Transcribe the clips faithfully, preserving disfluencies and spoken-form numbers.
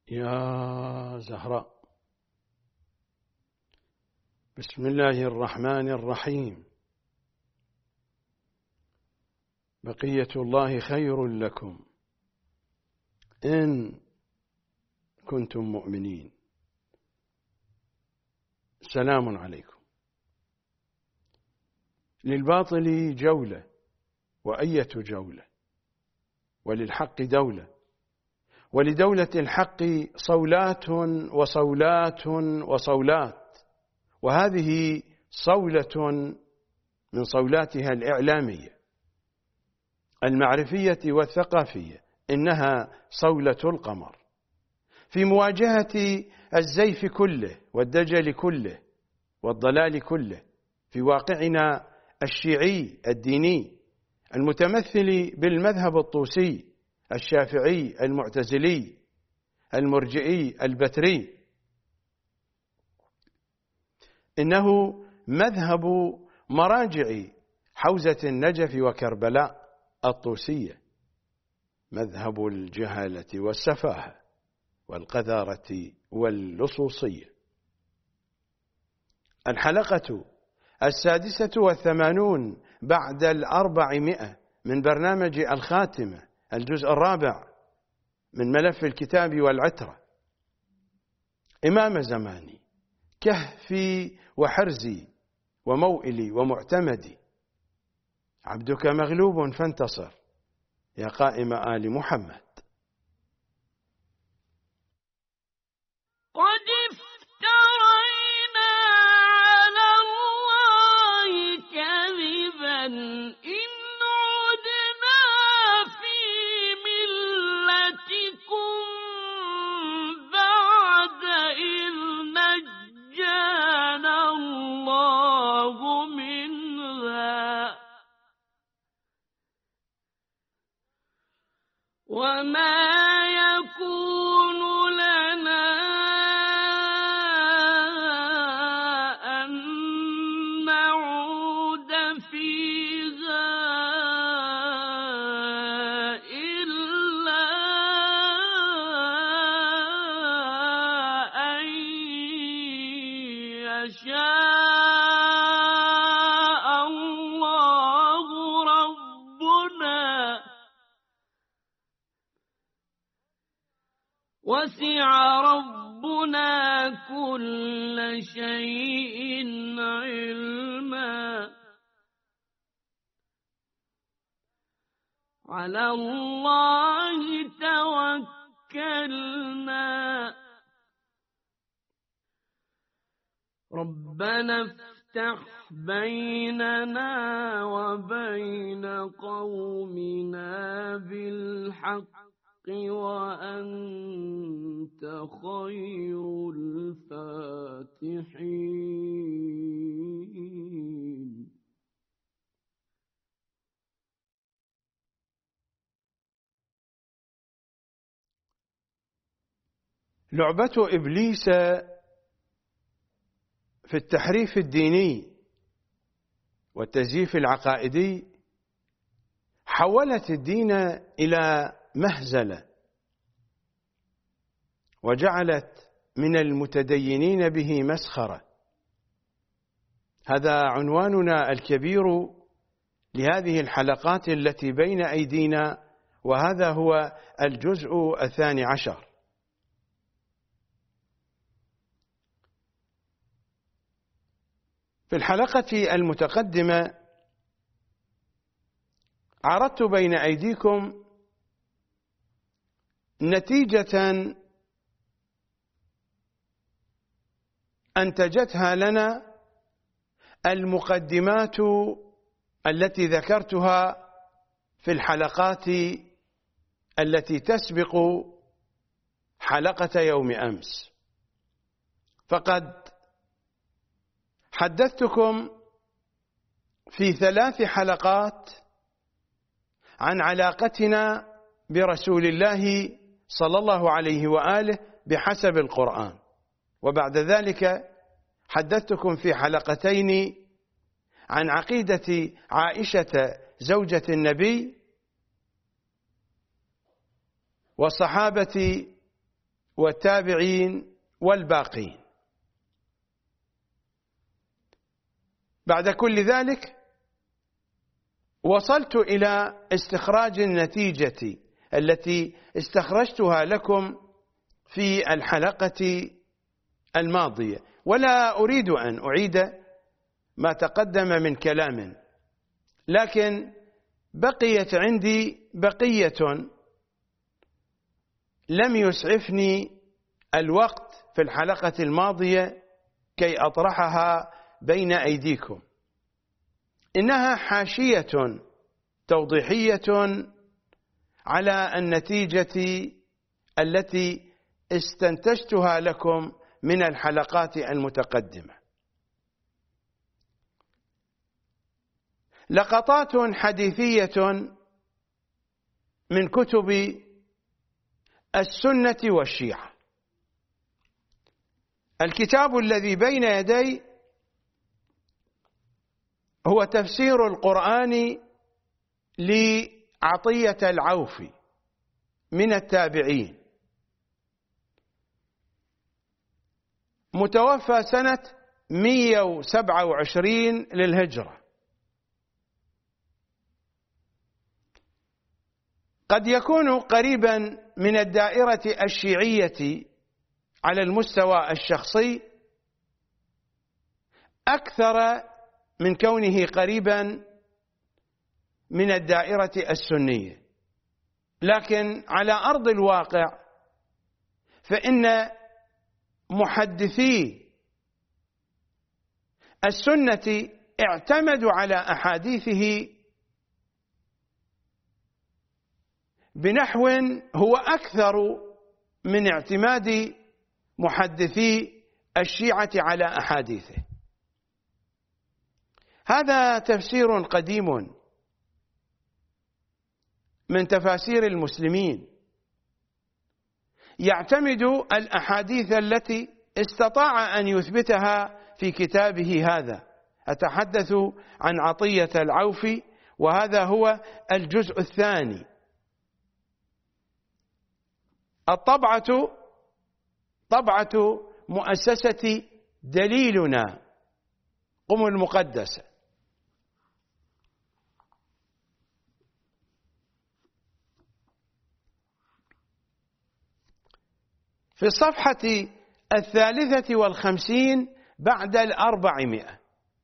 يا زهراء. بسم الله الرحمن الرحيم. بقية الله خير لكم إن كنتم مؤمنين. سلام عليكم. للباطل جولة وأية جولة، وللحق دولة، ولدولة الحق صولات وصولات وصولات، وهذه صولة من صولاتها الإعلامية المعرفية والثقافية، إنها صولة القمر في مواجهة الزيف كله والدجل كله والضلال كله في واقعنا الشيعي الديني المتمثل بالمذهب الطوسي الشافعي المعتزلي المرجئي البتري. إنه مذهب مراجع حوزة النجف وكربلاء الطوسية، مذهب الجهالة والسفاهة والقذارة واللصوصية. الحلقة السادسة والثمانون بعد الأربعمائة من برنامج الخاتمة، الجزء الرابع من ملف الكتاب والعترة. إمام زماني، كهفي وحرزي وموئلي ومعتمدي، عبدك مغلوب فانتصر يا قائم آل محمد. قد افترينا على الله كذبا إن عدنا في ملتكم بعد إذ نجانا الله منها وما يكون لنا أن نعود فيها إلا أن يشاء الله ربنا وسع ربنا كل شيء علما على الله توكلنا ربنا افتح بيننا وبين قومنا بالحق وأنت خير الفاتحين. لعبة إبليس في التحريف الديني والتزييف العقائدي حولت الدين إلى مهزلة، وجعلت من المتدينين به مسخرة. هذا عنواننا الكبير لهذه الحلقات التي بين أيدينا، وهذا هو الجزء الثاني عشر. في الحلقة المتقدمة عرضت بين أيديكم نتيجة أنتجتها لنا المقدمات التي ذكرتها في الحلقات التي تسبق حلقة يوم أمس. فقد حدثتكم في ثلاث حلقات عن علاقتنا برسول الله صلى الله عليه وآله بحسب القرآن، وبعد ذلك حدثتكم في حلقتين عن عقيدة عائشة زوجة النبي والصحابة والتابعين والباقين. بعد كل ذلك وصلت إلى استخراج النتيجة التي استخرجتها لكم في الحلقة الماضية، ولا أريد أن أعيد ما تقدم من كلام، لكن بقيت عندي بقية لم يسعفني الوقت في الحلقة الماضية كي أطرحها بين أيديكم. إنها حاشية توضيحية على النتيجة التي استنتجتها لكم من الحلقات المتقدمة. لقطات حديثية من كتب السنة والشيعة. الكتاب الذي بين يدي هو تفسير القرآن لعطية العوفي من التابعين، متوفى سنة مئة وسبعة وعشرين للهجرة. قد يكون قريبا من الدائرة الشيعية على المستوى الشخصي أكثر من كونه قريبا من الدائرة السنية، لكن على أرض الواقع فإن محدثي السنة اعتمدوا على أحاديثه بنحو هو أكثر من اعتماد محدثي الشيعة على أحاديثه. هذا تفسير قديم من تفاسير المسلمين، يعتمد الأحاديث التي استطاع أن يثبتها في كتابه هذا. أتحدث عن عطية العوفي، وهذا هو الجزء الثاني. الطبعة طبعة مؤسسة دليلنا قم المقدسة. في الصفحة الثالثة والخمسين بعد الأربعمائة،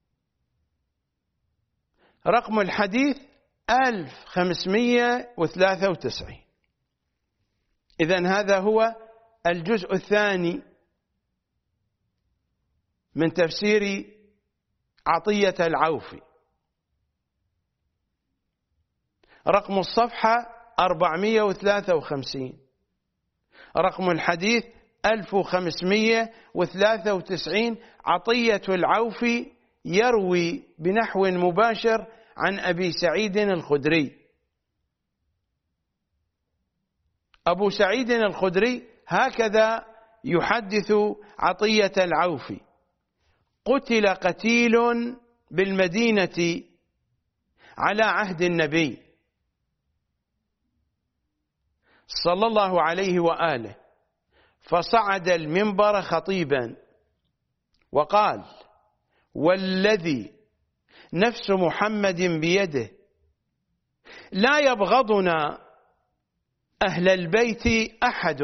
رقم الحديث ألف وخمسمائة وثلاثة وتسعين. إذن هذا هو الجزء الثاني من تفسير عطية العوفي. رقم الصفحة أربعمائة وثلاثة وخمسين، رقم الحديث ألف وخمسمائة وثلاثة وتسعين. عطية العوفي يروي بنحو مباشر عن أبي سعيد الخدري. أبو سعيد الخدري هكذا يحدث عطية العوفي: قتل قتيل بالمدينة على عهد النبي صلى الله عليه وآله، فصعد المنبر خطيبا وقال: والذي نفس محمد بيده لا يبغضنا أهل البيت أحد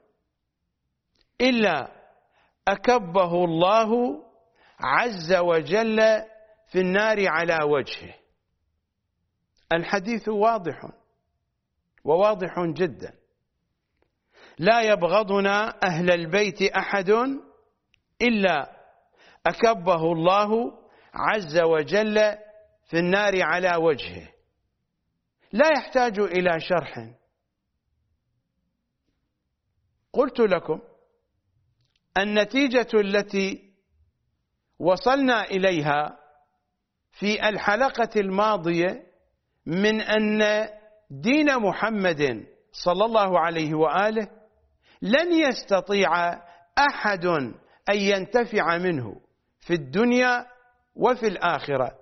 إلا أكبه الله عز وجل في النار على وجهه. الحديث واضح وواضح جدا. لا يبغضنا أهل البيت أحد إلا أكبه الله عز وجل في النار على وجهه. لا يحتاج إلى شرح. قلت لكم النتيجة التي وصلنا إليها في الحلقة الماضية من أن دين محمد صلى الله عليه وآله لن يستطيع أحد أن ينتفع منه في الدنيا وفي الآخرة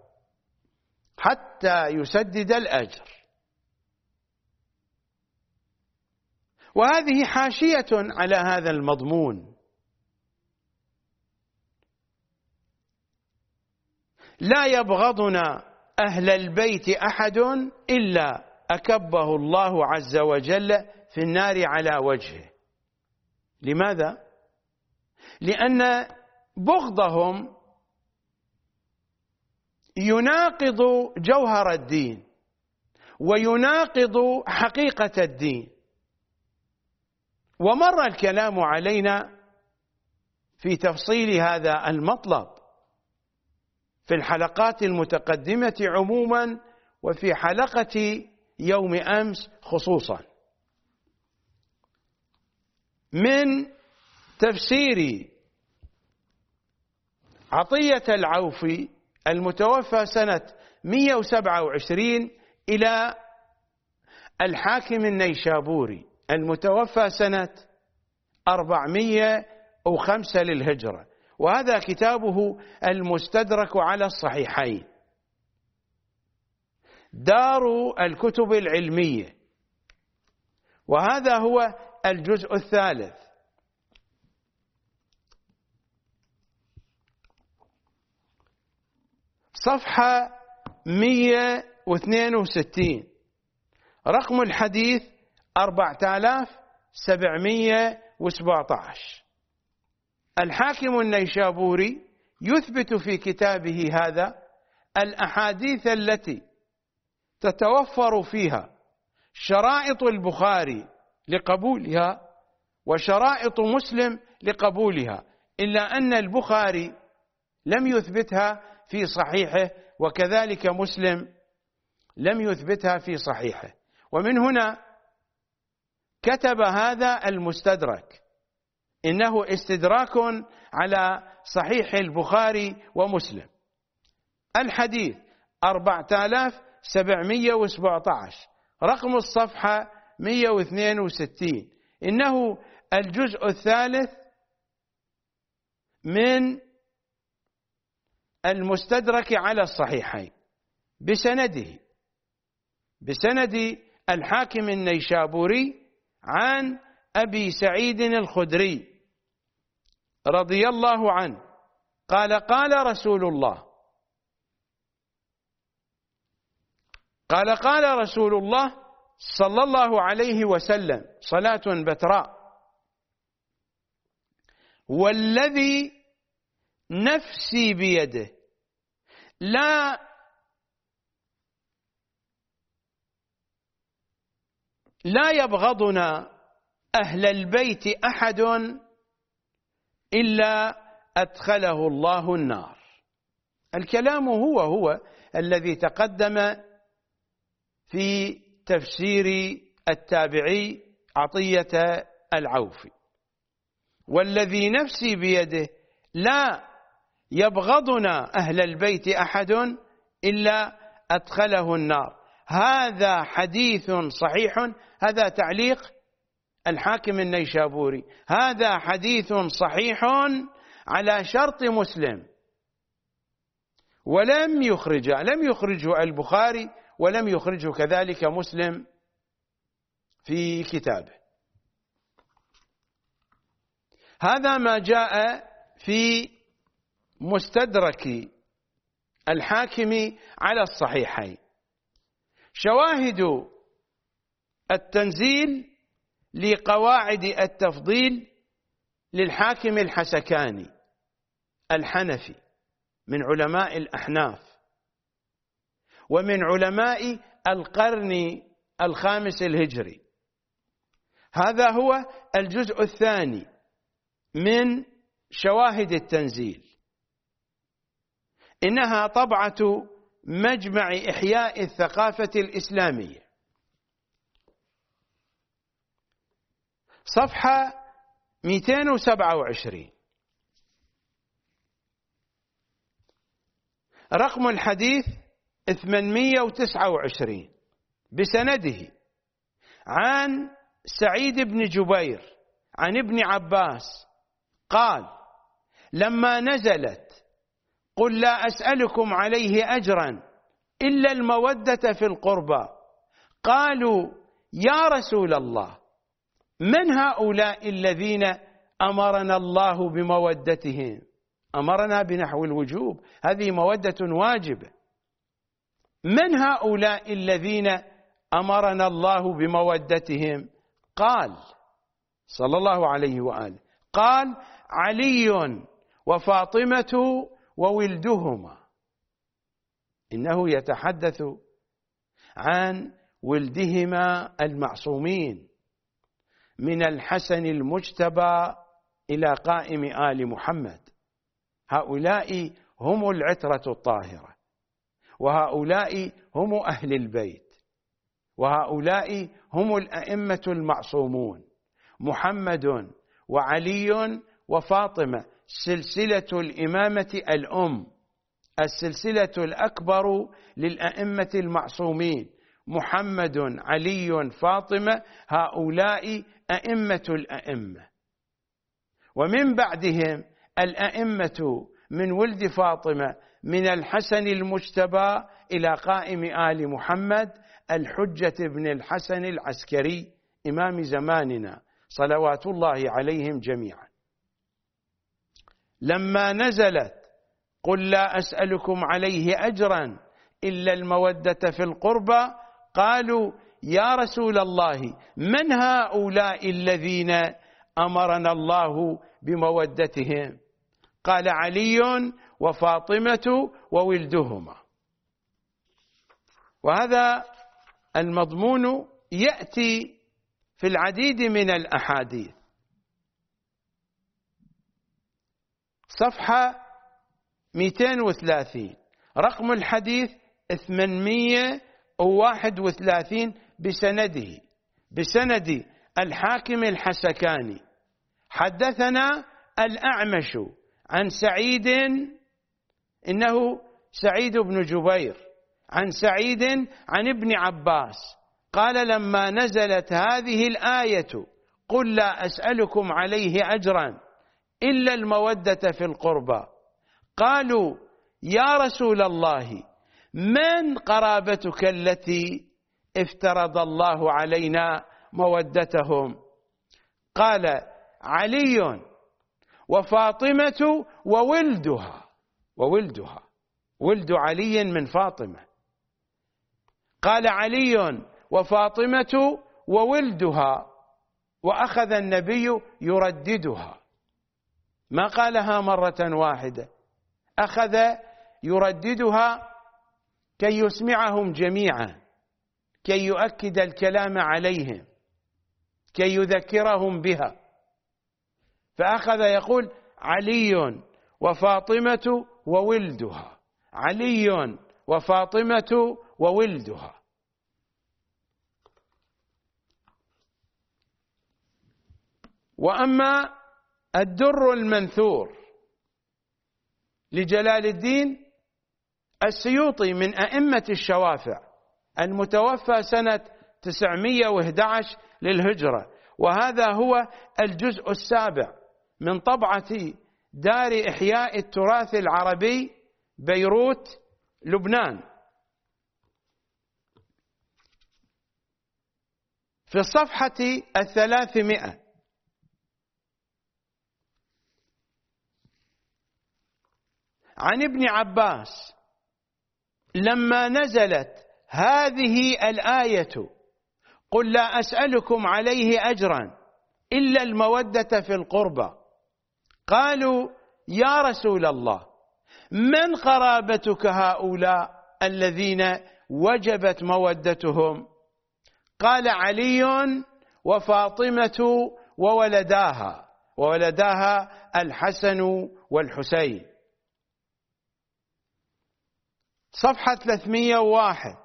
حتى يسدد الأجر. وهذه حاشية على هذا المضمون. لا يبغضنا أهل البيت أحد إلا أكبه الله عز وجل في النار على وجهه. لماذا؟ لأن بغضهم يناقض جوهر الدين ويناقض حقيقة الدين. ومر الكلام علينا في تفصيل هذا المطلب في الحلقات المتقدمة عموما وفي حلقة يوم أمس خصوصا. من تفسير عطية العوفي المتوفى سنة مئة وسبعة وعشرين إلى الحاكم النيشابوري المتوفى سنة أربعمئة وخمسة للهجرة، وهذا كتابه المستدرك على الصحيحين، دار الكتب العلمية، وهذا هو الجزء الثالث. صفحة مئة واثنين وستين، رقم الحديث أربعة آلاف وسبعمئة وسبعة عشر. الحاكم النيشابوري يثبت في كتابه هذا الأحاديث التي تتوفر فيها شرائط البخاري لقبولها وشرائط مسلم لقبولها، إلا أن البخاري لم يثبتها في صحيحه وكذلك مسلم لم يثبتها في صحيحه. ومن هنا كتب هذا المستدرك، إنه استدراك على صحيح البخاري ومسلم. الحديث أربعة آلاف وسبعمئة وسبعة عشر، رقم الصفحة مئة واثنين وستين، إنه الجزء الثالث من المستدرك على الصحيحين بسنده بسند الحاكم النيشابوري عن أبي سعيد الخدري رضي الله عنه قال قال رسول الله قال قال رسول الله صلى الله عليه وسلم صلاة بتراء: والذي نفسي بيده لا لا يبغضنا أهل البيت أحد إلا أدخله الله النار. الكلام هو هو الذي تقدم في تفسير التابعي عطية العوفي: والذي نفسي بيده لا يبغضنا أهل البيت أحد إلا أدخله النار. هذا حديث صحيح، هذا تعليق الحاكم النيشابوري، هذا حديث صحيح على شرط مسلم، ولم يخرج لم يخرجه البخاري ولم يخرجه كذلك مسلم في كتابه. هذا ما جاء في مستدرك الحاكم على الصحيحين. شواهد التنزيل لقواعد التفضيل للحاكم الحسكاني الحنفي من علماء الأحناف ومن علماء القرن الخامس الهجري. هذا هو الجزء الثاني من شواهد التنزيل، إنها طبعة مجمع إحياء الثقافة الإسلامية، صفحة مئتين وسبعة وعشرين، رقم الحديث ثمانمئة وتسعة وعشرين، بسنده عن سعيد بن جبير عن ابن عباس قال: لما نزلت قل لا أسألكم عليه أجرا إلا المودة في القربى، قالوا يا رسول الله من هؤلاء الذين أمرنا الله بمودتهم؟ أمرنا بنحو الوجوب، هذه مودة واجبة. من هؤلاء الذين أمرنا الله بمودتهم؟ قال صلى الله عليه وآله، قال علي وفاطمة وولدهما. إنه يتحدث عن ولدهما المعصومين من الحسن المجتبى إلى قائم آل محمد. هؤلاء هم العترة الطاهرة، وهؤلاء هم أهل البيت، وهؤلاء هم الأئمة المعصومون، محمد وعلي وفاطمة، سلسلة الإمامة الأم، السلسلة الأكبر للأئمة المعصومين، محمد علي فاطمة، هؤلاء أئمة الأئمة. ومن بعدهم الأئمة من ولد فاطمة من الحسن المجتبى إلى قائم آل محمد، الحجة بن الحسن العسكري إمام زماننا صلوات الله عليهم جميعا. لما نزلت قل لا أسألكم عليه أجرا إلا المودة في القربى، قالوا يا رسول الله من هؤلاء الذين أمرنا الله بمودتهم؟ قال علي وفاطمة وولدهما. وهذا المضمون يأتي في العديد من الأحاديث. صفحة مئتين وثلاثين، رقم الحديث ثمانمئة وواحد وثلاثين بسنده بسند الحاكم الحسكاني. حدثنا الأعمش عن سعيد، إنه سعيد بن جبير، عن سعيد عن ابن عباس قال لما نزلت هذه الآية قل لا أسألكم عليه أجرا إلا المودة في القربى، قالوا يا رسول الله من قرابتك التي افترض الله علينا مودتهم؟ قال علي وفاطمة وولدها، وولدها ولد علي من فاطمة. قال علي وفاطمة وولدها، وأخذ النبي يرددها، ما قالها مرة واحدة، أخذ يرددها كي يسمعهم جميعا، كي يؤكد الكلام عليهم، كي يذكرهم بها. فأخذ يقول علي وفاطمة وولدها، علي وفاطمة وولدها. وأما الدر المنثور لجلال الدين السيوطي من أئمة الشوافع، المتوفى سنة تسعمئة وأحد عشر للهجرة، وهذا هو الجزء السابع من طبعة دار إحياء التراث العربي بيروت لبنان. في الصفحة الثلاثمائة عن ابن عباس لما نزلت هذه الآية قل لا أسألكم عليه أجرا إلا المودة في القربى، قالوا يا رسول الله من قرابتك هؤلاء الذين وجبت مودتهم؟ قال علي وفاطمة وولداها، وولداها الحسن والحسين. صفحة ثلاثمئة وواحد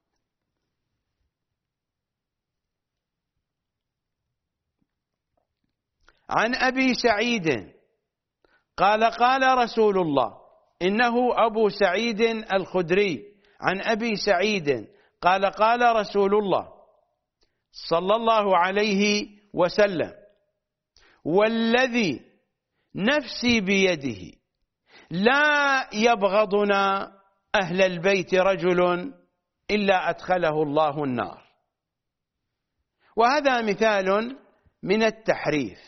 عن أبي سعيد قال قال رسول الله، إنه أبو سعيد الخدري، عن أبي سعيد قال قال رسول الله صلى الله عليه وسلم والذي نفسي بيده لا يبغضنا أهل البيت رجل إلا أدخله الله النار. وهذا مثال من التحريف،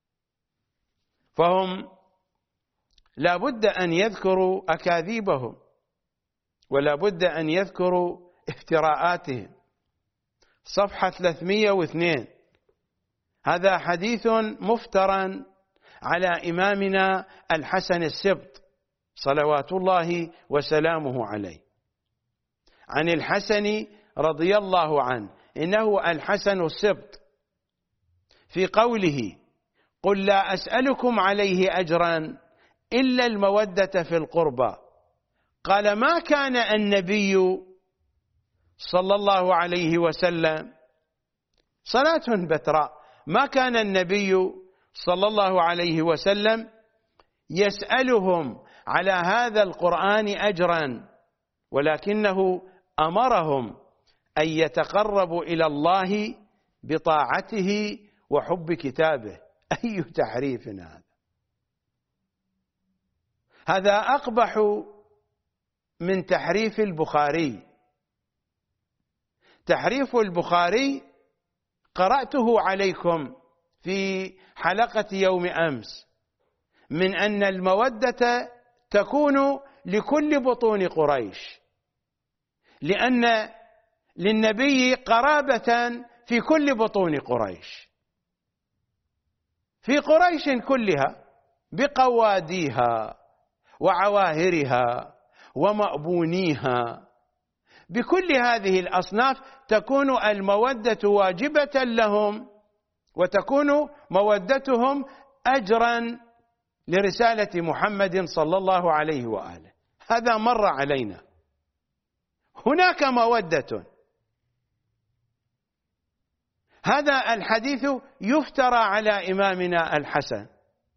فهم لا بد أن يذكروا أكاذيبهم ولا بد أن يذكروا افتراءاتهم. صفحة ثلاثمئة واثنين، هذا حديث مفترى على إمامنا الحسن السبط صلوات الله وسلامه عليه. عن الحسن رضي الله عنه، إنه الحسن السبط، في قوله: قل لا أسألكم عليه أجرا إلا المودة في القربى، قال: ما كان النبي صلى الله عليه وسلم، صلاة بتراء، ما كان النبي صلى الله عليه وسلم يسألهم على هذا القرآن أجرا، ولكنه أمرهم أن يتقربوا إلى الله بطاعته وحب كتابه. أي تحريف هذا! هذا أقبح من تحريف البخاري. تحريف البخاري قرأته عليكم في حلقة يوم أمس، من أن المودة تكون لكل بطون قريش، لأن للنبي قرابة في كل بطون قريش، في قريش كلها بقواديها وعواهرها ومأبونيها، بكل هذه الأصناف تكون المودة واجبة لهم، وتكون مودتهم أجرا لرسالة محمد صلى الله عليه وآله. هذا مر علينا. هناك مودة. هذا الحديث يفترى على إمامنا الحسن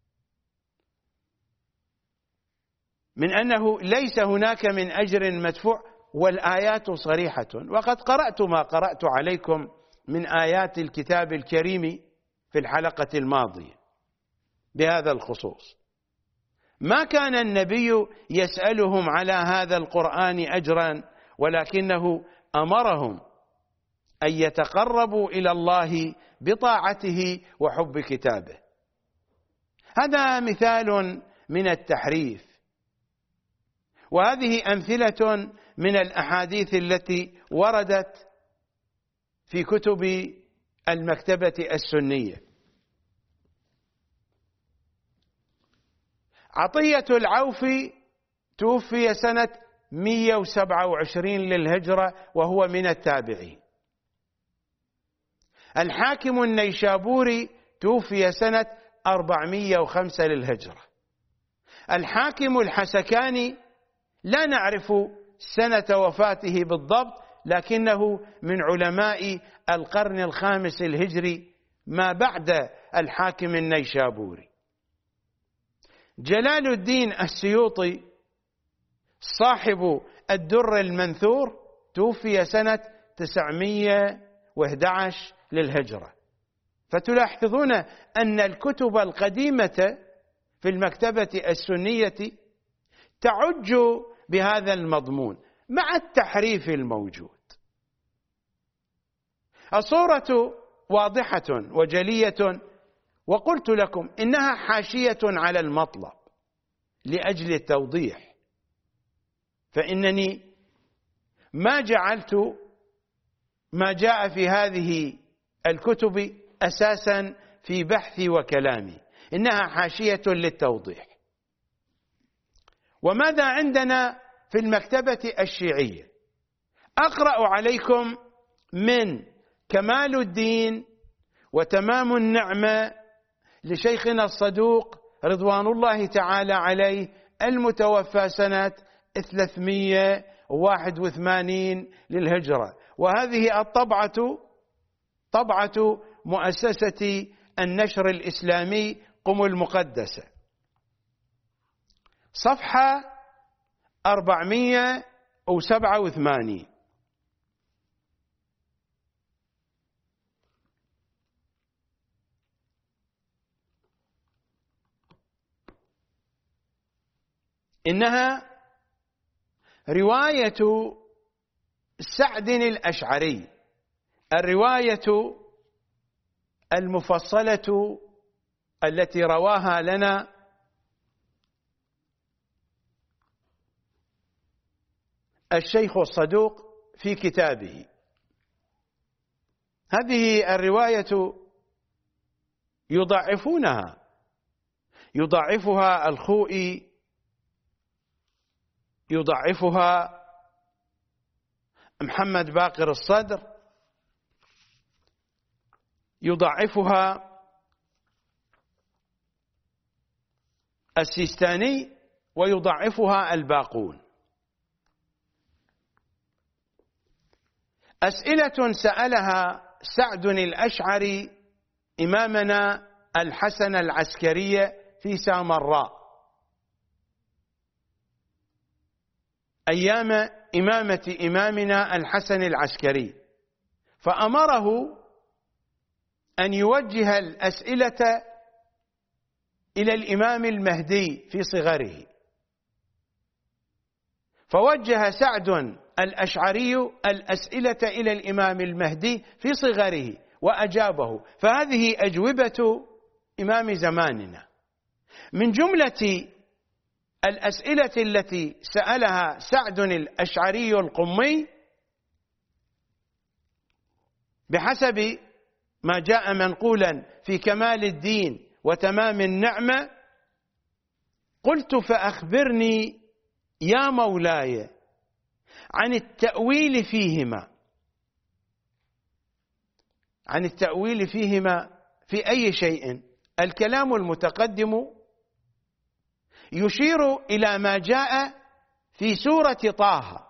من أنه ليس هناك من أجر مدفوع، والآيات صريحة، وقد قرأت ما قرأت عليكم من آيات الكتاب الكريم في الحلقة الماضية بهذا الخصوص. ما كان النبي يسألهم على هذا القرآن أجرا، ولكنه أمرهم أن يتقربوا إلى الله بطاعته وحب كتابه. هذا مثال من التحريف، وهذه أمثلة من الأحاديث التي وردت في كتب المكتبة السنية. عطية العوفي توفي سنة مئة وسبعة وعشرين للهجرة وهو من التابعين. الحاكم النيشابوري توفي سنة أربعمئة وخمسة للهجرة. الحاكم الحسكاني لا نعرف سنة وفاته بالضبط، لكنه من علماء القرن الخامس الهجري ما بعد الحاكم النيشابوري. جلال الدين السيوطي صاحب الدر المنثور توفي سنة تسعمئة وأحد عشر للهجرة. فتلاحظون أن الكتب القديمة في المكتبة السنية تعج بهذا المضمون مع التحريف الموجود. الصورة واضحة وجلية، وقلت لكم إنها حاشية على المطلب لأجل التوضيح، فإنني ما جعلت ما جاء في هذه الكتب أساسا في بحثي وكلامي، إنها حاشية للتوضيح. وماذا عندنا في المكتبة الشيعية؟ أقرأ عليكم من كمال الدين وتمام النعمة لشيخنا الصدوق رضوان الله تعالى عليه، المتوفى سنة ثلاثمئة وواحد وثمانين للهجرة، وهذه الطبعة طبعة مؤسسة النشر الإسلامي قم المقدسة، صفحة أربعمئة وسبعة وثمانين. إنها رواية سعد الأشعري، الرواية المفصلة التي رواها لنا الشيخ الصدوق في كتابه. هذه الرواية يضعفونها، يضعفها الخوئي، يضعفها محمد باقر الصدر، يضعفها السيستاني، ويضعفها الباقون. أسئلة سألها سعد الأشعري إمامنا الحسن العسكري في سامراء أيام إمامة إمامنا الحسن العسكري، فأمره أن يوجه الأسئلة إلى الإمام المهدي في صغره، فوجه سعد الأشعري الأسئلة إلى الإمام المهدي في صغره وأجابه. فهذه أجوبة إمام زماننا. من جملة الأسئلة التي سألها سعد الأشعري القمي بحسب ما جاء منقولا في كمال الدين وتمام النعمة: قلت فأخبرني يا مولاي عن التأويل فيهما. عن التأويل فيهما في أي شيء؟ الكلام المتقدم يشير إلى ما جاء في سورة طه،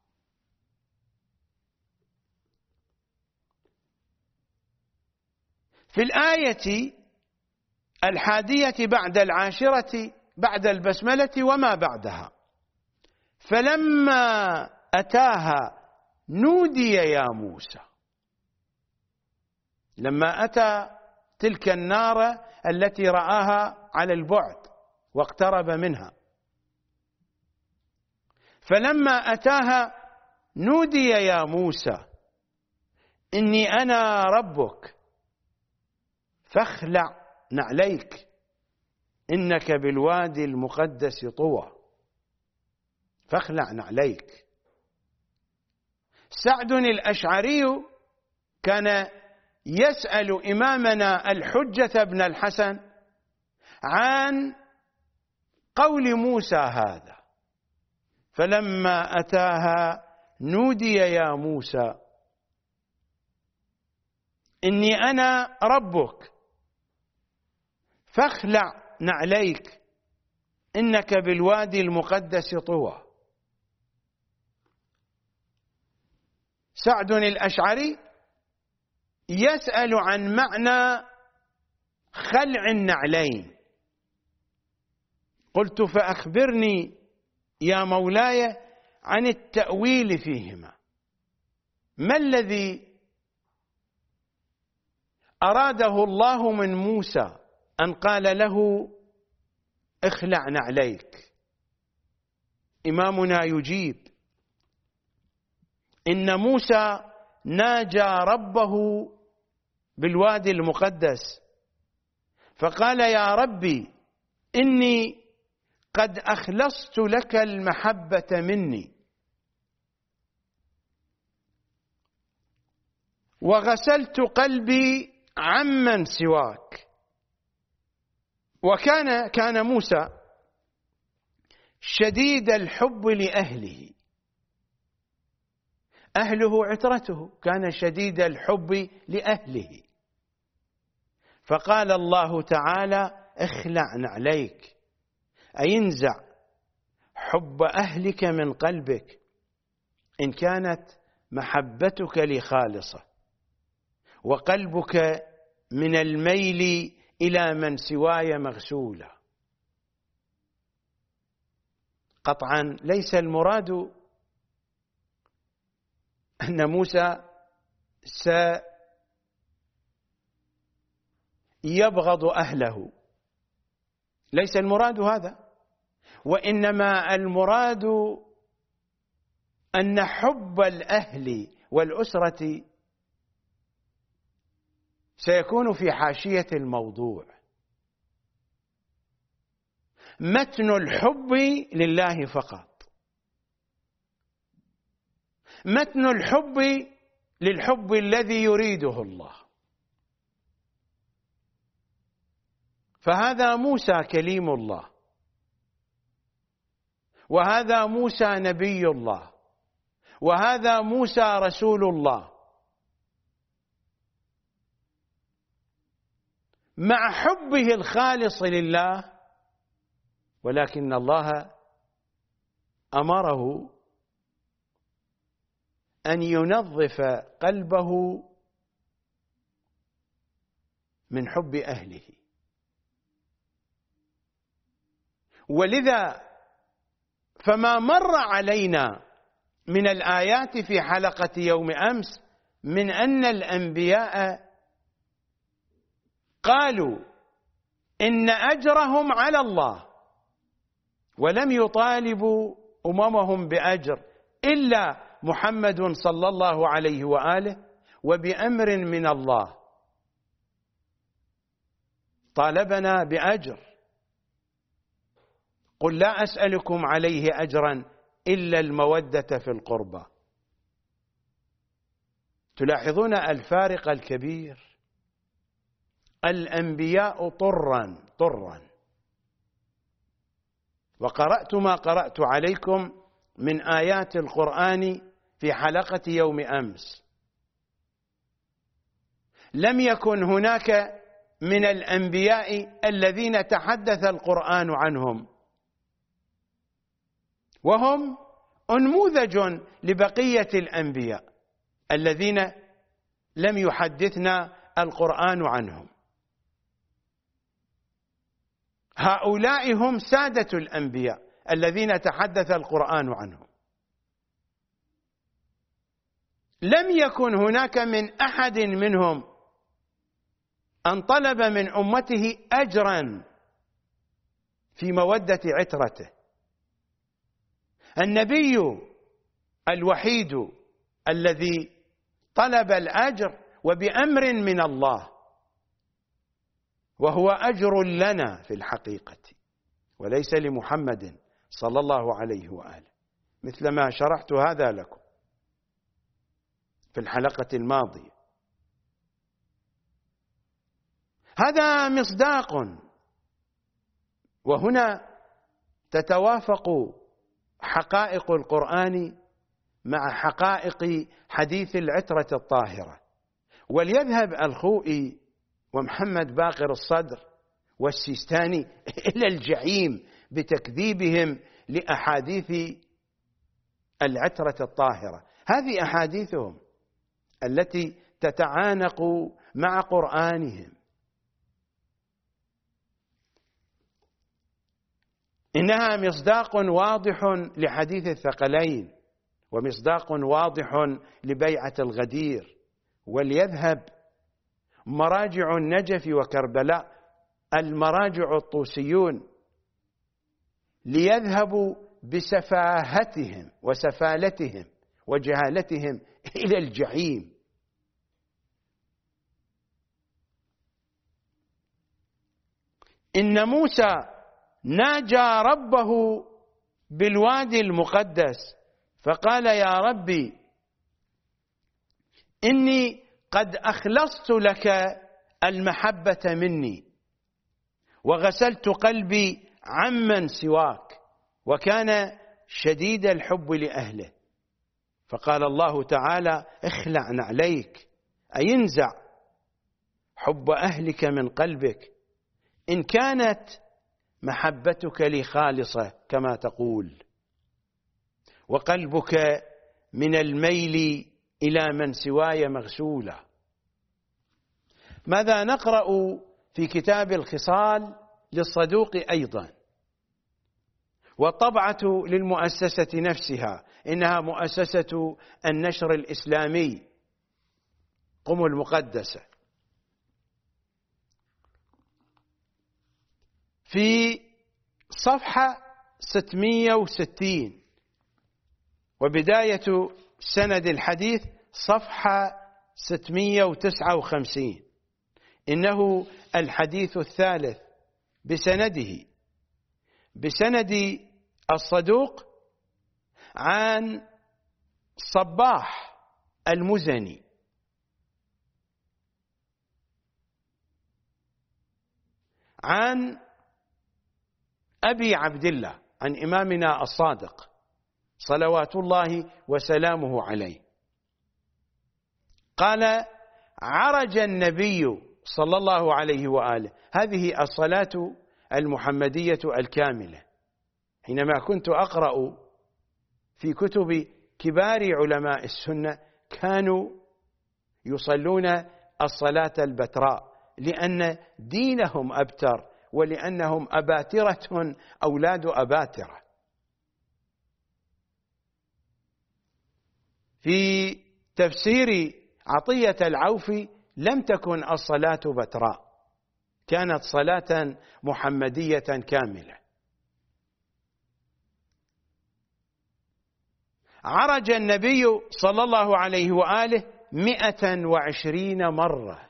في الآية الحادية بعد العاشرة بعد البسملة وما بعدها: فلما أتاها نودي يا موسى. لما أتى تلك النار التي رآها على البعد واقترب منها، فلما أتاها نودي يا موسى إني أنا ربك فاخلع نعليك إنك بالوادي المقدس طوى. فاخلع نعليك. سعد الأشعري كان يسأل إمامنا الحجة بن الحسن عن قول موسى هذا: فلما أتاها نودي يا موسى إني أنا ربك فاخلع نعليك إنك بالوادي المقدس طوى. سعد الأشعري يسأل عن معنى خلع النعلين. قلت فأخبرني يا مولاي عن التأويل فيهما. ما الذي أراده الله من موسى أن قال له اخلع نعليك؟ إمامنا يجيب: إن موسى ناجى ربه بالوادي المقدس فقال: يا ربي إني قد أخلصت لك المحبة مني وغسلت قلبي عمن سواك. وكان كان موسى شديد الحب لأهله، أهله عترته، كان شديد الحب لأهله. فقال الله تعالى: اخلع نعليك، أي انزع حب أهلك من قلبك إن كانت محبتك لي خالصة وقلبك من الميل إلى من سواي مغسولة. قطعا ليس المراد أن موسى سيبغض أهله، ليس المراد هذا، وإنما المراد أن حب الأهل والأسرة سيكون في حاشية الموضوع. متن الحب لله فقط، متن الحب للحب الذي يريده الله. فهذا موسى كليم الله، وهذا موسى نبي الله، وهذا موسى رسول الله، مع حبه الخالص لله، ولكن الله أمره أن ينظف قلبه من حب أهله. ولذا فما مر علينا من الآيات في حلقة يوم أمس من أن الأنبياء قالوا إن أجرهم على الله، ولم يطالبوا أممهم بأجر إلا محمد صلى الله عليه وآله، وبأمر من الله طالبنا بأجر. قل لا أسألكم عليه أجرا إلا المودة في القربى. تلاحظون الفارق الكبير. الأنبياء طرا طرا، وقرأت ما قرأت عليكم من آيات القرآن في حلقة يوم أمس. لم يكن هناك من الأنبياء الذين تحدث القرآن عنهم، وهم أنموذج لبقية الأنبياء الذين لم يحدثنا القرآن عنهم. هؤلاء هم سادة الأنبياء الذين تحدث القرآن عنهم. لم يكن هناك من أحد منهم أن طلب من أمته أجرا في مودة عترته. النبي الوحيد الذي طلب الأجر وبأمر من الله، وهو أجر لنا في الحقيقة وليس لمحمد صلى الله عليه وآله، مثلما شرحت هذا لكم في الحلقة الماضية. هذا مصداق، وهنا تتوافق حقائق القرآن مع حقائق حديث العترة الطاهرة. وليذهب الخوئي ومحمد باقر الصدر والسيستاني إلى الجحيم بتكذيبهم لأحاديث العترة الطاهرة. هذه أحاديثهم التي تتعانق مع قرآنهم. إنها مصداق واضح لحديث الثقلين، ومصداق واضح لبيعة الغدير. وليذهب مراجع النجف وكربلاء، المراجع الطوسيون، ليذهبوا بسفاهتهم وسفالتهم وجهالتهم إلى الجحيم. إن موسى ناجى ربه بالوادي المقدس فقال يا ربي إني قد أخلصت لك المحبة مني، وغسلت قلبي عمن سواك، وكان شديد الحب لأهله. فقال الله تعالى اخلع نعليك، أي انزع حب أهلك من قلبك إن كانت محبتك لي خالصة كما تقول، وقلبك من الميل إلى من سواي مغسولة. ماذا نقرأ في كتاب الخصال للصدوق أيضا؟ والطبعة للمؤسسة نفسها، إنها مؤسسة النشر الإسلامي قم المقدسة. في صفحة ستمائة وستين وبداية سند الحديث صفحة ستمائة وتسعة وخمسين إنه الحديث الثالث بسنده بسند الصدوق عن صباح المزني عن أبي عبد الله عن إمامنا الصادق صلوات الله وسلامه عليه قال: عرج النبي صلى الله عليه وآله. هذه الصلاة المحمدية الكاملة. حينما كنت أقرأ في كتب كبار علماء السنة كانوا يصلون الصلاة البتراء لأن دينهم أبتر ولأنهم أباترة أولاد أباترة. في تفسير عطية العوفي لم تكن الصلاة بتراء، كانت صلاة محمدية كاملة. عرج النبي صلى الله عليه وآله مئة وعشرين مرة،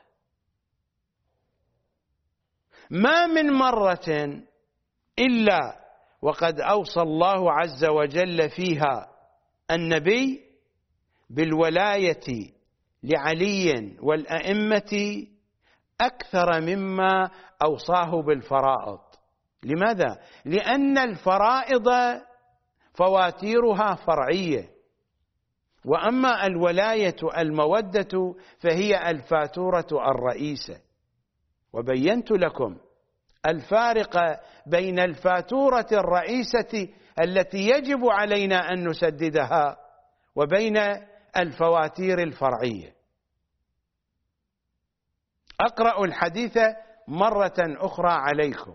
ما من مرة إلا وقد أوصى الله عز وجل فيها النبي بالولاية لعلي والأئمة أكثر مما أوصاه بالفرائض. لماذا؟ لأن الفرائض فواتيرها فرعية، وأما الولاية المودة فهي الفاتورة الرئيسة. وبينت لكم الفارق بين الفاتورة الرئيسة التي يجب علينا أن نسددها وبين الفواتير الفرعية. أقرأ الحديث مرة أخرى عليكم.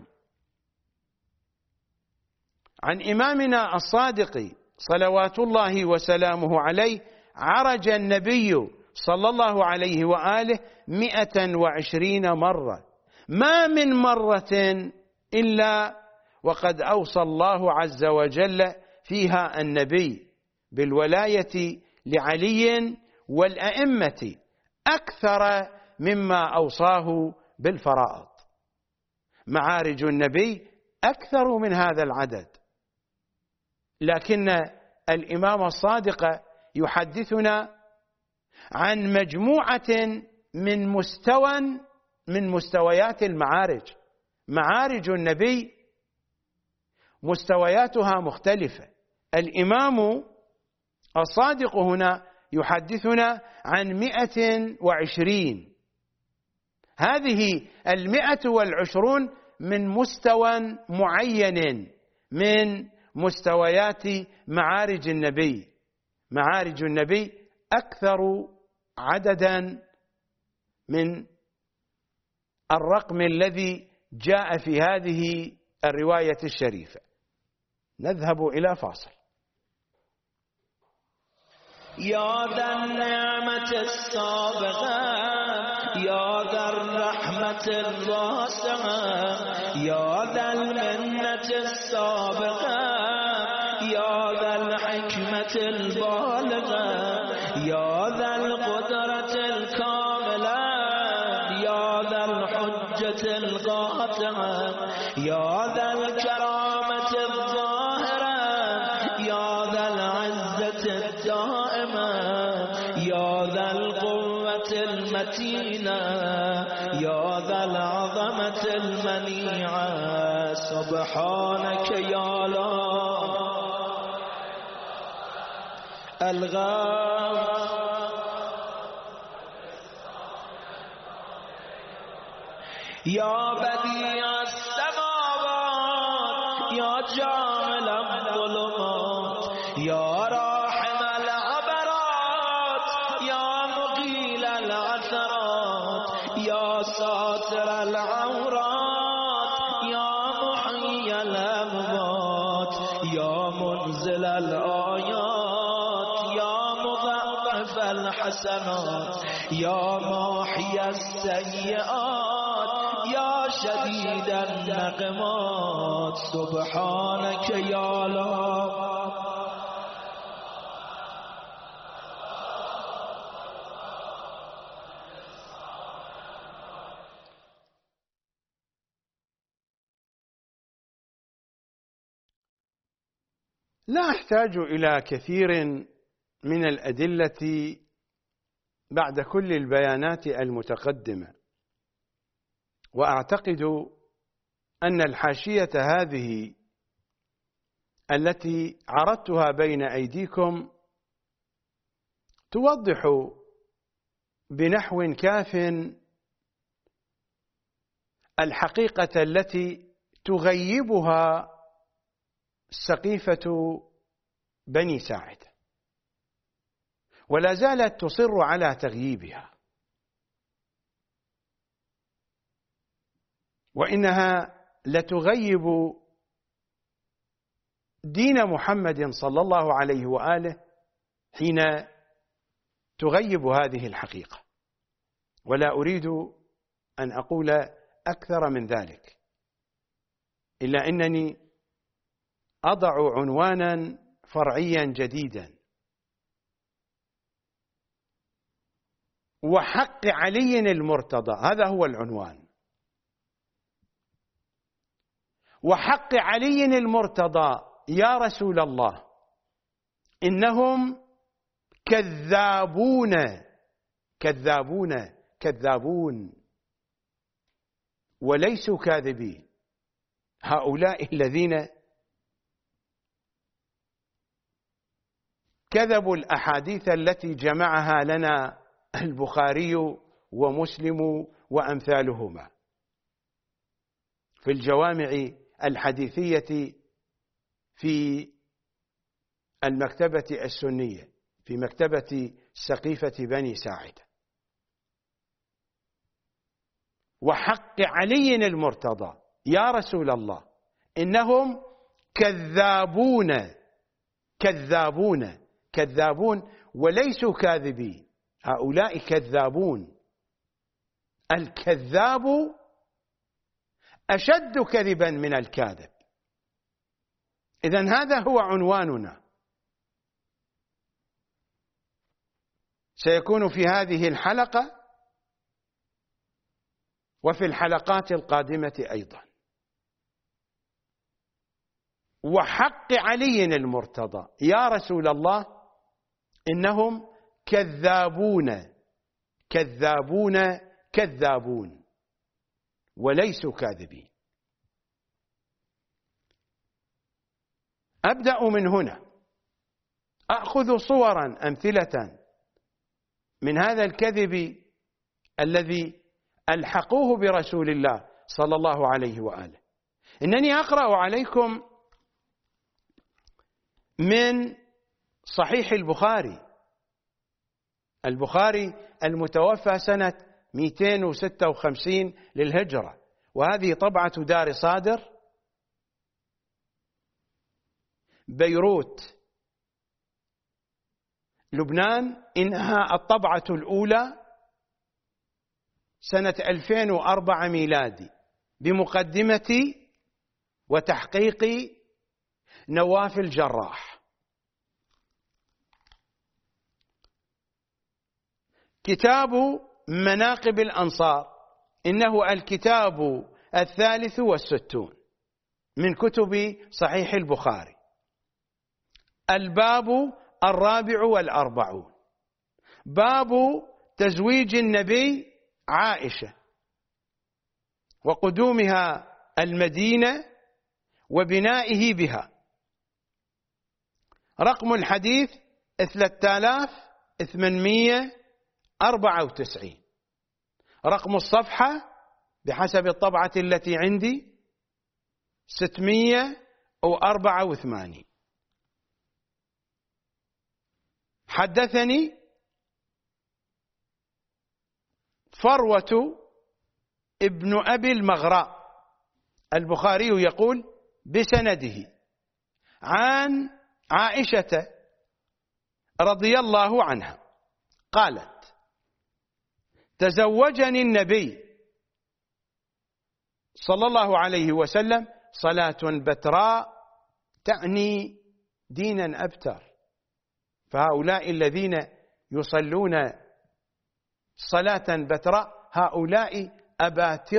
عن إمامنا الصادق صلوات الله وسلامه عليه: عرج النبي صلى الله عليه وآله مئة وعشرين مرة، ما من مرة إلا وقد أوصى الله عز وجل فيها النبي بالولاية لعلي والأئمة أكثر مما أوصاه بالفرائض. معارج النبي أكثر من هذا العدد، لكن الإمام الصادق يحدثنا عن مجموعة من مستوى من مستويات المعارج. معارج النبي مستوياتها مختلفة. الإمام الصادق هنا يحدثنا عن مئة وعشرين. هذه المئة والعشرون من مستوى معين من مستويات معارج النبي. معارج النبي أكثر عددا من الرقم الذي جاء في هذه الرواية الشريفة. نذهب إلى فاصل. يا ذا النعمة السابقة، يا ذا الرحمة الواسعة، يا ذا المنة السابقة، يا ذا الحكمة البالغة، يا ذا القدرة الكاملة، يا ذا الحجة القاطعة، يا ذا الكرامة الظاهرة، يا ذا العزة الدائمة، يا ذا القوة المتينة، يا ذا العظمة المنيعة. سبحانك يا الله الغاب يا بديع السماوات، يا جامل الظلمات، يا راحم العبرات، يا مقيل العثرات، يا ساتر العورات، يا محيي الأموات، يا منزل الآيات، يا مضاعف الحسنات، يا ماحي السيئات، يا شديد النقمات. سبحانك يا الله لا أحتاج إلى كثير من الأدلة بعد كل البيانات المتقدمة، وأعتقد أن الحاشية هذه التي عرضتها بين أيديكم توضح بنحو كاف الحقيقة التي تغيبها سقيفة بني ساعدة، ولا زالت تصر على تغييبها، وإنها لتغيب دين محمد صلى الله عليه وآله حين تغيب هذه الحقيقة. ولا أريد أن أقول أكثر من ذلك، إلا أنني أضع عنوانا فرعيا جديدا: وحق علي المرتضى. هذا هو العنوان: وحق علي المرتضى يا رسول الله، إنهم كذابون كذابون كذابون وليسوا كاذبين. هؤلاء الذين كذبوا الأحاديث التي جمعها لنا البخاري ومسلم وأمثالهما في الجوامع الحديثية في المكتبة السنية، في مكتبة سقيفة بني ساعدة. وحق علي المرتضى يا رسول الله، إنهم كذابون كذابون كذابون وليسوا كاذبين. هؤلاء كذابون. الكذاب أشد كذبا من الكاذب. إذن هذا هو عنواننا. سيكون في هذه الحلقة وفي الحلقات القادمة أيضا. وحق علي المرتضى يا رسول الله، إنهم كذابون كذابون كذابون وليسوا كاذبين. أبدأ من هنا، أخذ صورا أمثلة من هذا الكذب الذي ألحقوه برسول الله صلى الله عليه وآله. إنني أقرأ عليكم من صحيح البخاري البخاري المتوفى سنة مئتين وستة وخمسين للهجرة، وهذه طبعة دار صادر بيروت لبنان. إنها الطبعة الأولى سنة ألفين وأربعة ميلادي، بمقدمة وتحقيق نواف الجراح. كتاب مناقب الأنصار، إنه الكتاب الثالث والستون من كتب صحيح البخاري. الباب الرابع والأربعون، باب تزويج النبي عائشة وقدومها المدينة وبنائه بها. رقم الحديث ثلاثة آلاف وثمانمئة وأربعة وتسعين. رقم الصفحة بحسب الطبعة التي عندي ستمئة وأربعة وثمانين. حدثني فروة ابن أبي المغراء، البخاري يقول بسنده عن عائشة رضي الله عنها قالت: تزوجني النبي صلى الله عليه وسلم صلاة بتراء، تعني دينا أبتر. فهؤلاء الذين يصلون صلاة بتراء هؤلاء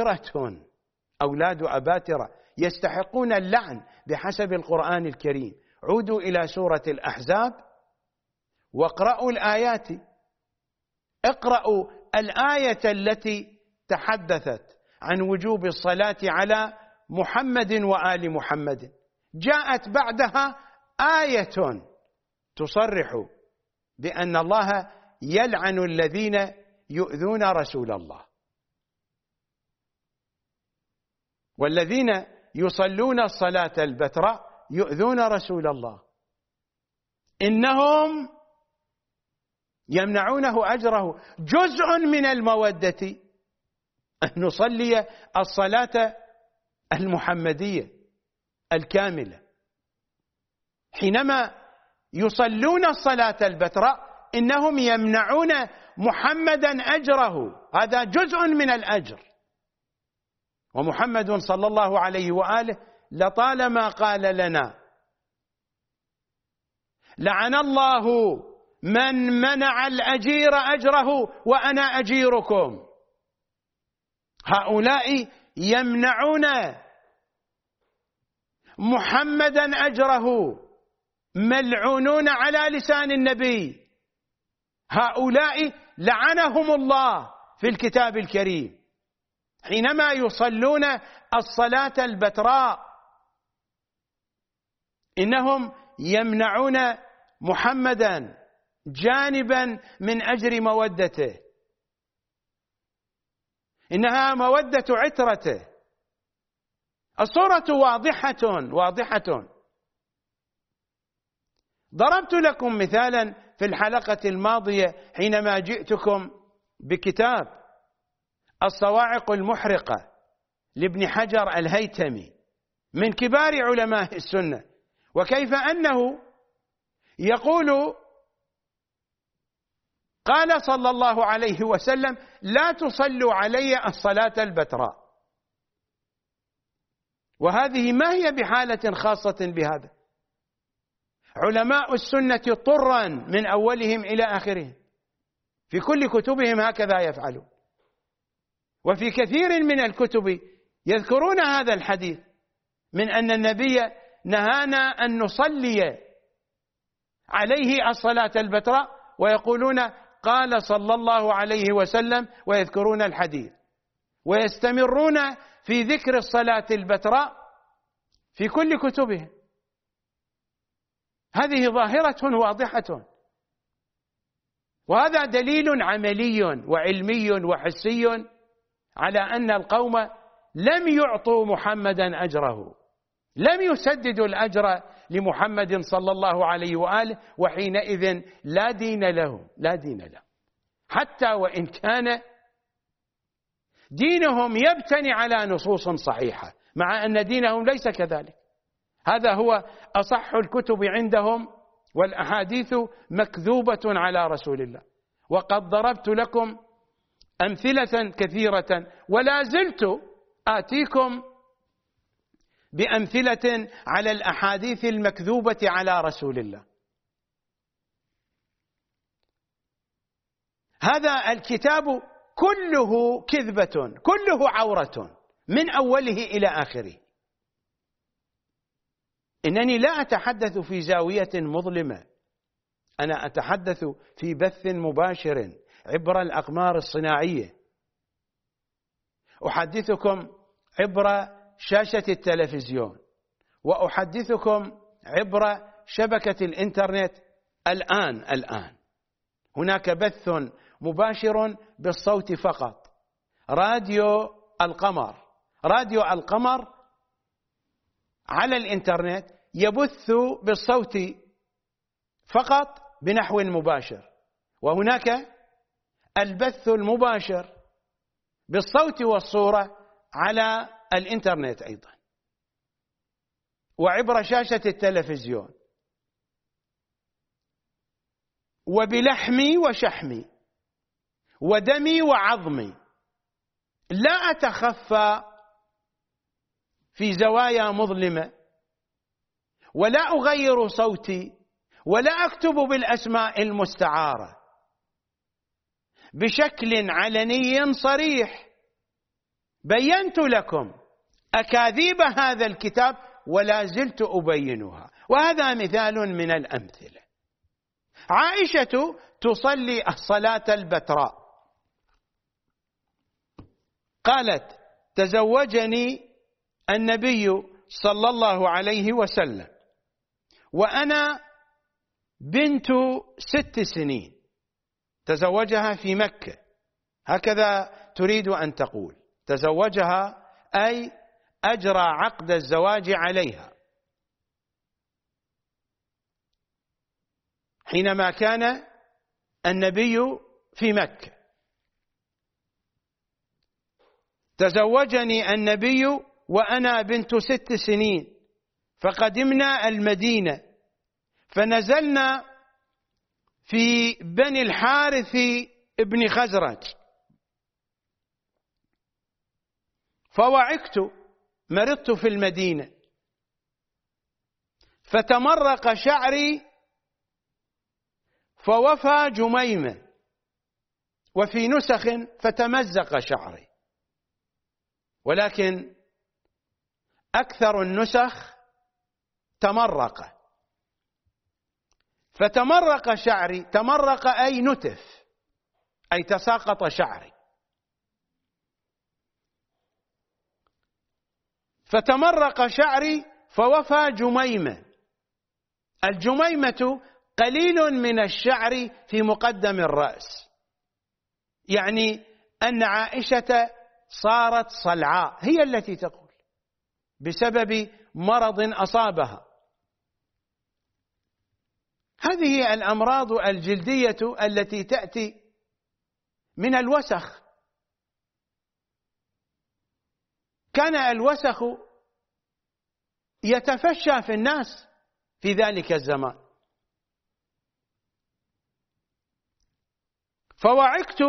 أباترة، أولاد أباترة، يستحقون اللعن بحسب القرآن الكريم. عودوا إلى سورة الأحزاب واقرأوا الآيات، اقرأوا الآية التي تحدثت عن وجوب الصلاة على محمد وآل محمد، جاءت بعدها آية تصرح بأن الله يلعن الذين يؤذون رسول الله، والذين يصلون الصلاة البتراء يؤذون رسول الله، إنهم يمنعونه أجره. جزء من المودة أن نصلي الصلاة المحمدية الكاملة. حينما يصلون الصلاة البتراء إنهم يمنعون محمدا أجره، هذا جزء من الأجر. ومحمد صلى الله عليه وآله لطالما قال لنا: لعن الله من منع الأجير أجره وأنا أجيركم. هؤلاء يمنعون محمدا أجره، ملعونون على لسان النبي، هؤلاء لعنهم الله في الكتاب الكريم حينما يصلون الصلاة البتراء، إنهم يمنعون محمدا جانبا من أجر مودته، إنها مودة عترته. الصورة واضحة واضحة. ضربت لكم مثالا في الحلقة الماضية حينما جئتكم بكتاب الصواعق المحرقة لابن حجر الهيثمي من كبار علماء السنة، وكيف أنه يقول: قال صلى الله عليه وسلم: لا تصلوا علي الصلاة البتراء. وهذه ما هي بحالة خاصة بهذا، علماء السنة طرا من أولهم إلى آخرهم في كل كتبهم هكذا يفعلون، وفي كثير من الكتب يذكرون هذا الحديث من أن النبي نهانا أن نصلي عليه الصلاة البتراء، ويقولون: قال صلى الله عليه وسلم، ويذكرون الحديث ويستمرون في ذكر الصلاة البتراء في كل كتبهم. هذه ظاهرة واضحة، وهذا دليل عملي وعلمي وحسي على أن القوم لم يعطوا محمدا أجره، لم يسددوا الأجر لمحمد صلى الله عليه وآله، وحينئذ لا دين له، لا دين له، حتى وإن كان دينهم يبتني على نصوص صحيحة، مع أن دينهم ليس كذلك. هذا هو أصح الكتب عندهم، والأحاديث مكذوبة على رسول الله. وقد ضربت لكم أمثلة كثيرة، ولا زلت آتيكم بأمثلة على الأحاديث المكذوبة على رسول الله. هذا الكتاب كله كذبة، كله عورة من أوله إلى آخره. إنني لا أتحدث في زاوية مظلمة، أنا أتحدث في بث مباشر عبر الأقمار الصناعية، أحدثكم عبر شاشة التلفزيون، وأحدثكم عبر شبكة الإنترنت. الآن الآن هناك بث مباشر بالصوت فقط، راديو القمر، راديو القمر على الإنترنت يبث بالصوت فقط بنحو مباشر، وهناك البث المباشر بالصوت والصورة على الإنترنت أيضا، وعبر شاشة التلفزيون، وبلحمي وشحمي ودمي وعظمي. لا أتخفى في زوايا مظلمة، ولا أغير صوتي، ولا أكتب بالأسماء المستعارة، بشكل علني صريح بينت لكم أكاذيب هذا الكتاب ولا زلت أبينها. وهذا مثال من الأمثلة. عائشة تصلي الصلاة البتراء، قالت: تزوجني النبي صلى الله عليه وسلم وأنا بنت ست سنين. تزوجها في مكة، هكذا تريد أن تقول. تزوجها أي أجرى عقد الزواج عليها حينما كان النبي في مكة. تزوجني النبي وأنا بنت ست سنين، فقدمنا المدينة فنزلنا في بني الحارث ابن خزرج، فوعكت، مرضت في المدينة، فتمرق شعري فوفى جميمة، وفي نسخ فتمزق شعري، ولكن أكثر النسخ تمرق. فتمرق شعري، تمرق أي نتف، أي تساقط شعري. فتمرق شعري فوفى جميمة. الجميمة قليل من الشعر في مقدم الرأس، يعني أن عائشة صارت صلعاء، هي التي تقول، بسبب مرض أصابها. هذه الأمراض الجلدية التي تأتي من الوسخ. كان الوسخ يتفشى في الناس في ذلك الزمان. فوعكت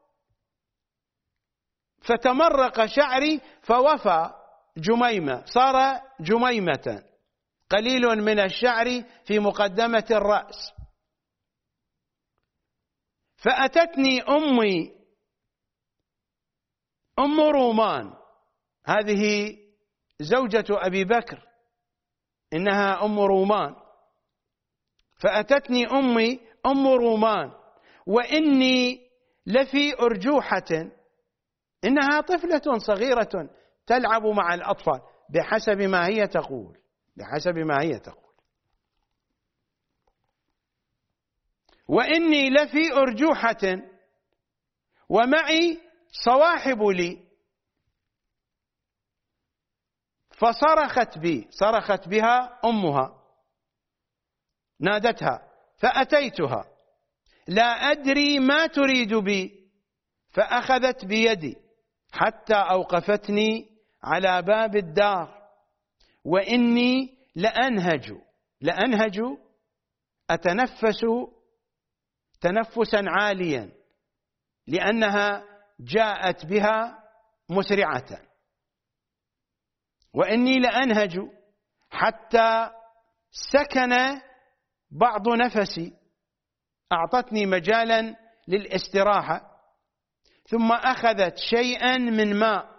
فتمرق شعري فوفى جميمة، صار جميمة، قليل من الشعر في مقدمة الرأس. فأتتني أمي أم رومان، هذه زوجة أبي بكر، إنها أم رومان. فأتتني أمي أم رومان وإني لفي أرجوحة، إنها طفلة صغيرة تلعب مع الأطفال، بحسب ما هي تقول، بحسب ما هي تقول وإني لفي أرجوحة ومعي صواحب لي. فصرخت بي، صرخت بها أمها، نادتها، فأتيتها لا أدري ما تريد بي، فأخذت بيدي حتى أوقفتني على باب الدار، وإني لأنهج لأنهج أتنفس تنفسا عاليا، لأنها جاءت بها مسرعة. وإني لأنهج حتى سكن بعض نفسي، أعطتني مجالا للاستراحة، ثم أخذت شيئا من ماء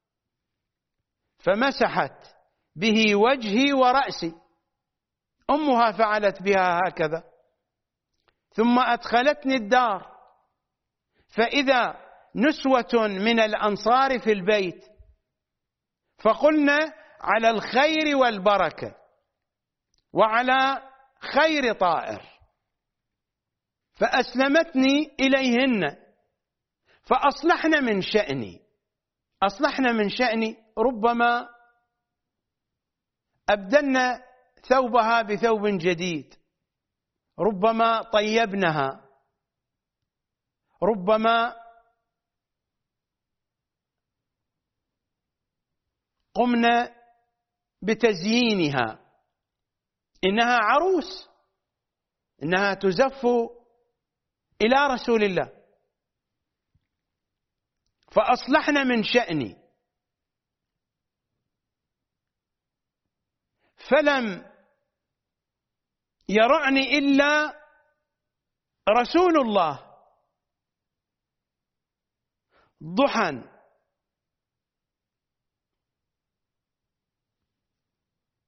فمسحت به وجهي ورأسي. أمها فعلت بها هكذا، ثم أدخلتني الدار، فإذا نسوة من الأنصار في البيت، فقلنا على الخير والبركة وعلى خير طائر، فأسلمتني إليهن، فأصلحن من شأني. أصلحن من شأني، ربما أبدلن ثوبها بثوب جديد، ربما طيبنها، ربما قمنا بتزيينها. إنها عروس، إنها تزف إلى رسول الله. فأصلحنا من شأني، فلم يرعني إلا رسول الله ضحى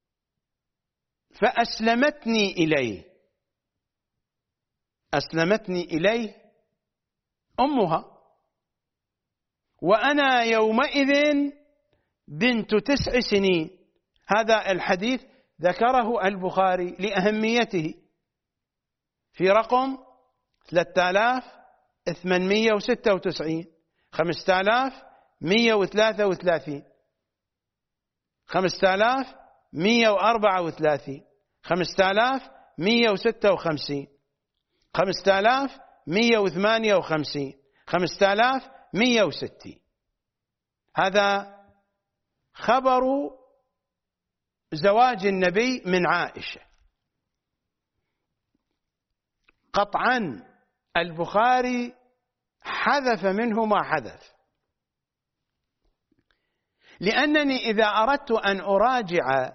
فأسلمتني إليه، أسلمتني إليه أمها، وأنا يومئذ بنت تسع سنين. هذا الحديث ذكره البخاري لأهميته في رقم ثلاثة آلاف وثمانمئة وستة وتسعين، خمسة آلاف ومئة وثلاثة وثلاثين، خمسة آلاف ومئة وأربعة وثلاثين، خمسة آلاف ومئة وستة وخمسين، خمسة آلاف ومئة وثمانية وخمسين، خمسة آلاف ومئة وستين. هذا خبر زواج النبي من عائشة. قطعا البخاري حذف منه ما حذف، لأنني إذا أردت أن أراجع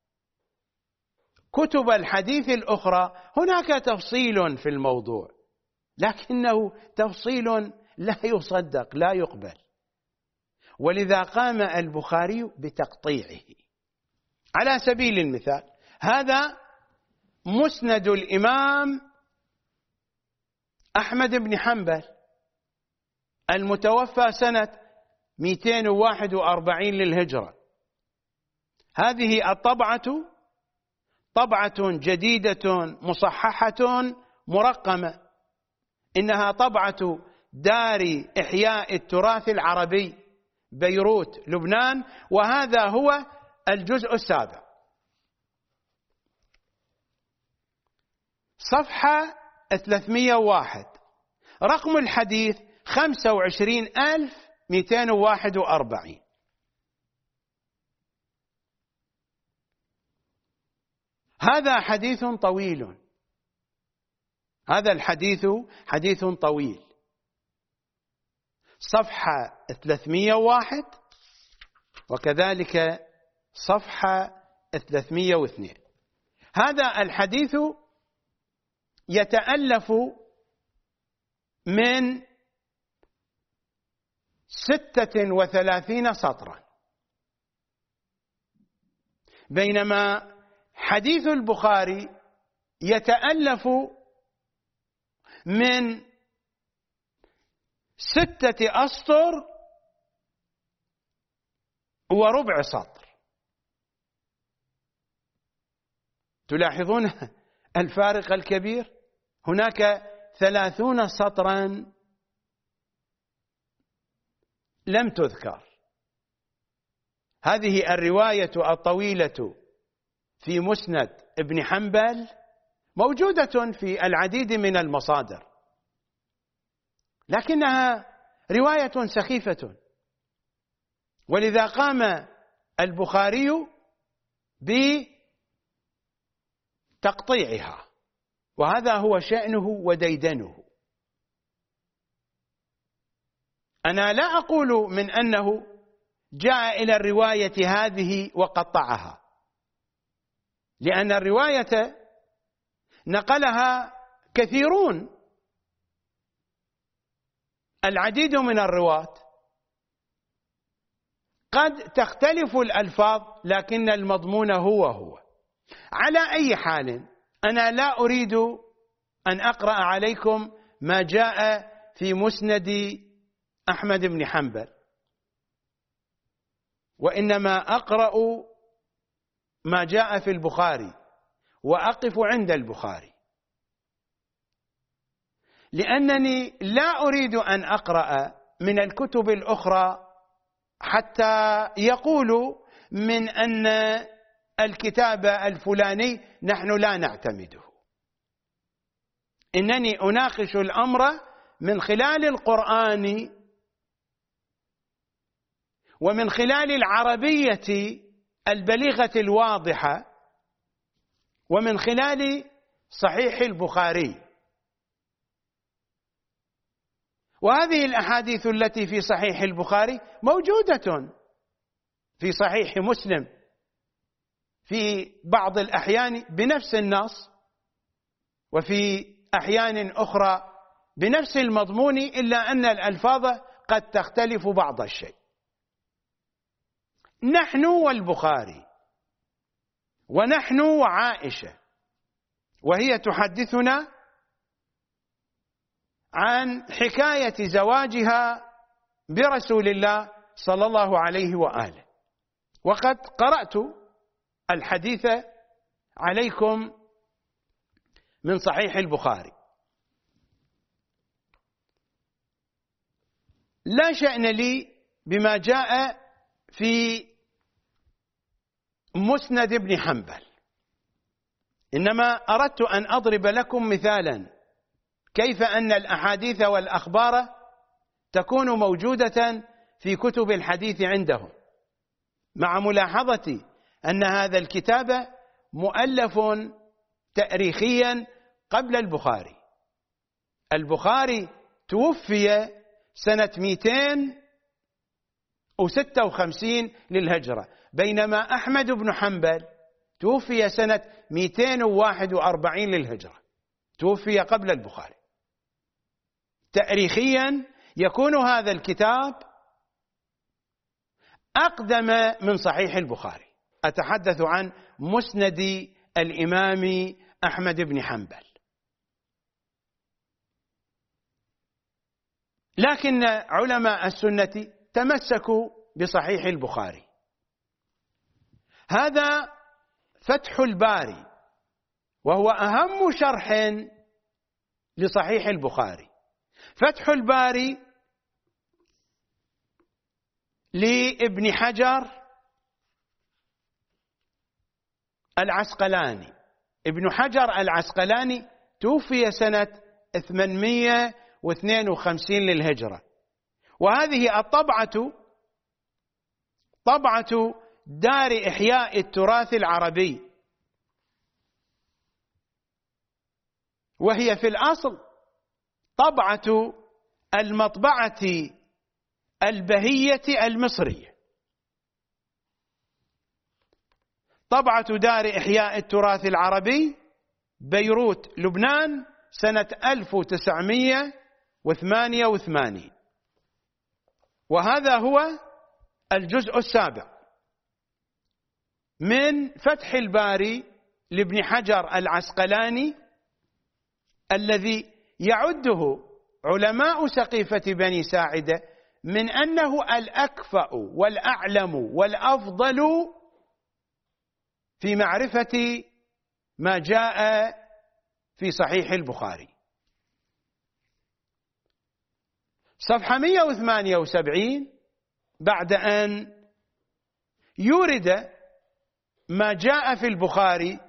كتب الحديث الأخرى هناك تفصيل في الموضوع، لكنه تفصيل لا يصدق لا يقبل، ولذا قام البخاري بتقطيعه. على سبيل المثال، هذا مسند الإمام أحمد بن حنبل المتوفى سنة مئتين وواحد وأربعين للهجرة. هذه الطبعة طبعة جديدة مصححة مرقمة، إنها طبعة دار إحياء التراث العربي بيروت لبنان، وهذا هو الجزء السابع، صفحة ثلاثمئة وواحد، رقم الحديث خمسة وعشرين ألف ومئتين وواحد وأربعين. هذا حديث طويل، هذا الحديث حديث طويل، صفحة ثلاثمئة وواحد وكذلك صفحة ثلاثمئة واثنين. هذا الحديث يتألف من ستة وثلاثين سطرا، بينما حديث البخاري يتألف من ستة أسطر وربع سطر. تلاحظون الفارق الكبير؟ هناك ثلاثون سطرا لم تذكر. هذه الرواية الطويلة في مسند ابن حنبل موجودة في العديد من المصادر، لكنها رواية سخيفة، ولذا قام البخاري بتقطيعها، وهذا هو شأنه وديدنه. أنا لا أقول من أنه جاء إلى الرواية هذه وقطعها، لأن الرواية نقلها كثيرون، العديد من الرواة، قد تختلف الألفاظ لكن المضمون هو هو. على أي حال، أنا لا أريد أن أقرأ عليكم ما جاء في مسند أحمد بن حنبل، وإنما أقرأ ما جاء في البخاري وأقف عند البخاري، لأنني لا أريد أن أقرأ من الكتب الأخرى حتى يقولوا من أن الكتاب الفلاني نحن لا نعتمده. إنني أناقش الأمر من خلال القرآن ومن خلال العربية البليغة الواضحة ومن خلال صحيح البخاري. وهذه الأحاديث التي في صحيح البخاري موجودة في صحيح مسلم في بعض الأحيان بنفس النص، وفي أحيان أخرى بنفس المضمون، إلا أن الألفاظ قد تختلف بعض الشيء. نحن والبخاري ونحن وعائشة، وهي تحدثنا عن حكاية زواجها برسول الله صلى الله عليه وآله. وقد قرأت الحديث عليكم من صحيح البخاري. لا شأن لي بما جاء في مسند ابن حنبل، إنما أردت أن أضرب لكم مثالا كيف أن الأحاديث والأخبار تكون موجودة في كتب الحديث عندهم، مع ملاحظة أن هذا الكتاب مؤلف تاريخيا قبل البخاري. البخاري توفي سنة مئتين وستة وخمسين للهجرة، بينما أحمد بن حنبل توفي سنة مئتين وواحد وأربعين للهجرة، توفي قبل البخاري. تاريخيا يكون هذا الكتاب أقدم من صحيح البخاري. أتحدث عن مسند الإمام أحمد بن حنبل. لكن علماء السنة تمسكوا بصحيح البخاري. هذا فتح الباري، وهو أهم شرح لصحيح البخاري. فتح الباري لابن حجر العسقلاني. ابن حجر العسقلاني توفي سنة ثمانمئة واثنين وخمسين للهجرة، وهذه الطبعة طبعة دار إحياء التراث العربي، وهي في الأصل طبعة المطبعة البهية المصرية. طبعة دار إحياء التراث العربي بيروت لبنان سنة ألف وتسعمئة وثمانية وثمانين. وهذا هو الجزء السابع من فتح الباري لابن حجر العسقلاني، الذي يعده علماء سقيفة بني ساعدة من أنه الأكفأ والأعلم والأفضل في معرفة ما جاء في صحيح البخاري. صفحة مئة وثمانية وسبعين، بعد أن يورد ما جاء في البخاري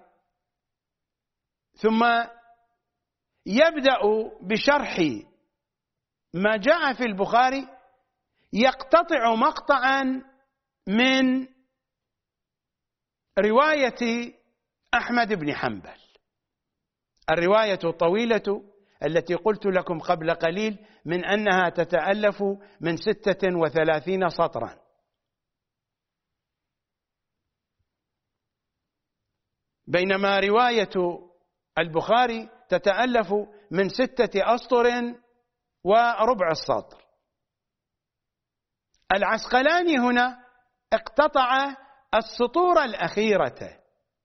ثم يبدأ بشرح ما جاء في البخاري، يقتطع مقطعا من رواية أحمد بن حنبل، الرواية الطويلة التي قلت لكم قبل قليل من أنها تتألف من ستة وثلاثين سطرا. بينما رواية البخاري تتألف من ستة أسطر وربع السطر. العسقلاني هنا اقتطع السطور الأخيرة،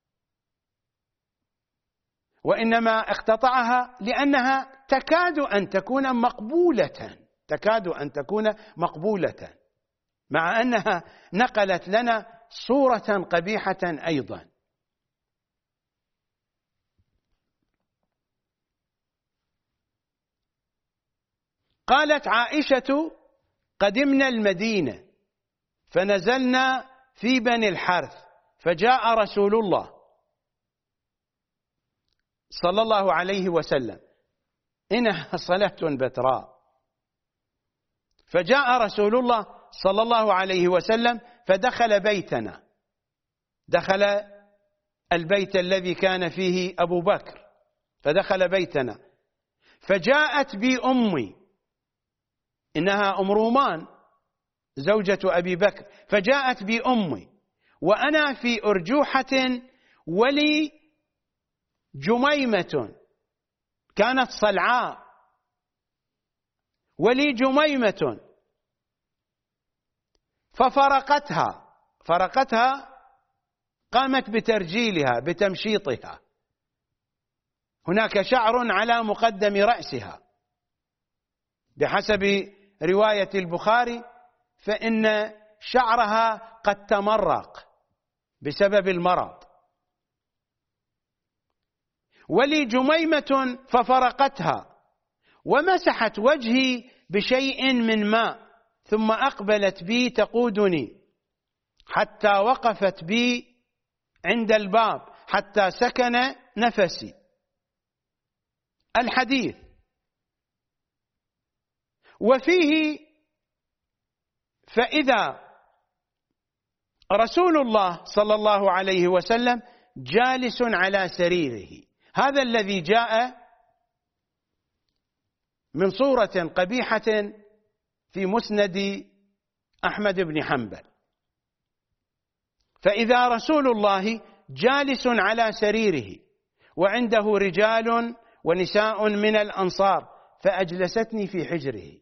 وإنما اقتطعها لأنها تكاد أن تكون مقبولة، تكاد أن تكون مقبولة، مع أنها نقلت لنا صورة قبيحة أيضا. قالت عائشة: قدمنا المدينة فنزلنا في بني الحارث، فجاء رسول الله صلى الله عليه وسلم، إنها صلاة بتراء. فجاء رسول الله صلى الله عليه وسلم فدخل بيتنا، دخل البيت الذي كان فيه أبو بكر، فدخل بيتنا. فجاءت بي أمي، إنها أم رومان زوجة أبي بكر، فجاءت بي أمي وأنا في أرجوحة ولي جميمة كانت صلعاء، ولي جميمة، ففرقتها فرقتها قامت بترجيلها بتمشيطها، هناك شعر على مقدم رأسها بحسب رواية البخاري، فإن شعرها قد تمرق بسبب المرض. ولي جميمة ففرقتها ومسحت وجهي بشيء من ماء، ثم أقبلت بي تقودني حتى وقفت بي عند الباب حتى سكن نفسي. الحديث وفيه: فإذا رسول الله صلى الله عليه وسلم جالس على سريره، هذا الذي جاء من صورة قبيحة في مسند أحمد بن حنبل. فإذا رسول الله جالس على سريره وعنده رجال ونساء من الأنصار فأجلستني في حجره.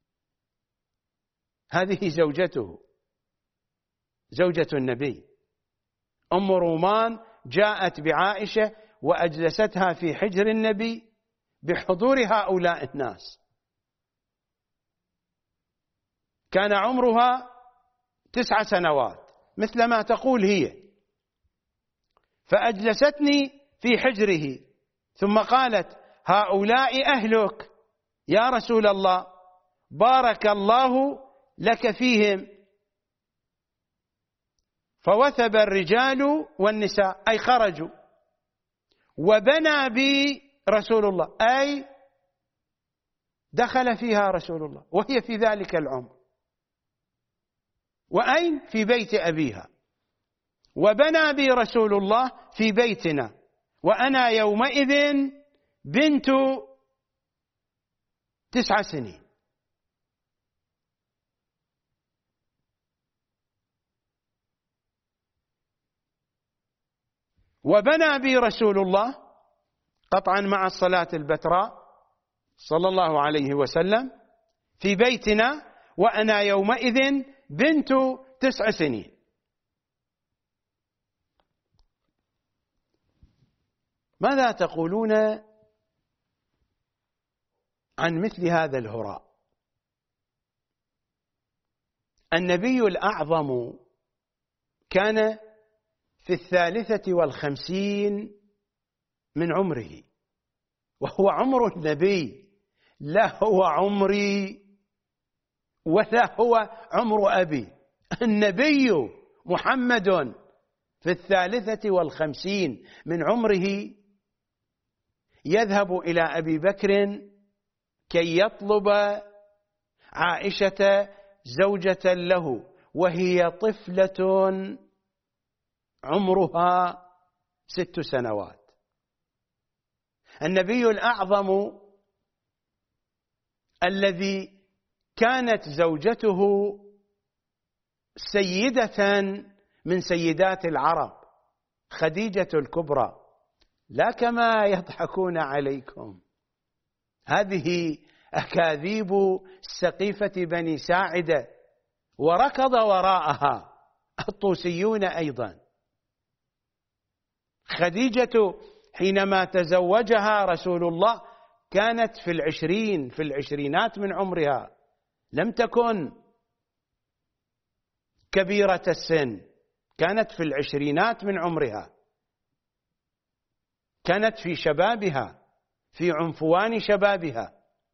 هذه زوجته، زوجة النبي أم رومان، جاءت بعائشة وأجلستها في حجر النبي بحضور هؤلاء الناس. كان عمرها تسع سنوات مثل ما تقول هي، فأجلستني في حجره ثم قالت: هؤلاء أهلك يا رسول الله، بارك الله لك فيهم. فوثب الرجال والنساء، أي خرجوا، وبنى بي رسول الله، أي دخل فيها رسول الله وهي في ذلك العمر. وأين؟ في بيت أبيها. وبنى بي رسول الله في بيتنا وأنا يومئذ بنت تسع سنين. وبنى بي رسول الله قطعا مع الصلاة البتراء صلى الله عليه وسلم في بيتنا وأنا يومئذ بنت تسع سنين. ماذا تقولون عن مثل هذا الهراء؟ النبي الأعظم كان في الثالثة والخمسين من عمره، وهو عمر النبي، لا هو عمري ولا هو عمر أبي. النبي محمد في الثالثة والخمسين من عمره يذهب إلى أبي بكر كي يطلب عائشة زوجة له وهي طفلة عمرها ست سنوات. النبي الأعظم الذي كانت زوجته سيدة من سيدات العرب، خديجة الكبرى، لا كما يضحكون عليكم، هذه أكاذيب سقيفة بني ساعدة، وركض وراءها الطوسيون أيضا. خديجة حينما تزوجها رسول الله كانت في العشرين في العشرينات من عمرها، لم تكن كبيرة السن، كانت في العشرينات من عمرها، كانت في شبابها، في عنفوان شبابها،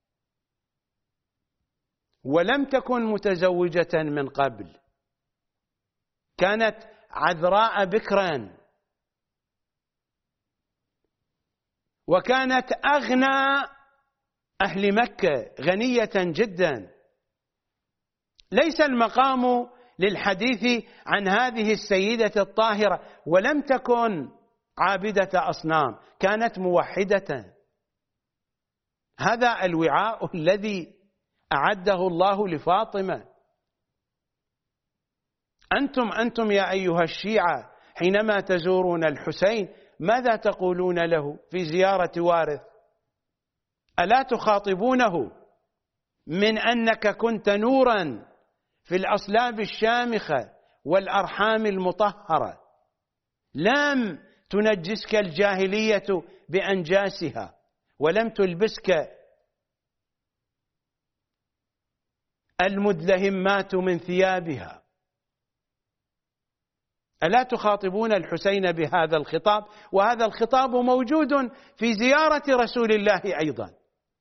ولم تكن متزوجة من قبل، كانت عذراء بكرا، وكانت أغنى أهل مكة، غنية جدا. ليس المقام للحديث عن هذه السيدة الطاهرة، ولم تكن عابدة أصنام، كانت موحدة. هذا الوعاء الذي أعده الله لفاطمة. أنتم أنتم يا أيها الشيعة حينما تزورون الحسين ماذا تقولون له في زيارة وارث؟ ألا تخاطبونه من أنك كنت نورا في الأصلاب الشامخة والأرحام المطهرة، لم تنجسك الجاهلية بأنجاسها، ولم تلبسك المدلهمات من ثيابها. ألا تخاطبون الحسين بهذا الخطاب؟ وهذا الخطاب موجود في زيارة رسول الله أيضا.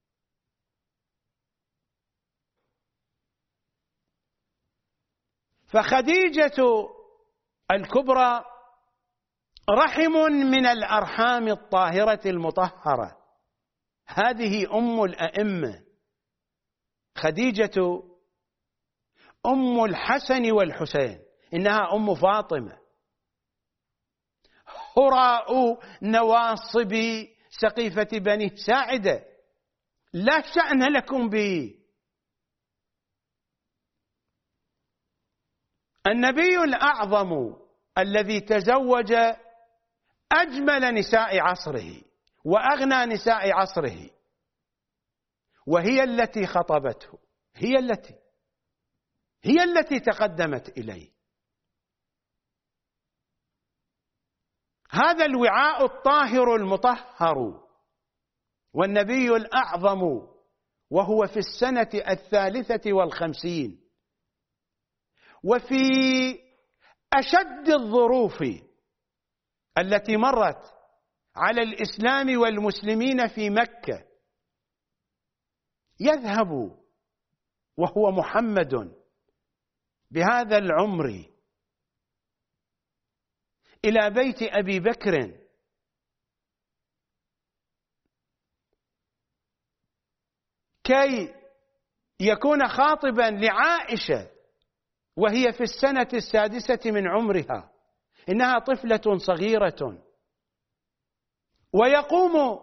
فخديجة الكبرى رحم من الأرحام الطاهرة المطهرة، هذه أم الأئمة. خديجة أم الحسن والحسين، إنها أم فاطمة. هراء نواصب سقيفة بني ساعدة، لا شأن لكم به. النبي الأعظم الذي تزوج أجمل نساء عصره وأغنى نساء عصره، وهي التي خطبته، هي التي هي التي تقدمت إليه. هذا الوعاء الطاهر المطهر، والنبي الأعظم وهو في السنة الثالثة والخمسين، وفي أشد الظروف التي مرت على الإسلام والمسلمين في مكة، يذهب وهو محمد بهذا العمر إلى بيت أبي بكر كي يكون خاطبا لعائشة وهي في السنة السادسة من عمرها، إنها طفلة صغيرة، ويقوم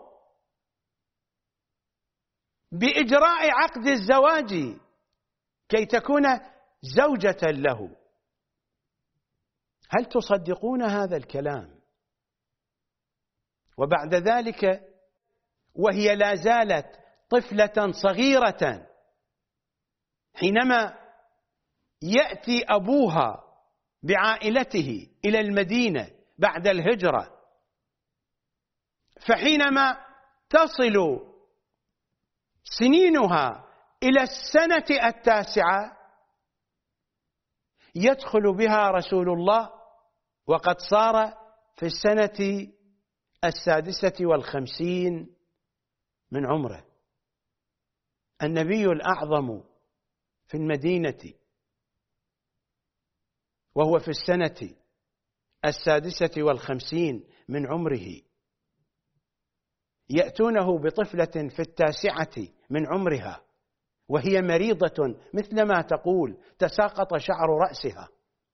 بإجراء عقد الزواج كي تكون زوجة له. هل تصدقون هذا الكلام؟ وبعد ذلك وهي لا زالت طفلة صغيرة، حينما يأتي أبوها بعائلته إلى المدينة بعد الهجرة، فحينما تصل سنينها إلى السنة التاسعة يدخل بها رسول الله وقد صار في السنة السادسة والخمسين من عمره. النبي الأعظم في المدينة وهو في السنة السادسة والخمسين من عمره، يأتونه بطفلة في التاسعة من عمرها وهي مريضة مثلما تقول تساقط شعر رأسها،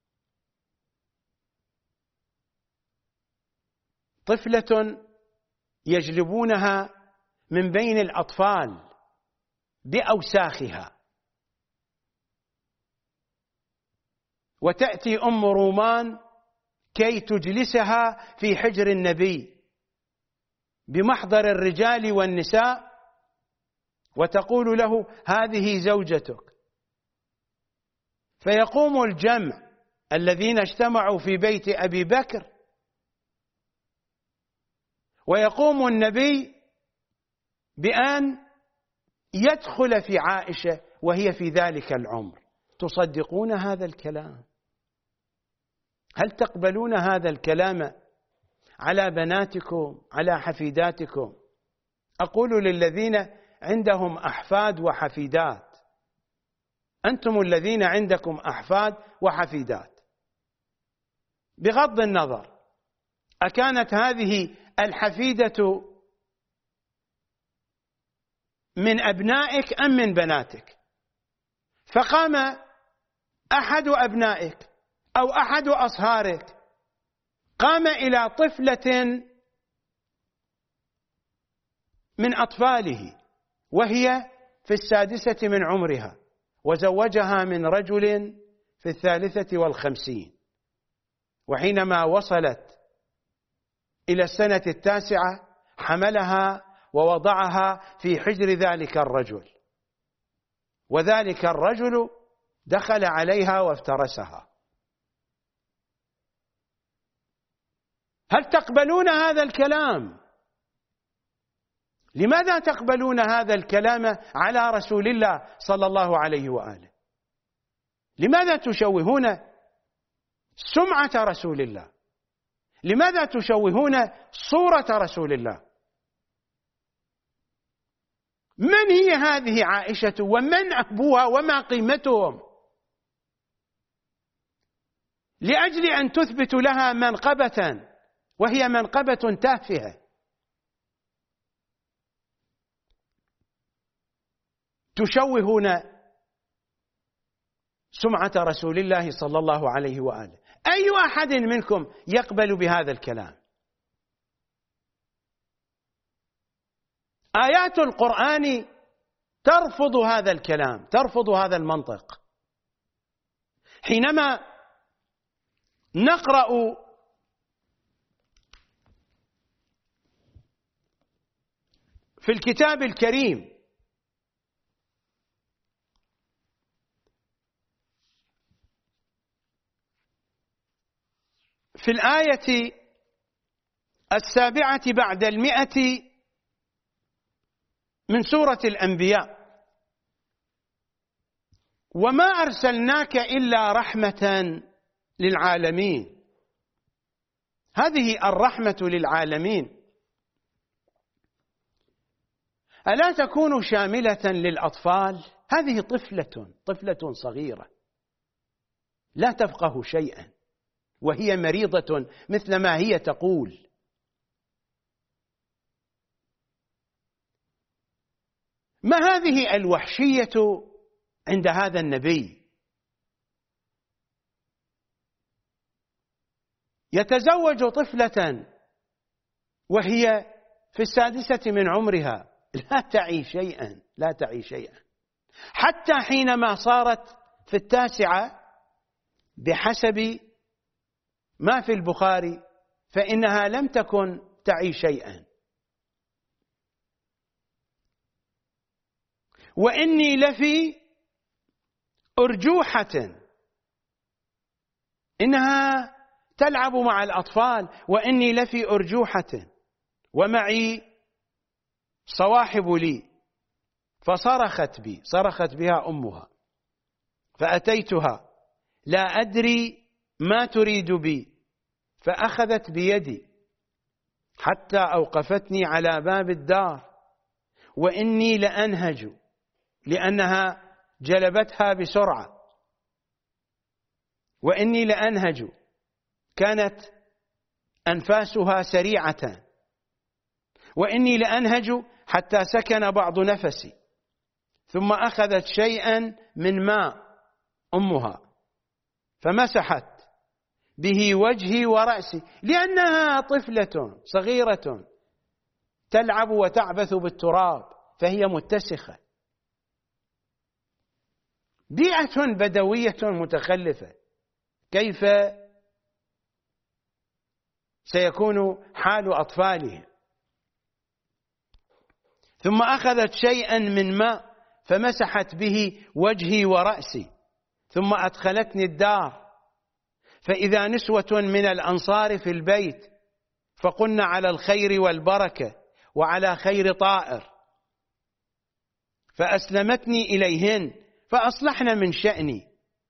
طفلة يجلبونها من بين الأطفال بأوساخها، وتأتي أم رومان كي تجلسها في حجر النبي بمحضر الرجال والنساء، وتقول له هذه زوجتك. فيقوم الجمع الذين اجتمعوا في بيت أبي بكر، ويقوم النبي بأن يدخل في عائشة وهي في ذلك العمر. تصدقون هذا الكلام؟ هل تقبلون هذا الكلام على بناتكم، على حفيداتكم؟ أقول للذين عندهم أحفاد وحفيدات، أنتم الذين عندكم أحفاد وحفيدات، بغض النظر أكانت هذه الحفيدة من أبنائك أم من بناتك، فقام أحد أبنائك أو أحد أصهارك قام إلى طفلة من أطفاله وهي في السادسة من عمرها، وزوجها من رجل في الثالثة والخمسين، وحينما وصلت إلى السنة التاسعة حملها ووضعها في حجر ذلك الرجل، وذلك الرجل دخل عليها وافترسها. هل تقبلون هذا الكلام؟ لماذا تقبلون هذا الكلام على رسول الله صلى الله عليه وآله؟ لماذا تشوهون سمعة رسول الله؟ لماذا تشوهون صورة رسول الله؟ من هي هذه عائشة ومن أبوها وما قيمتهم لأجل أن تثبت لها منقبة وهي منقبة تافهة؟ تشوهون سمعة رسول الله صلى الله عليه وآله. أي أحد منكم يقبل بهذا الكلام؟ آيات القرآن ترفض هذا الكلام، ترفض هذا المنطق. حينما نقرأ في الكتاب الكريم في الآية السابعة بعد المئة من سورة الأنبياء: وما أرسلناك إلا رحمة للعالمين. هذه الرحمة للعالمين ألا تكون شاملة للأطفال؟ هذه طفلة طفلة صغيرة لا تفقه شيئا وهي مريضة مثل ما هي تقول. ما هذه الوحشية عند هذا النبي؟ يتزوج طفلة وهي في السادسة من عمرها، لا تعي شيئا، لا تعي شيئا. حتى حينما صارت في التاسعة بحسب ما في البخاري فإنها لم تكن تعي شيئا. وإني لفي أرجوحة، إنها تلعب مع الأطفال. وإني لفي أرجوحة ومعي صواحب لي، فصرخت بي، صرخت بها أمها، فأتيتها لا أدري ما تريد بي، فأخذت بيدي حتى أوقفتني على باب الدار، وإني لأنهج لأنها جلبتها بسرعة، وإني لأنهج كانت أنفاسها سريعة، وإني لأنهج حتى سكن بعض نفسي، ثم أخذت شيئا من ماء أمها فمسحت به وجهي ورأسي، لأنها طفلة صغيرة تلعب وتعبث بالتراب فهي متسخة. بيئة بدوية متخلفة، كيف سيكون حال أطفالهم؟ ثم أخذت شيئا من ماء فمسحت به وجهي ورأسي، ثم أدخلتني الدار، فإذا نسوة من الأنصار في البيت، فقلنا على الخير والبركة وعلى خير طائر، فأسلمتني إليهن فأصلحن من شأني،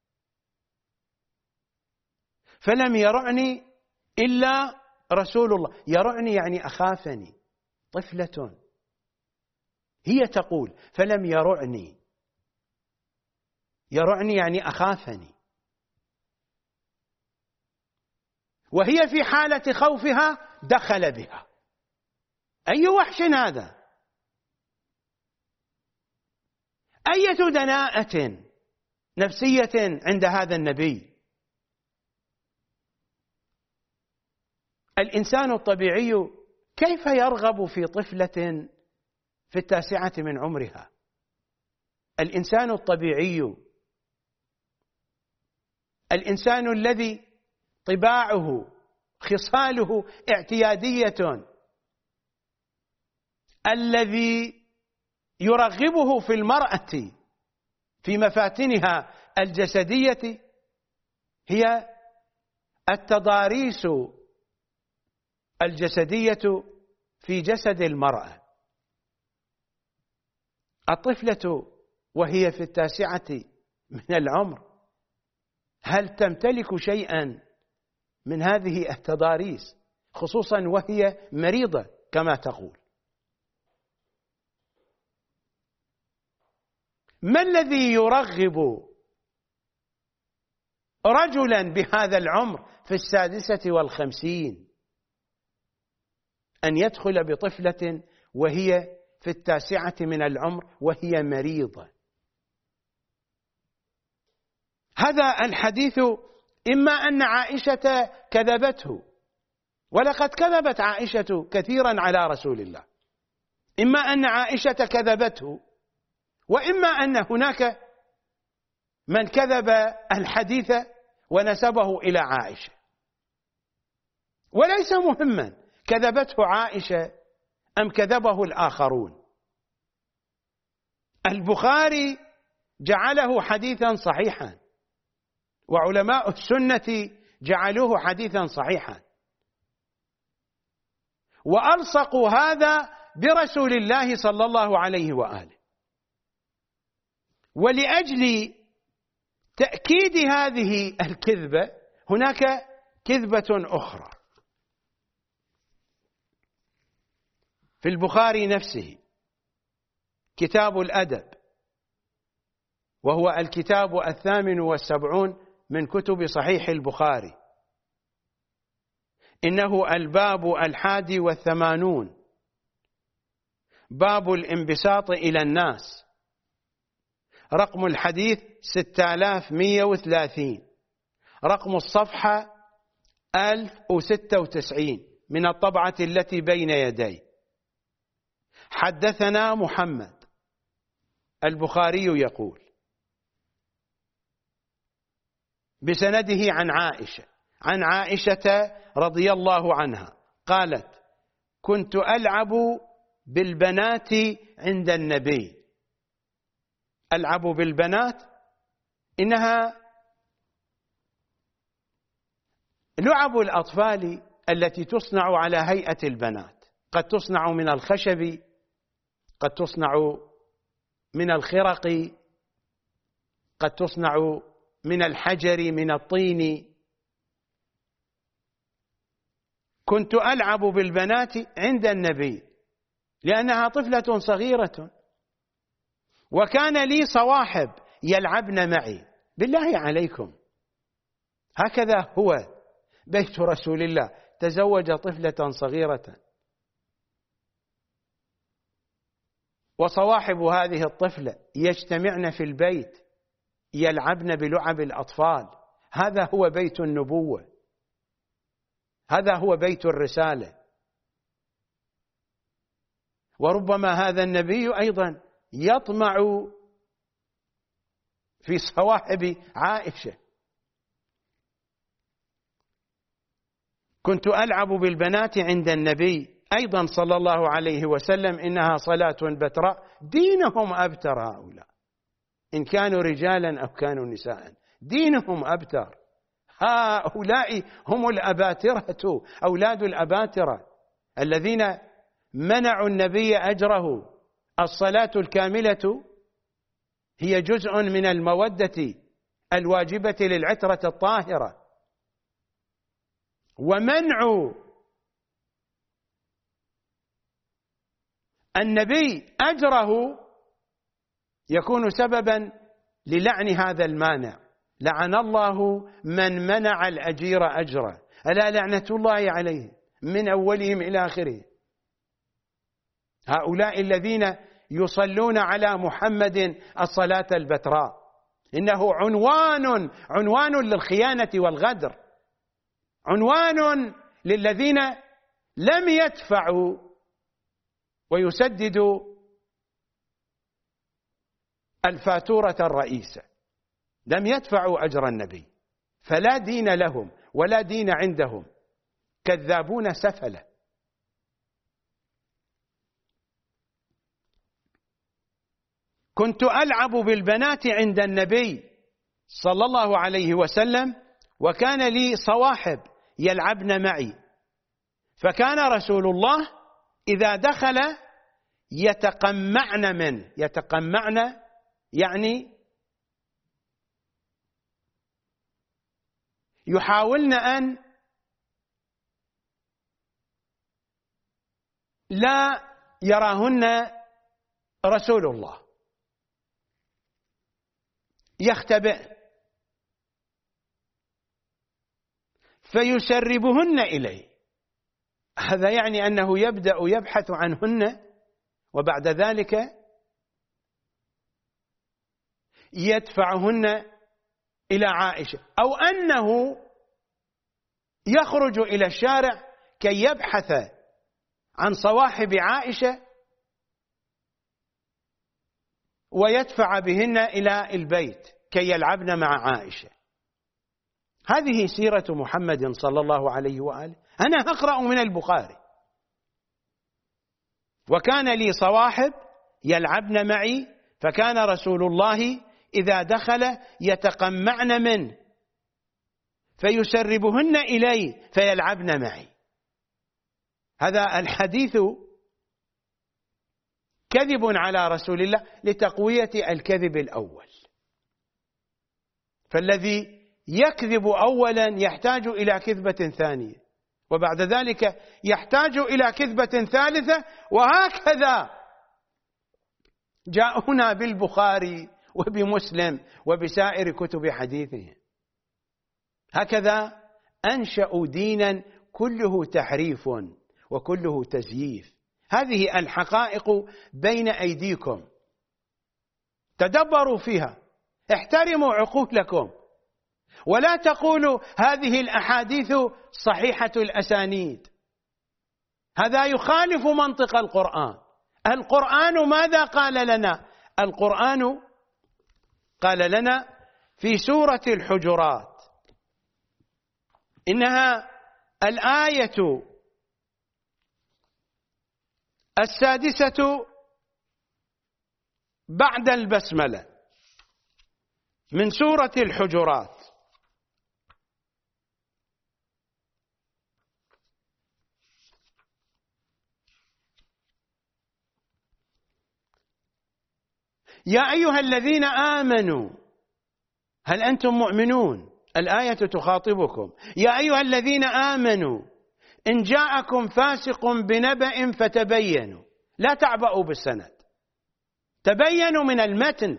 فلم يرعني إلا رسول الله. يرعني يعني أخافني، طفلة هي تقول فلم يرعني، يرعني يعني أخافني، وهي في حالة خوفها دخل بها. أي وحش هذا؟ أية دناءة نفسية عند هذا النبي؟ الإنسان الطبيعي كيف يرغب في طفلة في التاسعة من عمرها؟ الإنسان الطبيعي، الإنسان الذي طباعه خصاله اعتيادية، الذي يرغبه في المرأة في مفاتنها الجسدية هي التضاريس الجسدية في جسد المرأة. الطفلة وهي في التاسعة من العمر هل تمتلك شيئا من هذه التضاريس، خصوصا وهي مريضة كما تقول؟ ما الذي يرغب رجلا بهذا العمر في السادسة والخمسين أن يدخل بطفلة وهي في التاسعة من العمر وهي مريضة؟ هذا الحديث إما أن عائشة كذبته، ولقد كذبت عائشة كثيرا على رسول الله، إما أن عائشة كذبته، وإما أن هناك من كذب الحديث ونسبه إلى عائشة، وليس مهما كذبته عائشة أم كذبه الآخرون. البخاري جعله حديثا صحيحا، وعلماء السنة جعلوه حديثا صحيحا، وألصقوا هذا برسول الله صلى الله عليه وآله. ولأجل تأكيد هذه الكذبة هناك كذبة أخرى في البخاري نفسه، كتاب الأدب، وهو الكتاب الثامن والسبعون من كتب صحيح البخاري. إنه الباب الحادي والثمانون، باب الانبساط إلى الناس، رقم الحديث ستة آلاف ومئة وثلاثين، رقم الصفحة ألف وستة وتسعين من الطبعة التي بين يدي. حدثنا محمد، البخاري يقول بسنده عن عائشة عن عائشة رضي الله عنها قالت: كنت ألعب بالبنات عند النبي. ألعب بالبنات إنها لعب الأطفال التي تصنع على هيئة البنات، قد تصنع من الخشب، قد تصنع من الخرق، قد تصنع من الحجر، من الطين. كنت ألعب بالبنات عند النبي لأنها طفلة صغيرة، وكان لي صواحب يلعبن معي. بالله عليكم، هكذا هو بيت رسول الله، تزوج طفلة صغيرة، وصواحب هذه الطفلة يجتمعن في البيت يلعبن بلعب الأطفال. هذا هو بيت النبوة، هذا هو بيت الرسالة. وربما هذا النبي أيضا يطمع في صواحب عائشة. كنت ألعب بالبنات عند النبي أيضا صلى الله عليه وسلم، إنها صلاة بتراء، دينهم أبتر هؤلاء، إن كانوا رجالا أو كانوا نساء، دينهم أبتر. هؤلاء هم الأباترة، أولاد الأباترة الذين منعوا النبي أجره. الصلاة الكاملة هي جزء من المودة الواجبة للعترة الطاهرة، ومنع النبي أجره يكون سببا للعن هذا المانع. لعن الله من منع الأجير أجره، ألا لعنة الله عليه من أولهم إلى آخره. هؤلاء الذين يصلون على محمد الصلاة البتراء إنه عنوان عنوان للخيانة والغدر، عنوان للذين لم يدفعوا ويسددوا الفاتورة الرئيسة، لم يدفعوا أجر النبي، فلا دين لهم ولا دين عندهم، كذابون سفلة. كنت ألعب بالبنات عند النبي صلى الله عليه وسلم، وكان لي صواحب يلعبن معي. فكان رسول الله إذا دخل يتقمعن منه، يتقمعن يعني يحاولن أن لا يراهن رسول الله، يختبئ فيسربهن إليه. هذا يعني أنه يبدأ يبحث عنهن، وبعد ذلك يدفعهن إلى عائشة، أو أنه يخرج إلى الشارع كي يبحث عن صواحب عائشة ويدفع بهن إلى البيت كي يلعبن مع عائشة. هذه سيرة محمد صلى الله عليه وآله. أنا أقرأ من البخاري: وكان لي صواحب يلعبن معي، فكان رسول الله إذا دخل يتقمعن منه فيسربهن إلي فيلعبن معي. هذا الحديث كذب على رسول الله لتقوية الكذب الأول، فالذي يكذب أولا يحتاج إلى كذبة ثانية، وبعد ذلك يحتاج إلى كذبة ثالثة، وهكذا جاء هنا بالبخاري وبمسلم وبسائر كتب حديثهم. هكذا أنشأوا دينا كله تحريف وكله تزييف. هذه الحقائق بين أيديكم، تدبروا فيها، احترموا عقولكم، ولا تقولوا هذه الأحاديث صحيحة الأسانيد. هذا يخالف منطق القرآن. القرآن ماذا قال لنا؟ القرآن قال لنا في سورة الحجرات: إنها الآية السادسة بعد البسملة من سورة الحجرات: يا أيها الذين آمنوا هل أنتم مؤمنون؟ الآية تخاطبكم: يا أيها الذين آمنوا إن جاءكم فاسق بنبأ فتبينوا. لا تعبأوا بالسند، تبينوا من المتن.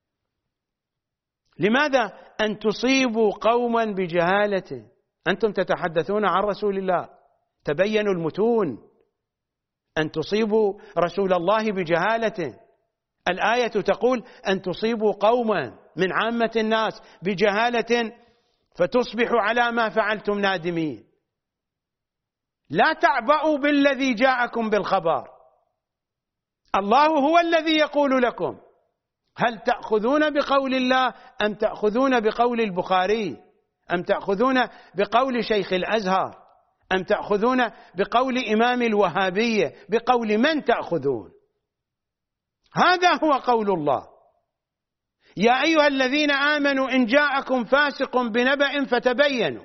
لماذا؟ أن تصيبوا قوما بجهالة. أنتم تتحدثون عن رسول الله، تبينوا المتون. أن تصيبوا رسول الله بجهالة. الآية تقول أن تصيبوا قوما من عامة الناس بجهالة فتصبحوا على ما فعلتم نادمين. لا تعبأوا بالذي جاءكم بالخبر. الله هو الذي يقول لكم. هل تأخذون بقول الله أم تأخذون بقول البخاري أم تأخذون بقول شيخ الأزهر أم تأخذون بقول إمام الوهابية؟ بقول من تأخذون؟ هذا هو قول الله: يا أيها الذين آمنوا إن جاءكم فاسق بنبأ فتبينوا.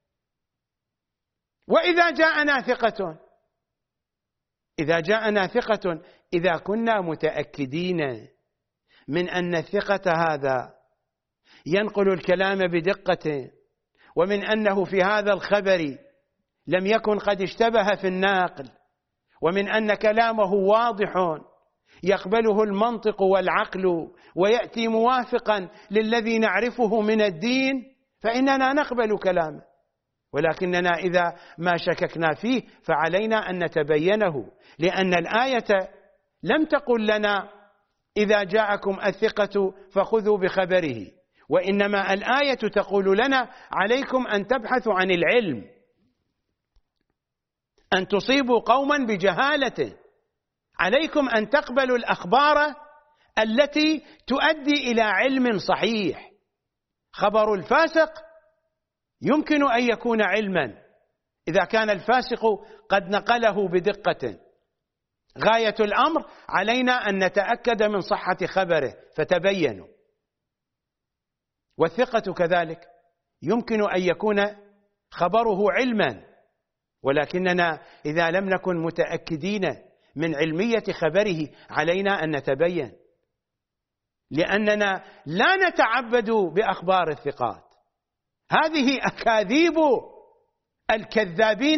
وإذا جاءنا ثقة، إذا جاءنا ثقة إذا كنا متأكدين من أن الثقة هذا ينقل الكلام بدقة، ومن أنه في هذا الخبر لم يكن قد اشتبه في الناقل، ومن أن كلامه واضح يقبله المنطق والعقل ويأتي موافقا للذي نعرفه من الدين، فإننا نقبل كلامه. ولكننا إذا ما شككنا فيه فعلينا أن نتبينه، لأن الآية لم تقل لنا إذا جاءكم الثقة فخذوا بخبره، وإنما الآية تقول لنا عليكم أن تبحثوا عن العلم، أن تصيبوا قوما بجهالة، عليكم أن تقبلوا الأخبار التي تؤدي إلى علم صحيح. خبر الفاسق يمكن أن يكون علما إذا كان الفاسق قد نقله بدقة. غاية الأمر علينا أن نتأكد من صحة خبره فتبينوا. والثقة كذلك يمكن أن يكون خبره علما ولكننا إذا لم نكن متأكدين من علمية خبره علينا أن نتبين، لأننا لا نتعبد بأخبار الثقات. هذه أكاذيب الكذابين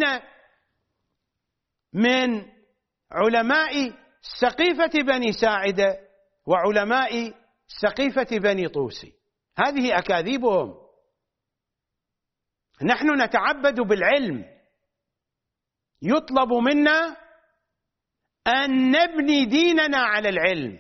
من علماء سقيفة بني ساعدة وعلماء سقيفة بني طوسي، هذه أكاذيبهم. نحن نتعبد بالعلم، يطلب منا أن نبني ديننا على العلم.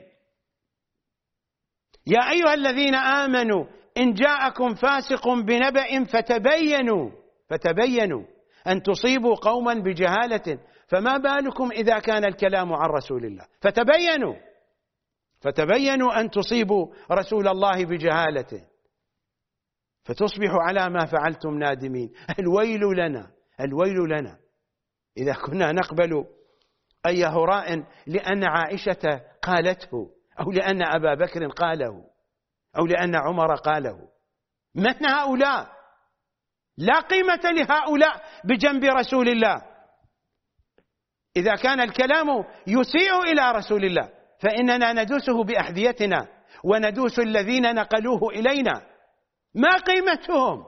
يا أيها الذين آمنوا إن جاءكم فاسق بنبأ فتبينوا فتبينوا أن تصيبوا قوما بجهالة فما بالكم إذا كان الكلام عن رسول الله، فتبينوا فتبينوا أن تصيبوا رسول الله بجهالة فتصبحوا على ما فعلتم نادمين. الويل لنا الويل لنا إذا كنا نقبل أي هراء لأن عائشة قالته، أو لأن أبا بكر قاله، أو لأن عمر قاله. من هؤلاء؟ لا قيمة لهؤلاء بجنب رسول الله. إذا كان الكلام يسيء إلى رسول الله فإننا ندوسه بأحذيتنا وندوس الذين نقلوه إلينا. ما قيمتهم؟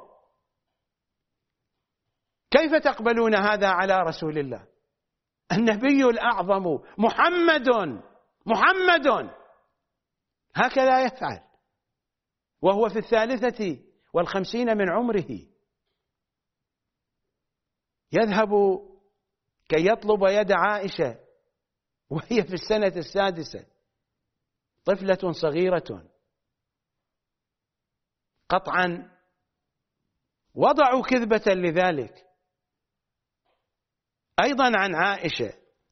كيف تقبلون هذا على رسول الله؟ النبي الأعظم محمد محمد هكذا يفعل وهو في الثالثة والخمسين من عمره، يذهب كي يطلب يد عائشة وهي في السنة السادسة، طفلة صغيرة. قطعا وضعوا كذبة لذلك. أيضا عن عائشة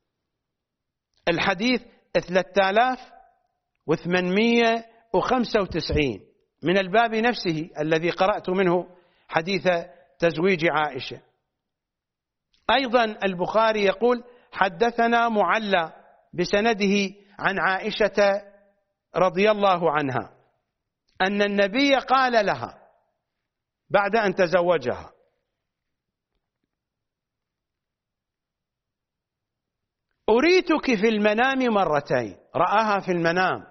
الحديث ثلاثة آلاف وثمانمئة وخمسة وتسعين من الباب نفسه الذي قرأت منه حديث تزويج عائشة. أيضا البخاري يقول حدثنا معلى بسنده عن عائشة رضي الله عنها أن النبي قال لها بعد أن تزوجها: أريتك في المنام مرتين. رآها في المنام.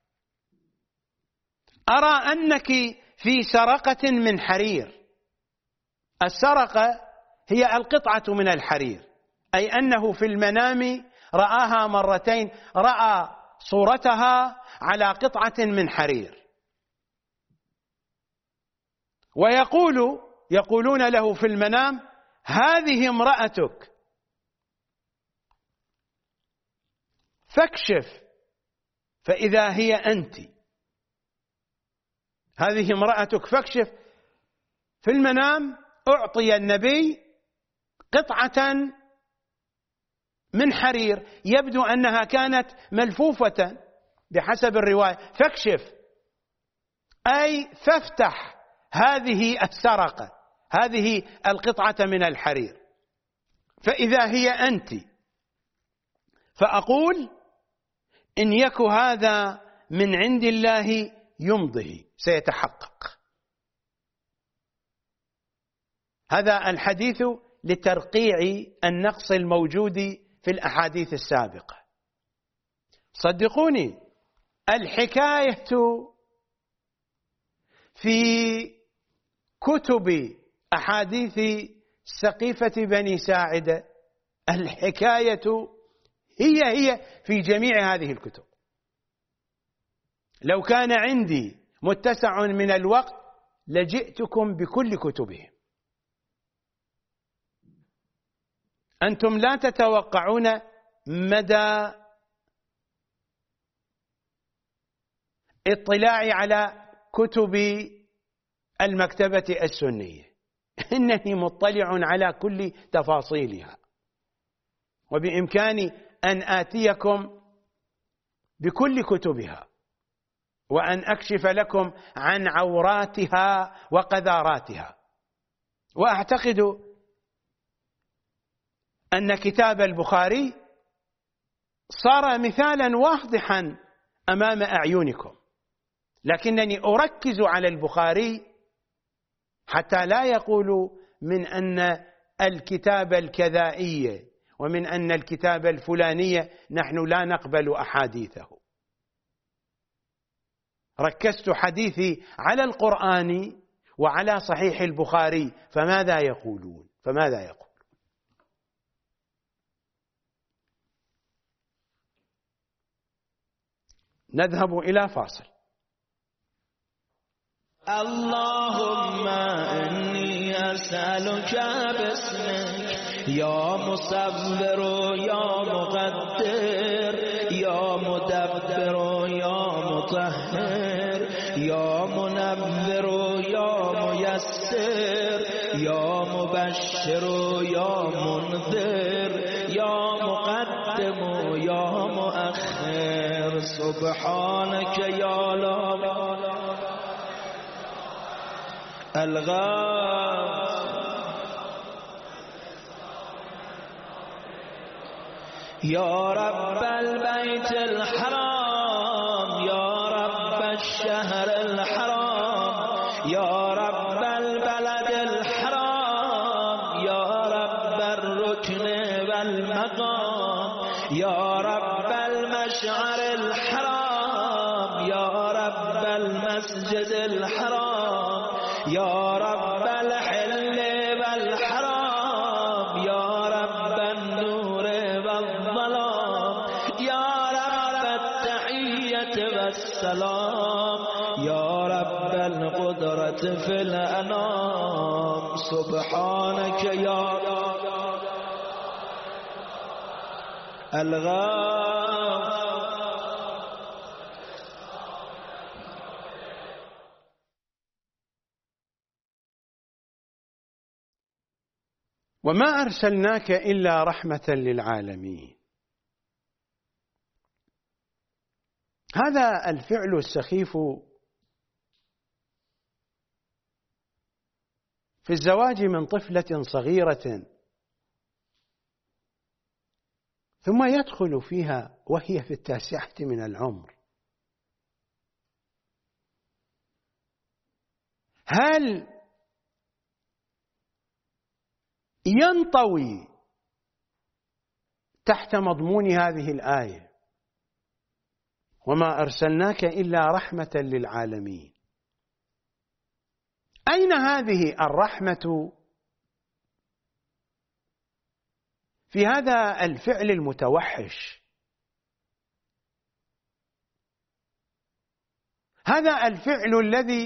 أرى أنك في سرقة من حرير. السرقة هي القطعة من الحرير، أي أنه في المنام رآها مرتين، رأى صورتها على قطعة من حرير. ويقول يقولون له في المنام: هذه امرأتك فاكشف فإذا هي أنت. هذه امرأتك فاكشف. في المنام أعطي النبي قطعة من حرير يبدو أنها كانت ملفوفة بحسب الرواية. فاكشف أي فافتح هذه السرقة، هذه القطعة من الحرير، فإذا هي أنت. فأقول إن يك هذا من عند الله يمضه، سيتحقق. هذا الحديث لترقيع النقص الموجود في الأحاديث السابقة. صدقوني الحكاية في كتب أحاديث سقيفة بني ساعدة، الحكاية هي هي في جميع هذه الكتب. لو كان عندي متسع من الوقت لجئتكم بكل كتبهم. أنتم لا تتوقعون مدى اطلاعي على كتب المكتبة السنية. إنني مطلع على كل تفاصيلها، وبإمكاني أن آتيكم بكل كتبها وأن أكشف لكم عن عوراتها وقذاراتها. وأعتقد أن كتاب البخاري صار مثالا واضحا أمام أعينكم، لكنني أركز على البخاري حتى لا يقولوا من أن الكتابة الكذائية ومن أن الكتابة الفلانية نحن لا نقبل أحاديثه. ركزت حديثي على القرآن وعلى صحيح البخاري، فماذا يقولون؟ فماذا يقول؟ نذهب إلى فاصل. اللهم إني أسألك باسمك يا مصور يا مقدر يا مدبر يا مطهر يا منور يا ميسر يا مبشر يا منذر يا مقدم يا مؤخر سبحانك يا لا الغاث يا رب البيت الحرام يا رب الشهر الحرام يا رب البلد الحرام يا رب الركن والمقام يا رب المشعر الحرام يا رب المسجد الحرام يا رب الحل والحرام يا رب النور والظلام يا رب التحية والسلام يا رب القدرة في الأنام سبحانك يا الغاث. وما أرسلناك إلا رحمة للعالمين. هذا الفعل السخيف في الزواج من طفلة صغيرة ثم يدخل فيها وهي في التاسعة من العمر، هل ينطوي تحت مضمون هذه الآية وما أرسلناك إلا رحمة للعالمين؟ أين هذه الرحمة في هذا الفعل المتوحش؟ هذا الفعل الذي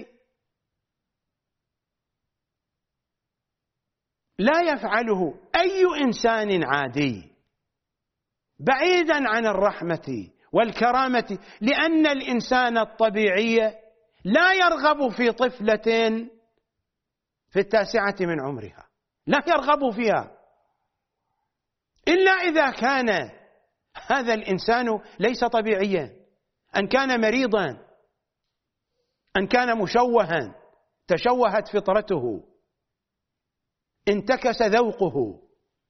لا يفعله أي إنسان عادي، بعيدا عن الرحمة والكرامة، لأن الإنسان الطبيعي لا يرغب في طفلة في التاسعة من عمرها، لا يرغب فيها إلا إذا كان هذا الإنسان ليس طبيعيا، أن كان مريضا، أن كان مشوها، تشوهت فطرته، انتكس ذوقه،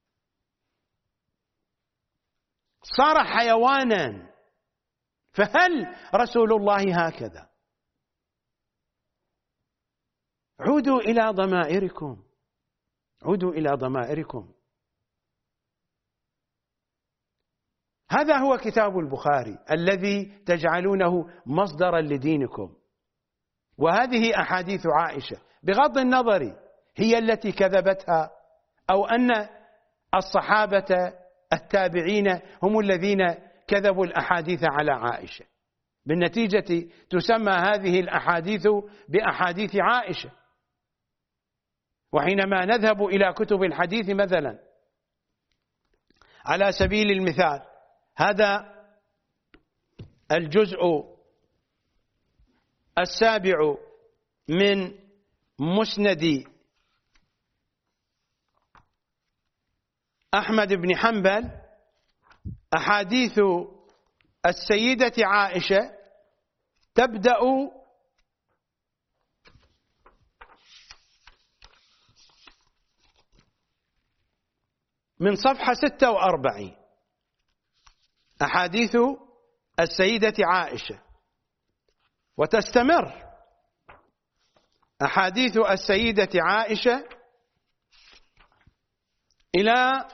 صار حيوانا. فهل رسول الله هكذا؟ عودوا إلى ضمائركم، عودوا إلى ضمائركم. هذا هو كتاب البخاري الذي تجعلونه مصدرا لدينكم، وهذه أحاديث عائشة بغض النظر هي التي كذبتها أو أن الصحابة التابعين هم الذين كذبوا الأحاديث على عائشة. بالنتيجة تسمى هذه الأحاديث بأحاديث عائشة. وحينما نذهب إلى كتب الحديث مثلا، على سبيل المثال، هذا الجزء السابع من مسند أحمد بن حنبل، أحاديث السيدة عائشة تبدأ من صفحة ستة وأربعين. أحاديث السيدة عائشة، وتستمر أحاديث السيدة عائشة إلى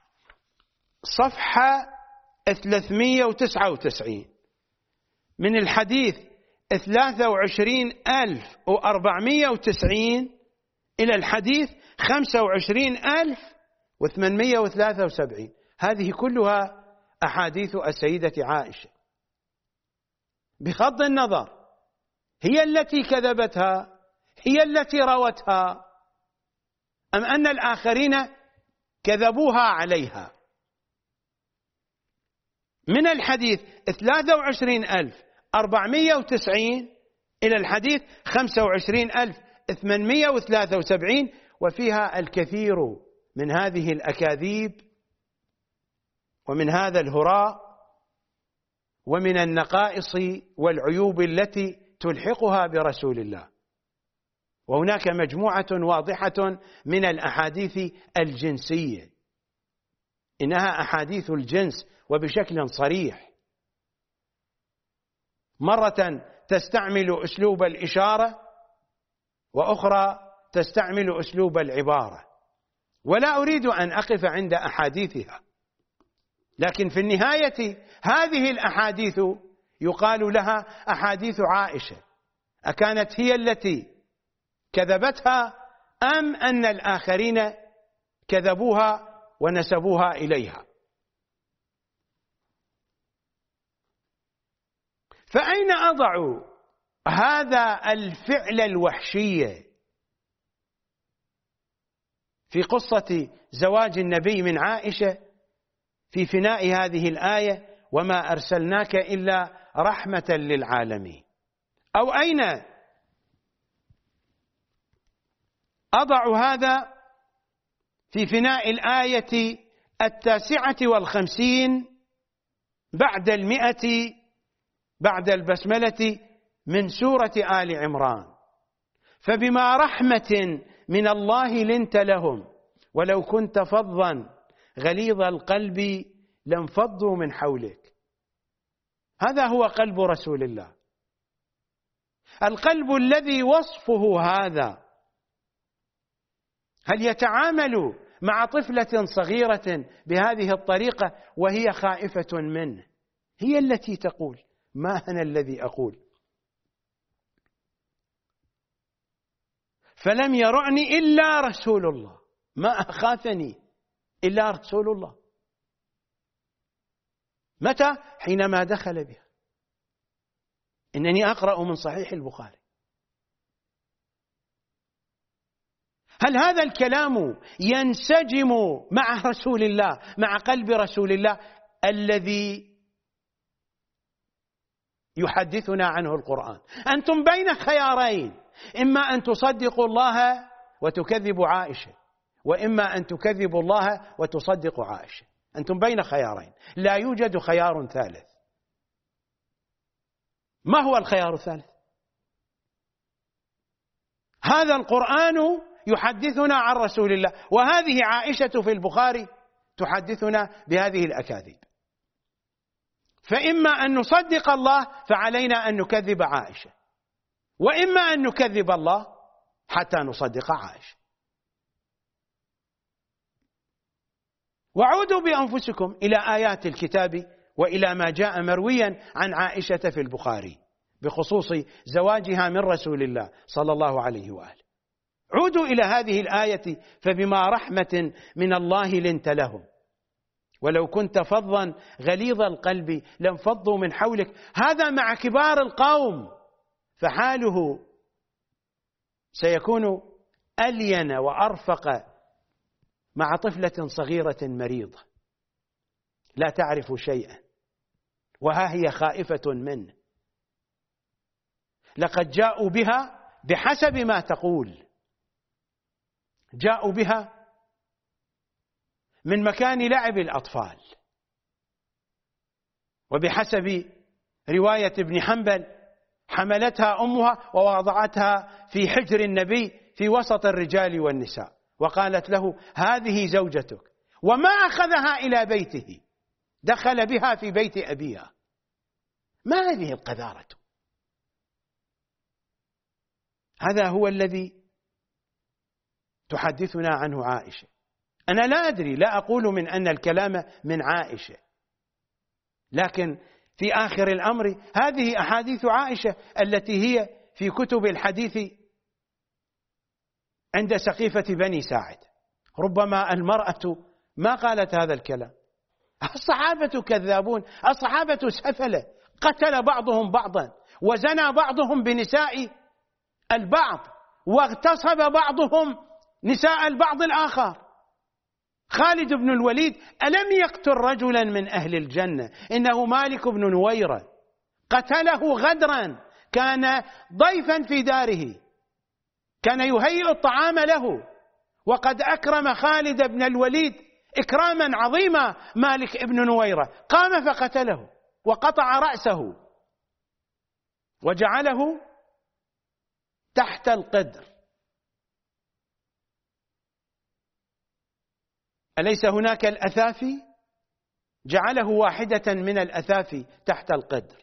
صفحة ثلاثمئة وتسعة وتسعين من الحديث ثلاثة وعشرين ألف وأربعمئة وتسعين إلى الحديث خمسة وعشرين ألف وثمانمئة وثلاثة وسبعين. هذه كلها أحاديث السيدة عائشة، بغض النظر هي التي كذبتها، هي التي روتها، أم أن الآخرين كذبوها عليها. من الحديث ثلاثة وعشرين ألف وأربعمئة وتسعين إلى الحديث خمسة وعشرين ألف وثمانمئة وثلاثة وسبعين، وفيها الكثير من هذه الأكاذيب ومن هذا الهراء ومن النقائص والعيوب التي تلحقها برسول الله. وهناك مجموعة واضحة من الأحاديث الجنسية، إنها أحاديث الجنس وبشكل صريح، مرة تستعمل أسلوب الإشارة وأخرى تستعمل أسلوب العبارة، ولا أريد أن أقف عند أحاديثها، لكن في النهاية هذه الأحاديث يقال لها أحاديث عائشة. أكانت هي التي كذبتها أم أن الآخرين كذبوها ونسبوها إليها؟ فأين أضع هذا الفعل الوحشي في قصة زواج النبي من عائشة في فناء هذه الآية وما أرسلناك إلا رحمة للعالمين؟ أو أين أضع هذا في فناء الآية التاسعة والخمسين بعد المئة بعد البسملة من سورة آل عمران؟ فبما رحمة من الله لنت لهم ولو كنت فظا غليظ القلب لانفضوا من حولك. هذا هو قلب رسول الله، القلب الذي وصفه هذا. هل يتعامل مع طفلة صغيرة بهذه الطريقة وهي خائفة منه؟ هي التي تقول، ما أنا الذي أقول. فلم يرعني إلا رسول الله، ما أخافني إلا رسول الله. متى؟ حينما دخل بها. إنني أقرأ من صحيح البخاري. هل هذا الكلام ينسجم مع رسول الله، مع قلب رسول الله الذي يحدثنا عنه القرآن؟ أنتم بين خيارين، إما أن تصدقوا الله وتكذبوا عائشة، وإما أن تكذبوا الله وتصدقوا عائشة. أنتم بين خيارين، لا يوجد خيار ثالث. ما هو الخيار الثالث؟ هذا القرآن يحدثنا عن رسول الله، وهذه عائشة في البخاري تحدثنا بهذه الأكاذيب. فإما أن نصدق الله فعلينا أن نكذب عائشة، وإما أن نكذب الله حتى نصدق عائشة. وعودوا بأنفسكم إلى آيات الكتاب وإلى ما جاء مرويا عن عائشة في البخاري بخصوص زواجها من رسول الله صلى الله عليه وآله. عودوا إلى هذه الآية: فبما رحمة من الله لنت لهم ولو كنت فظا غليظ القلب لانفضوا من حولك. هذا مع كبار القوم، فحاله سيكون ألين وأرفق مع طفلة صغيرة مريضة لا تعرف شيئا وها هي خائفة منه. لقد جاءوا بها بحسب ما تقول، جاءوا بها من مكان لعب الأطفال، وبحسب رواية ابن حنبل حملتها أمها ووضعتها في حجر النبي في وسط الرجال والنساء، وقالت له: هذه زوجتك، وما أخذها إلى بيته، دخل بها في بيت أبيها. ما هذه القذارة؟ هذا هو الذي تحدثنا عنه عائشة. أنا لا أدري، لا أقول من أن الكلام من عائشة، لكن في آخر الأمر هذه أحاديث عائشة التي هي في كتب الحديث عند سقيفة بني ساعد. ربما المرأة ما قالت هذا الكلام. الصحابة كذابون، الصحابة سفلة، قتل بعضهم بعضا، وزنى بعضهم بنساء البعض، واغتصب بعضهم نساء البعض الآخر. خالد بن الوليد ألم يقتل رجلا من أهل الجنة؟ إنه مالك بن نويرة، قتله غدرا، كان ضيفا في داره، كان يهيئ الطعام له، وقد أكرم خالد بن الوليد إكراما عظيما مالك بن نويرة، قام فقتله وقطع رأسه وجعله تحت القدر. أليس هناك الأثافي؟ جعله واحدة من الأثافي تحت القدر،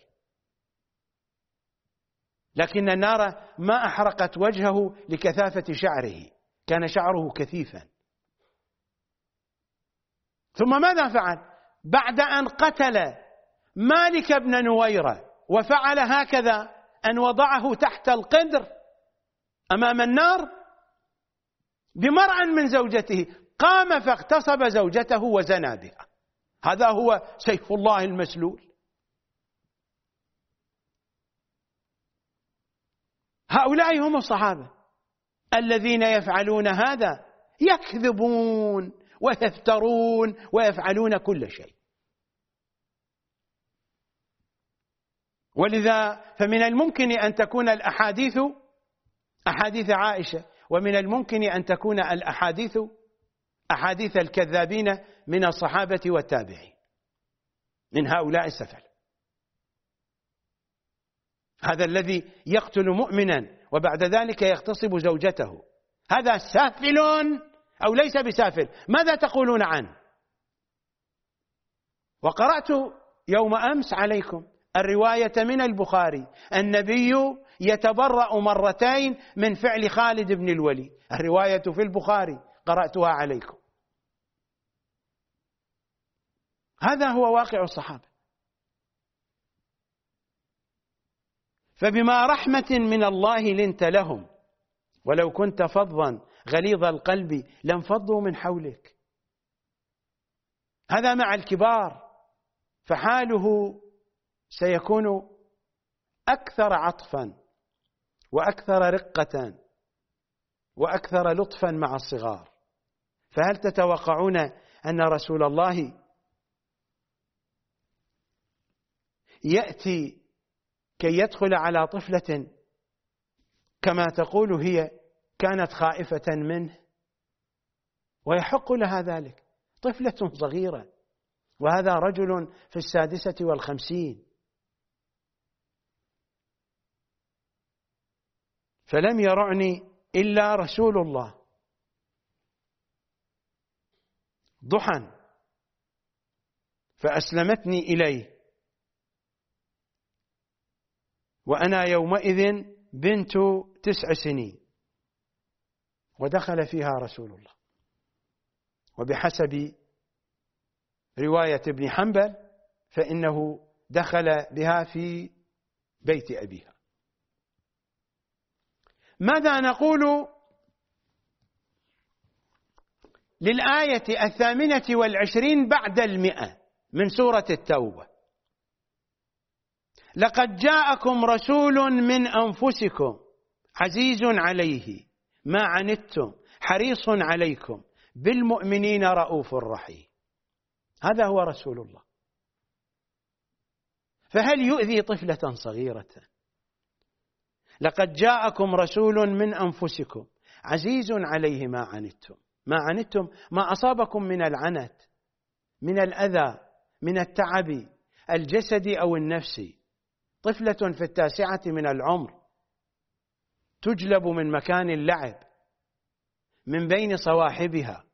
لكن النار ما أحرقت وجهه لكثافة شعره، كان شعره كثيفا. ثم ماذا فعل؟ بعد أن قتل مالك بن نويرة وفعل هكذا، أن وضعه تحت القدر أمام النار بمرأ من زوجته، قام فاغتصب زوجته وزنى بها. هذا هو سيف الله المسلول. هؤلاء هم الصحابة الذين يفعلون هذا، يكذبون ويفترون ويفعلون كل شيء. ولذا فمن الممكن أن تكون الأحاديث أحاديث عائشة، ومن الممكن أن تكون الأحاديث أحاديث الكذابين من الصحابة والتابعين، من هؤلاء السفل. هذا الذي يقتل مؤمنا وبعد ذلك يغتصب زوجته، هذا سافل أو ليس بسافل؟ ماذا تقولون عنه؟ وقرأت يوم أمس عليكم الرواية من البخاري، النبي يتبرأ مرتين من فعل خالد بن الوليد، الرواية في البخاري قرأتها عليكم. هذا هو واقع الصحابة. فبما رحمة من الله لنت لهم، ولو كنت فظا غليظ القلب لانفضوا من حولك. هذا مع الكبار، فحاله سيكون أكثر عطفا وأكثر رقة وأكثر لطفا مع الصغار. فهل تتوقعون أن رسول الله يأتي كي يدخل على طفلة كما تقول هي كانت خائفة منه ويحق لها ذلك؟ طفلة صغيرة، وهذا رجل في السادسة والخمسين. فلم يرعني إلا رسول الله ضحى فأسلمتني إليه، وأنا يومئذ بنت تسع سنين، ودخل فيها رسول الله. وبحسب رواية ابن حنبل فإنه دخل بها في بيت أبيها. ماذا نقول للآية الثامنة والعشرين بعد المئة من سورة التوبة؟ لقد جاءكم رسول من أنفسكم عزيز عليه ما عنتم حريص عليكم بالمؤمنين رؤوف رحيم. هذا هو رسول الله. فهل يؤذي طفلة صغيرة؟ لقد جاءكم رسول من أنفسكم عزيز عليه ما عنتم. ما عنتم ما أصابكم من العنت، من الأذى، من التعب الجسدي أو النفسي. طفلة في التاسعة من العمر تجلب من مكان اللعب من بين صواحبها،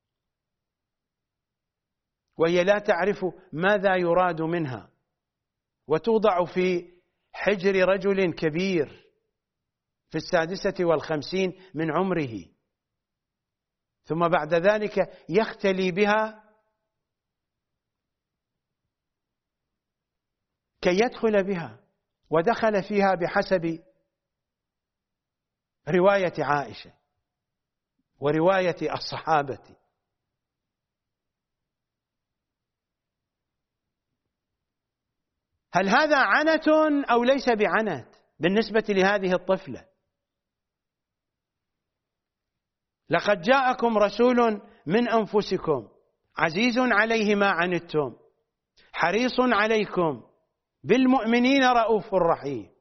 وهي لا تعرف ماذا يراد منها، وتوضع في حجر رجل كبير في السادسة والخمسين من عمره. ثم بعد ذلك يختلي بها كي يدخل بها، ودخل فيها بحسب رواية عائشة ورواية الصحابة. هل هذا عنت أو ليس بعنت بالنسبة لهذه الطفلة؟ لقد جاءكم رسول من أنفسكم عزيز عليه ما عنتم حريص عليكم بالمؤمنين رؤوف رحيم.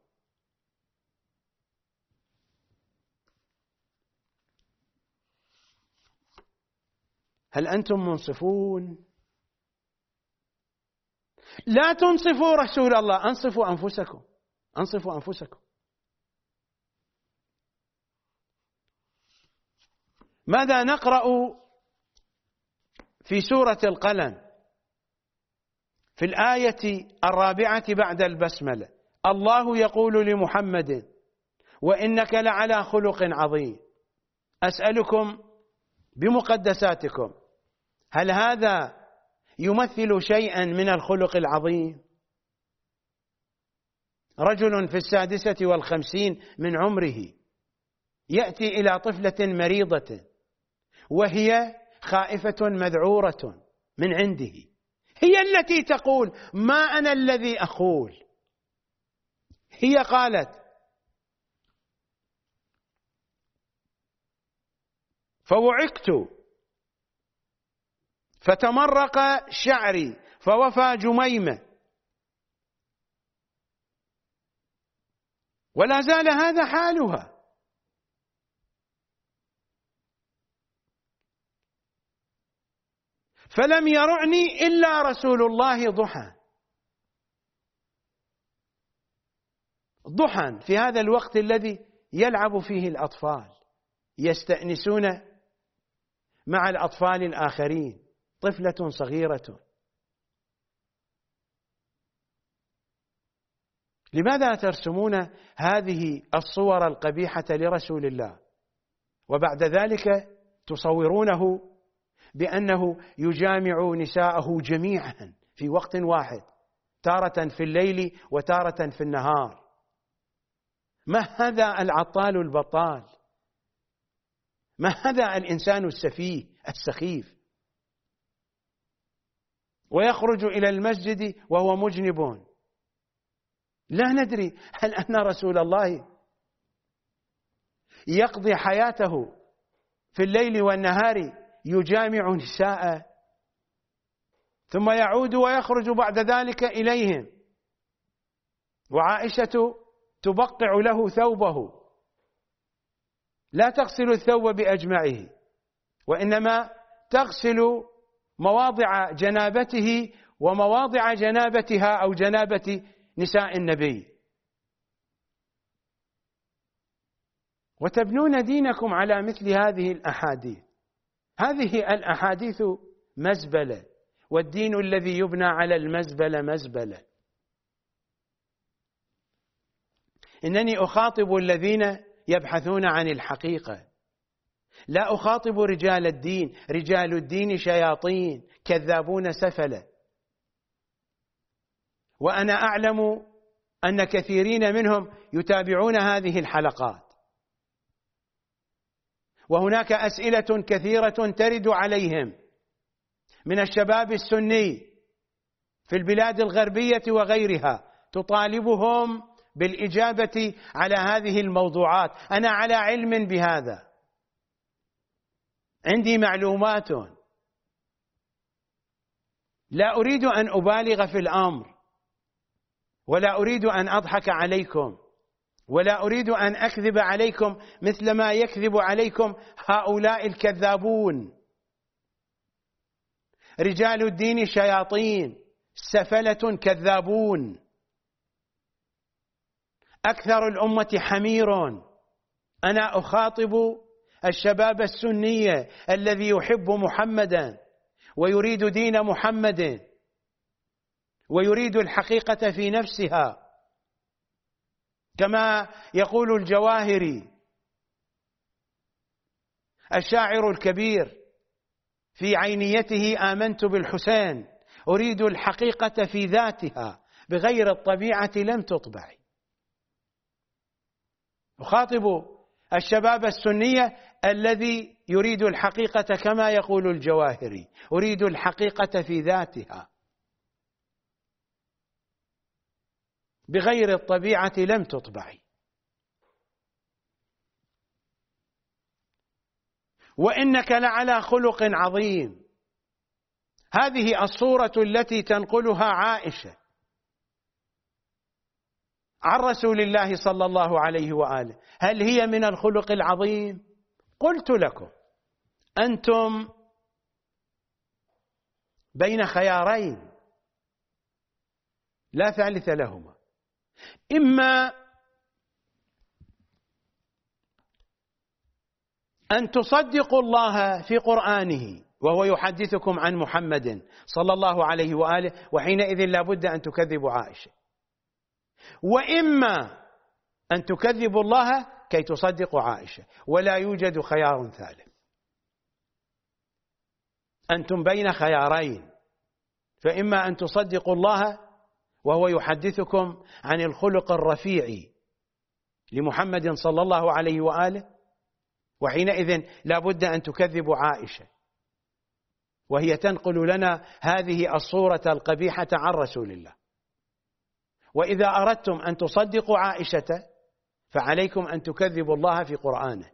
هل أنتم منصفون؟ لا تنصفوا رسول الله، أنصفوا أنفسكم، أنصفوا أنفسكم. ماذا نقرأ في سورة القلم في الآية الرابعة بعد البسملة؟ الله يقول لمحمد: وإنك لعلى خلق عظيم. أسألكم بمقدساتكم، هل هذا يمثل شيئا من الخلق العظيم؟ رجل في السادسة والخمسين من عمره يأتي إلى طفلة مريضة وهي خائفة مذعورة من عنده، هي التي تقول: ما أنا الذي أقول. هي قالت: فوعكت فتمرق شعري فوفى جميمة. ولا زال هذا حالها. فلم يرعني إلا رسول الله ضحى ضحى في هذا الوقت الذي يلعب فيه الأطفال، يستأنسون مع الأطفال الآخرين، طفلة صغيرة. لماذا ترسمون هذه الصور القبيحة لرسول الله وبعد ذلك تصورونه بأنه يجامع نساءه جميعا في وقت واحد، تارة في الليل وتارة في النهار؟ ما هذا العطال البطال؟ ما هذا الإنسان السفيه السخيف؟ ويخرج إلى المسجد وهو مجنب. لا ندري هل أن رسول الله يقضي حياته في الليل والنهار يجامع نساء ثم يعود ويخرج بعد ذلك إليهم، وعائشة تبقع له ثوبه، لا تغسل الثوب بأجمعه وإنما تغسل مواضع جنابته ومواضع جنابتها أو جنابة نساء النبي. وتبنون دينكم على مثل هذه الأحاديث. هذه الأحاديث مزبلة، والدين الذي يبنى على المزبلة مزبلة. إنني أخاطب الذين يبحثون عن الحقيقة، لا أخاطب رجال الدين. رجال الدين شياطين كذابون سفلة، وأنا أعلم أن كثيرين منهم يتابعون هذه الحلقات، وهناك أسئلة كثيرة ترد عليهم من الشباب السني في البلاد الغربية وغيرها تطالبهم بالإجابة على هذه الموضوعات. أنا على علم بهذا، عندي معلومات، لا أريد أن أبالغ في الأمر، ولا أريد أن أضحك عليكم، ولا أريد أن أكذب عليكم مثل ما يكذب عليكم هؤلاء الكذابون. رجال الدين شياطين سفلة كذابون. أكثر الأمة حمير. أنا أخاطب الشباب السني الذي يحب محمدا ويريد دين محمد ويريد الحقيقة في نفسها، كما يقول الجواهري: الشاعر الكبير في عينيته آمنت بالحسين أريد الحقيقة في ذاتها بغير الطبيعة لم تطبع. أخاطب الشباب السنية الذي يريد الحقيقة كما يقول الجواهري، أريد الحقيقة في ذاتها بغير الطبيعة لم تطبع. وإنك لعلى خلق عظيم. هذه الصورة التي تنقلها عائشة عن رسول الله صلى الله عليه وآله، هل هي من الخلق العظيم؟ قلت لكم أنتم بين خيارين لا ثالث لهما، إما أن تصدقوا الله في قرآنه وهو يحدثكم عن محمد صلى الله عليه وآله، وحينئذ لا بد أن تكذبوا عائشة، وإما أن تكذبوا الله كي تصدقوا عائشة، ولا يوجد خيار ثالث. أنتم بين خيارين، فإما أن تصدقوا الله وهو يحدثكم عن الخلق الرفيع لمحمد صلى الله عليه وآله، وحينئذ لا بد أن تكذبوا عائشة وهي تنقل لنا هذه الصورة القبيحة عن رسول الله. وإذا أردتم أن تصدقوا عائشة فعليكم أن تكذبوا الله في قرآنه.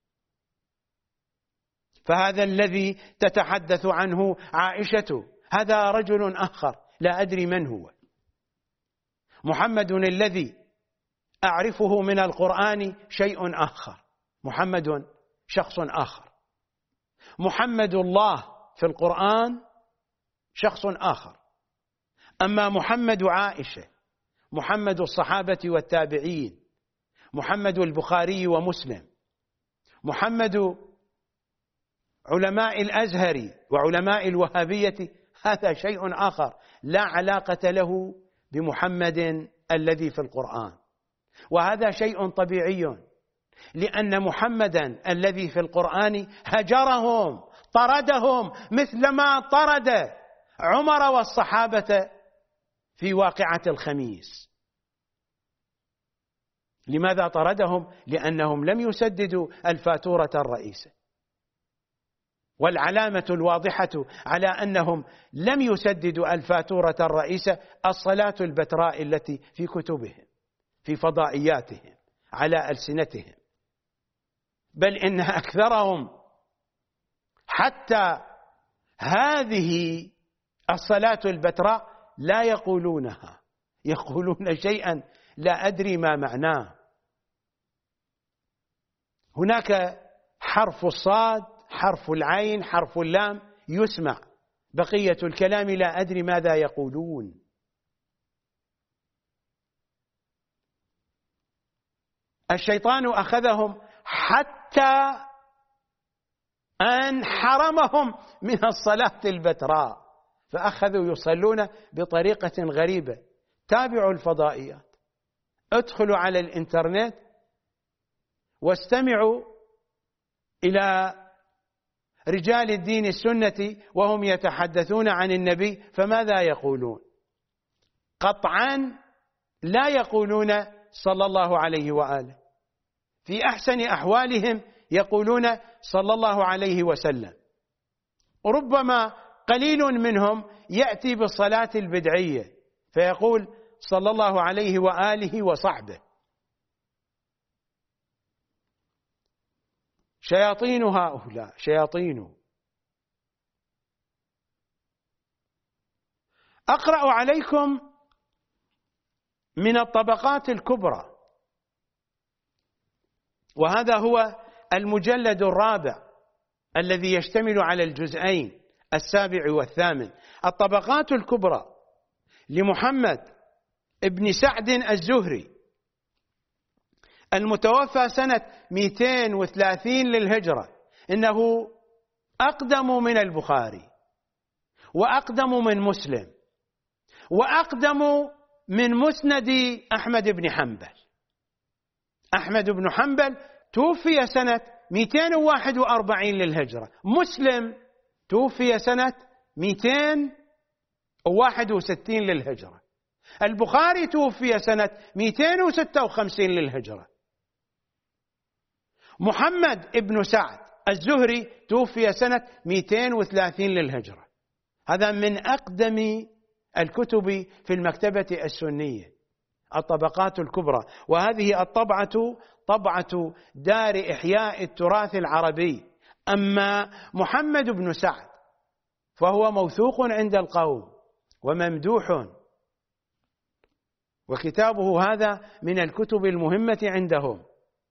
فهذا الذي تتحدث عنه عائشة هذا رجل آخر لا أدري من هو. محمد الذي أعرفه من القرآن شيء آخر، محمد شخص آخر. محمد الله في القرآن شخص آخر. أما محمد عائشة، محمد الصحابة والتابعين، محمد البخاري ومسلم، محمد علماء الأزهر وعلماء الوهابية، هذا شيء آخر لا علاقة له بمحمد الذي في القرآن. وهذا شيء طبيعي، لأن محمدا الذي في القرآن هجرهم طردهم مثلما طرد عمر والصحابة في واقعة الخميس. لماذا طردهم؟ لأنهم لم يسددوا الفاتورة الرئيسة. والعلامة الواضحة على أنهم لم يسددوا الفاتورة الرئيسة الصلاة البتراء التي في كتبهم في فضائياتهم على ألسنتهم، بل إن أكثرهم حتى هذه الصلاة البتراء لا يقولونها، يقولون شيئا لا أدري ما معناه. هناك حرف الصاد، حرف العين، حرف اللام يسمع، بقية الكلام لا أدري ماذا يقولون. الشيطان أخذهم حتى أن حرمهم من الصلاة البتراء، فأخذوا يصلون بطريقة غريبة. تابعوا الفضائيات، ادخلوا على الإنترنت واستمعوا إلى رجال الدين السنة وهم يتحدثون عن النبي، فماذا يقولون؟ قطعا لا يقولون صلى الله عليه وآله، في أحسن أحوالهم يقولون صلى الله عليه وسلم. ربما قليل منهم يأتي بالصلاة البدعية فيقول صلى الله عليه وآله وصحبه. شياطين هؤلاء شياطين. أقرأ عليكم من الطبقات الكبرى، وهذا هو المجلد الرابع الذي يشتمل على الجزئين السابع والثامن. الطبقات الكبرى لمحمد ابن سعد الزهري المتوفى سنة مئتين وثلاثين للهجرة، إنه أقدم من البخاري وأقدم من مسلم وأقدم من مسند أحمد بن حنبل. أحمد بن حنبل توفي سنة مئتين وواحد وأربعين للهجرة، مسلم توفي سنة مئتين وواحد وستين للهجرة، البخاري توفي سنة مئتين وستة وخمسين للهجرة، محمد ابن سعد الزهري توفي سنة مئتين وثلاثين للهجرة. هذا من أقدم الكتب في المكتبة السنية، الطبقات الكبرى، وهذه الطبعة طبعة دار إحياء التراث العربي. أما محمد بن سعد فهو موثوق عند القوم وممدوح، وكتابه هذا من الكتب المهمة عندهم.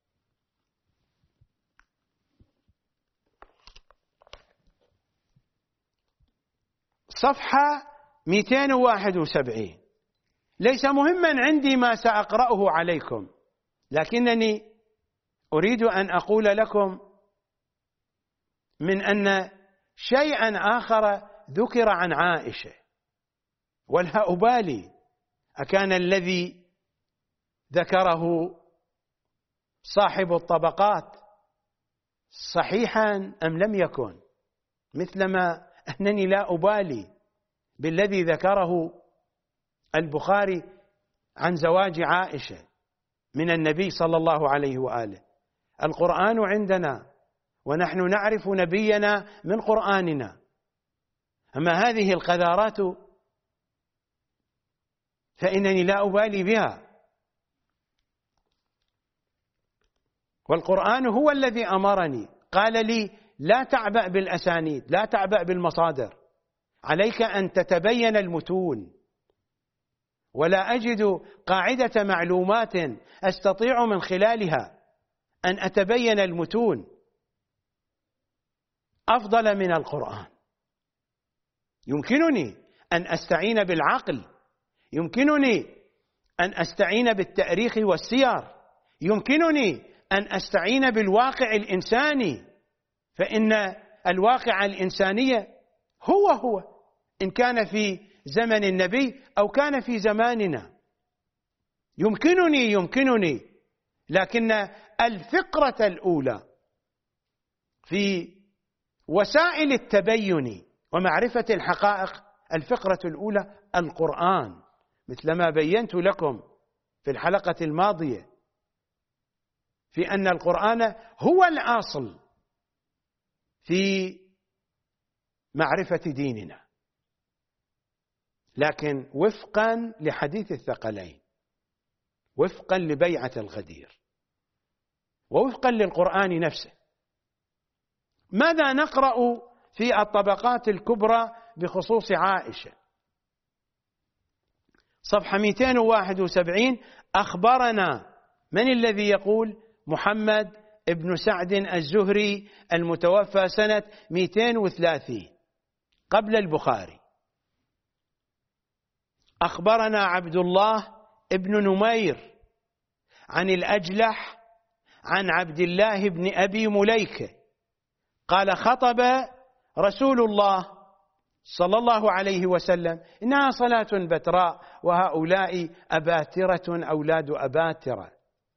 صفحة مئتين وواحد وسبعين. ليس مهما عندي ما سأقرأه عليكم، لكنني أريد أن أقول لكم من أن شيئا آخر ذكر عن عائشة، ولا أبالي أكان الذي ذكره صاحب الطبقات صحيحا أم لم يكن، مثلما أنني لا أبالي بالذي ذكره البخاري عن زواج عائشة من النبي صلى الله عليه وآله. القرآن عندنا ونحن نعرف نبينا من قرآننا، أما هذه القذارات فإنني لا أبالي بها، والقرآن هو الذي أمرني، قال لي لا تعبأ بالأسانيد، لا تعبأ بالمصادر، عليك أن تتبين المتون. ولا أجد قاعدة معلومات أستطيع من خلالها أن أتبين المتون أفضل من القرآن. يمكنني أن أستعين بالعقل، يمكنني أن أستعين بالتاريخ والسير، يمكنني أن أستعين بالواقع الإنساني، فإن الواقع الإنساني هو هو إن كان في زمن النبي أو كان في زماننا. يمكنني يمكنني لكن الفقرة الأولى في وسائل التبين ومعرفة الحقائق، الفقرة الأولى القرآن، مثلما بينت لكم في الحلقة الماضية في أن القرآن هو الأصل في معرفة ديننا، لكن وفقا لحديث الثقلين، وفقا لبيعة الغدير، ووفقا للقرآن نفسه. ماذا نقرأ في الطبقات الكبرى بخصوص عائشة؟ صفحة مئتين وواحد وسبعين. أخبرنا، من الذي يقول؟ محمد ابن سعد الزهري المتوفى سنة مئتين وثلاثين قبل البخاري. أخبرنا عبد الله ابن نمير عن الأجلح عن عبد الله بن أبي مليكة قال خطب رسول الله صلى الله عليه وسلم: إنها صلاة بتراء وهؤلاء أباترة أولاد أباترة.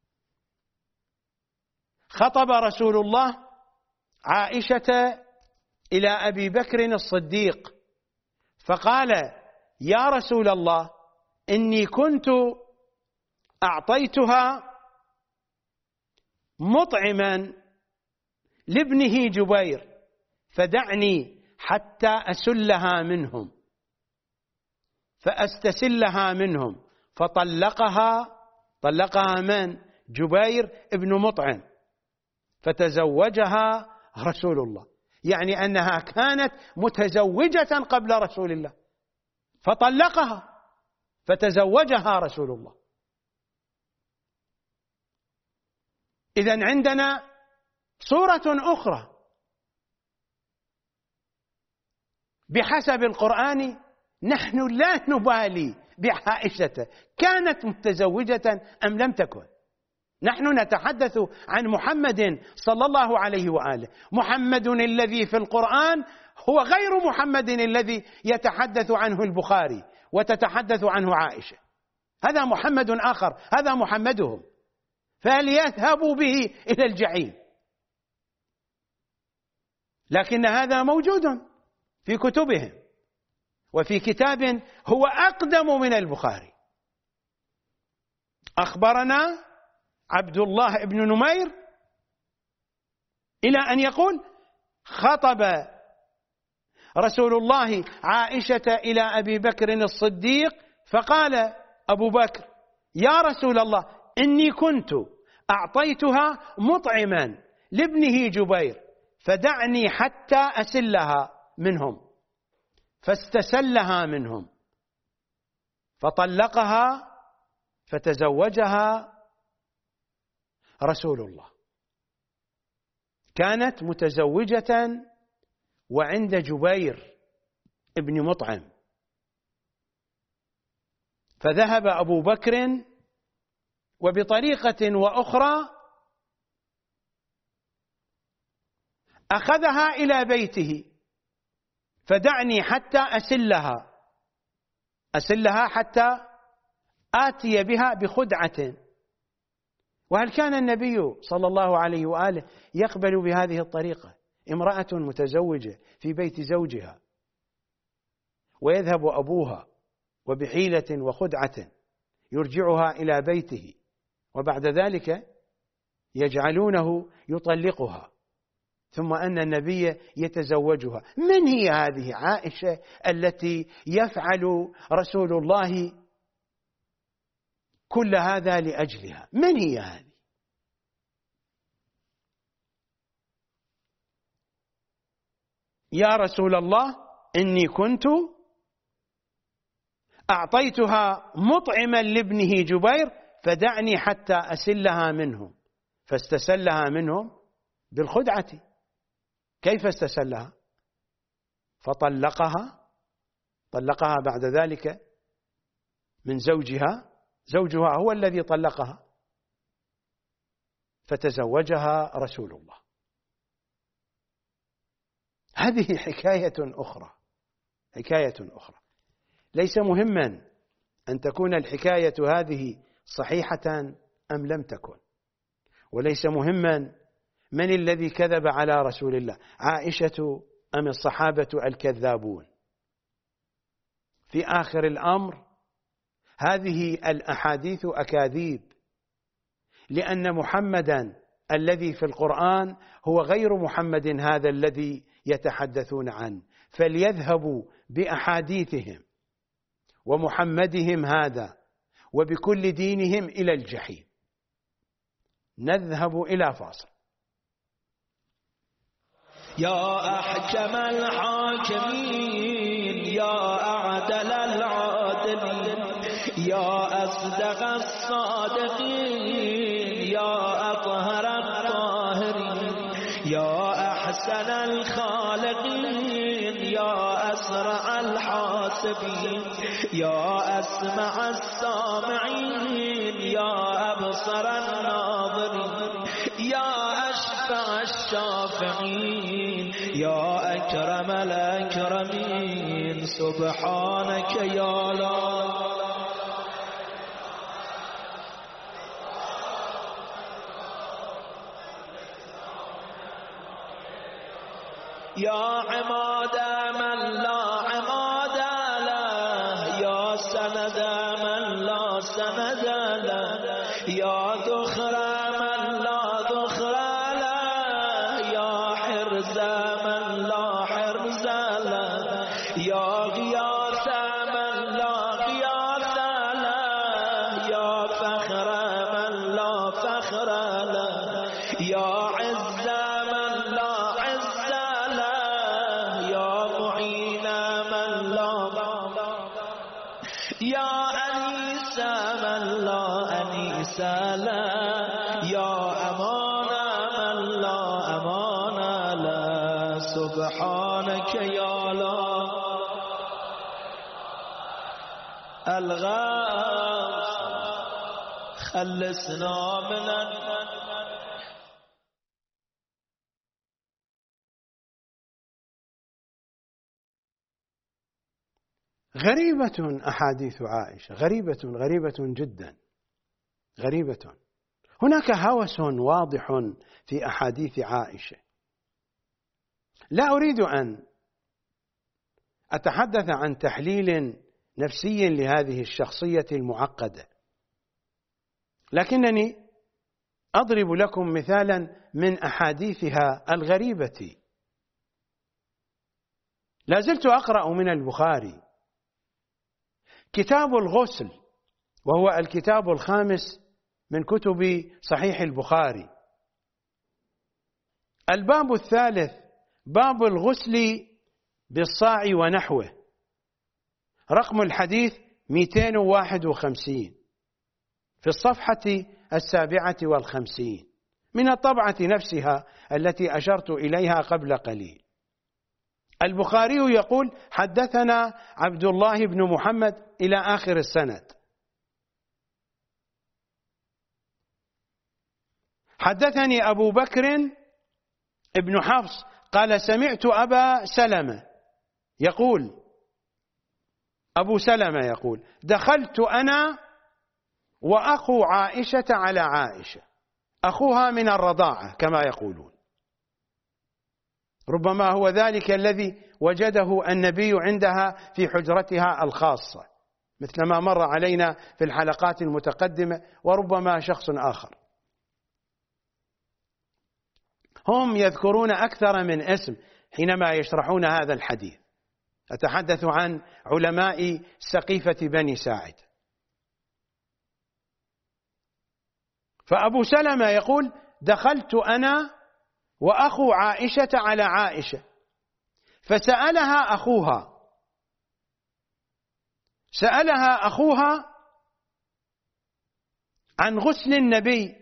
خطب رسول الله عائشة إلى أبي بكر الصديق فقال: يا رسول الله، إني كنت أعطيتها مطعما لابنه جبير، فدعني حتى أسلها منهم، فأستسلها منهم، فطلقها. طلقها من؟ جبير ابن مطعم، فتزوجها رسول الله، يعني أنها كانت متزوجة قبل رسول الله، فطلقها فتزوجها رسول الله. إذن عندنا صورة أخرى بحسب القرآن. نحن لا نبالي بعائشة كانت متزوجة أم لم تكن، نحن نتحدث عن محمد صلى الله عليه وآله. محمد الذي في القرآن هو غير محمد الذي يتحدث عنه البخاري وتتحدث عنه عائشة، هذا محمد آخر، هذا محمدهم، فليذهبوا به إلى الجحيم. لكن هذا موجود في كتبهم، وفي كتاب هو أقدم من البخاري. أخبرنا عبد الله بن نمير إلى أن يقول: خطب رسول الله عائشة إلى أبي بكر الصديق فقال أبو بكر: يا رسول الله، إني كنت أعطيتها مطعما لابنه جبير فدعني حتى أسلها منهم، فاستسلها منهم فطلقها فتزوجها رسول الله. كانت متزوجة وعند جبير ابن مطعم، فذهب أبو بكر وبطريقة وأخرى أخذها إلى بيته، فدعني حتى أسلها أسلها حتى آتي بها بخدعة. وهل كان النبي صلى الله عليه وآله يقبل بهذه الطريقة امرأة متزوجة في بيت زوجها ويذهب أبوها وبحيلة وخدعة يرجعها إلى بيته وبعد ذلك يجعلونه يطلقها، ثم أن النبي يتزوجها؟ من هي هذه عائشة التي يفعل رسول الله كل هذا لأجلها؟ من هي هذه؟ يا رسول الله، إني كنت أعطيتها مطعما لابنه جبير فدعني حتى أسلها منهم، فاستسلها منهم بالخدعة. كيف استسلها؟ فطلقها طلقها بعد ذلك من زوجها، زوجها هو الذي طلقها، فتزوجها رسول الله. هذه حكاية أخرى حكاية أخرى ليس مهما أن تكون الحكاية هذه صحيحة أم لم تكن، وليس مهما من الذي كذب على رسول الله، عائشة أم الصحابة الكذابون. في آخر الأمر هذه الأحاديث أكاذيب، لأن محمدا الذي في القرآن هو غير محمد هذا الذي يتحدثون عنه، فليذهبوا بأحاديثهم ومحمدهم هذا وبكل دينهم إلى الجحيم. نذهب إلى فاصل. يا أحكم الحاكمين، يا أعدل العادلين، يا أصدق الصادقين، يا أطهر الطاهرين، يا أحسن الخالقين، يا أسرع الحاسبين، يا أسمع السامعين، يا أبصر الناظرين، يا أشفع الشافعين، يا أكرم الأكرمين، سبحانك يا لا يا عماد من لا عماد له، يا سند من لا سند له، يا ذخر من لا ذخر له، يا حرز من لا حرز له، يا غياث من لا غياث له، يا فخر من لا فخر له، يا عز من لا عز له، يا معين من لا، يا أنيس من لا أنيس له، يا أمان من لا أمان له، سبحانك يا لا الغاث خلصنا من غريبة أحاديث عائشة، غريبة غريبة جدا غريبة. هناك هوس واضح في أحاديث عائشة، لا أريد أن أتحدث عن تحليل نفسي لهذه الشخصية المعقدة، لكنني أضرب لكم مثالا من أحاديثها الغريبة. لا زلت أقرأ من البخاري كتاب الغسل، وهو الكتاب الخامس من كتب صحيح البخاري. الباب الثالث باب الغسل بالصاع ونحوه، رقم الحديث مئتين وواحد وخمسين في الصفحة السابعة والخمسين من الطبعة نفسها التي أشرت إليها قبل قليل. البخاري يقول: حدثنا عبد الله بن محمد إلى آخر السند. حدثني أبو بكر ابن حفص قال: سمعت أبا سلمة يقول، أبو سلمة يقول: دخلت أنا وأخو عائشة على عائشة، أخوها من الرضاعة كما يقولون، ربما هو ذلك الذي وجده النبي عندها في حجرتها الخاصة، مثل ما مر علينا في الحلقات المتقدمة، وربما شخص آخر. هم يذكرون أكثر من اسم حينما يشرحون هذا الحديث. أتحدث عن علماء سقيفة بني ساعد. فأبو سلمة يقول: دخلت أنا وأخو عائشة على عائشة، فسألها أخوها سألها أخوها عن غسل النبي،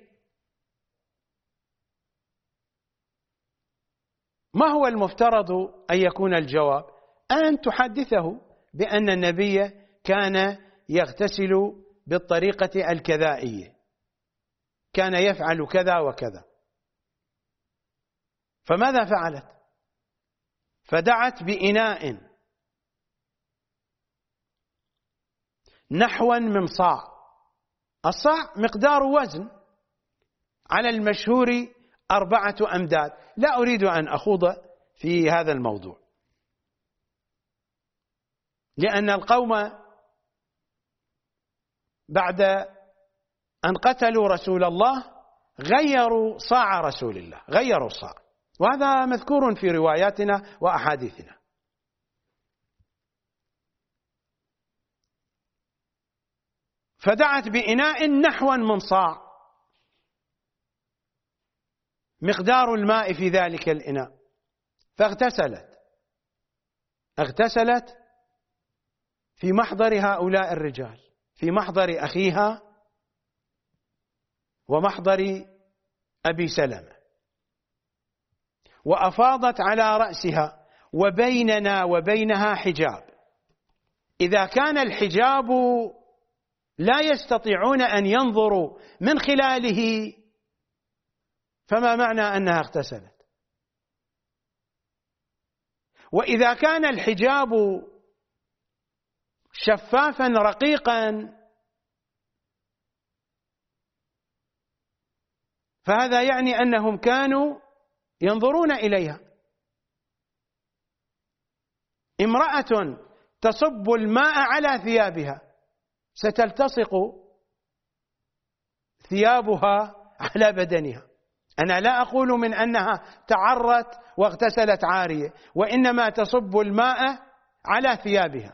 ما هو المفترض أن يكون الجواب؟ أن تحدثه بأن النبي كان يغتسل بالطريقة الكذائية، كان يفعل كذا وكذا. فماذا فعلت؟ فدعت بإناء نحوا من صاع. الصاع مقدار وزن، على المشهور أربعة أمداد. لا أريد أن أخوض في هذا الموضوع، لأن القوم بعد أن قتلوا رسول الله غيروا صاع رسول الله، غيروا الصاع، وهذا مذكور في رواياتنا وأحاديثنا. فدعت بإناء نحوا من صاع، مقدار الماء في ذلك الإناء، فاغتسلت اغتسلت في محضر هؤلاء الرجال، في محضر أخيها ومحضر أبي سلمة، وأفاضت على رأسها، وبيننا وبينها حجاب. إذا كان الحجاب لا يستطيعون أن ينظروا من خلاله، فما معنى أنها اغتسلت؟ وإذا كان الحجاب شفافا رقيقا، فهذا يعني أنهم كانوا ينظرون إليها. امرأة تصب الماء على ثيابها ستلتصق ثيابها على بدنها. أنا لا أقول من أنها تعرت واغتسلت عارية، وإنما تصب الماء على ثيابها.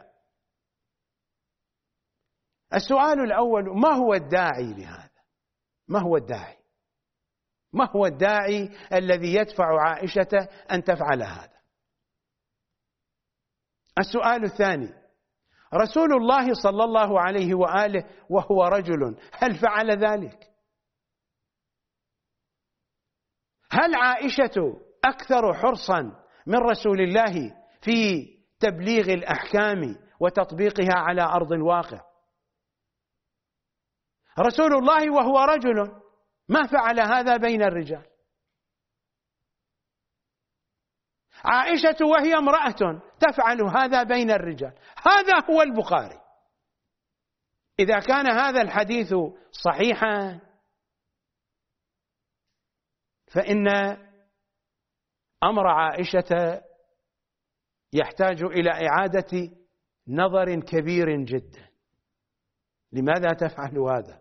السؤال الأول: ما هو الداعي لهذا؟ ما هو الداعي؟ ما هو الداعي الذي يدفع عائشة أن تفعل هذا؟ السؤال الثاني: رسول الله صلى الله عليه وآله وهو رجل، هل فعل ذلك؟ هل عائشة أكثر حرصا من رسول الله في تبليغ الأحكام وتطبيقها على أرض الواقع؟ رسول الله وهو رجل ما فعل هذا بين الرجال. عائشة وهي امرأة تفعل هذا بين الرجال. هذا هو البخاري. إذا كان هذا الحديث صحيحا، فإن أمر عائشة يحتاج إلى إعادة نظر كبير جدا. لماذا تفعل هذا؟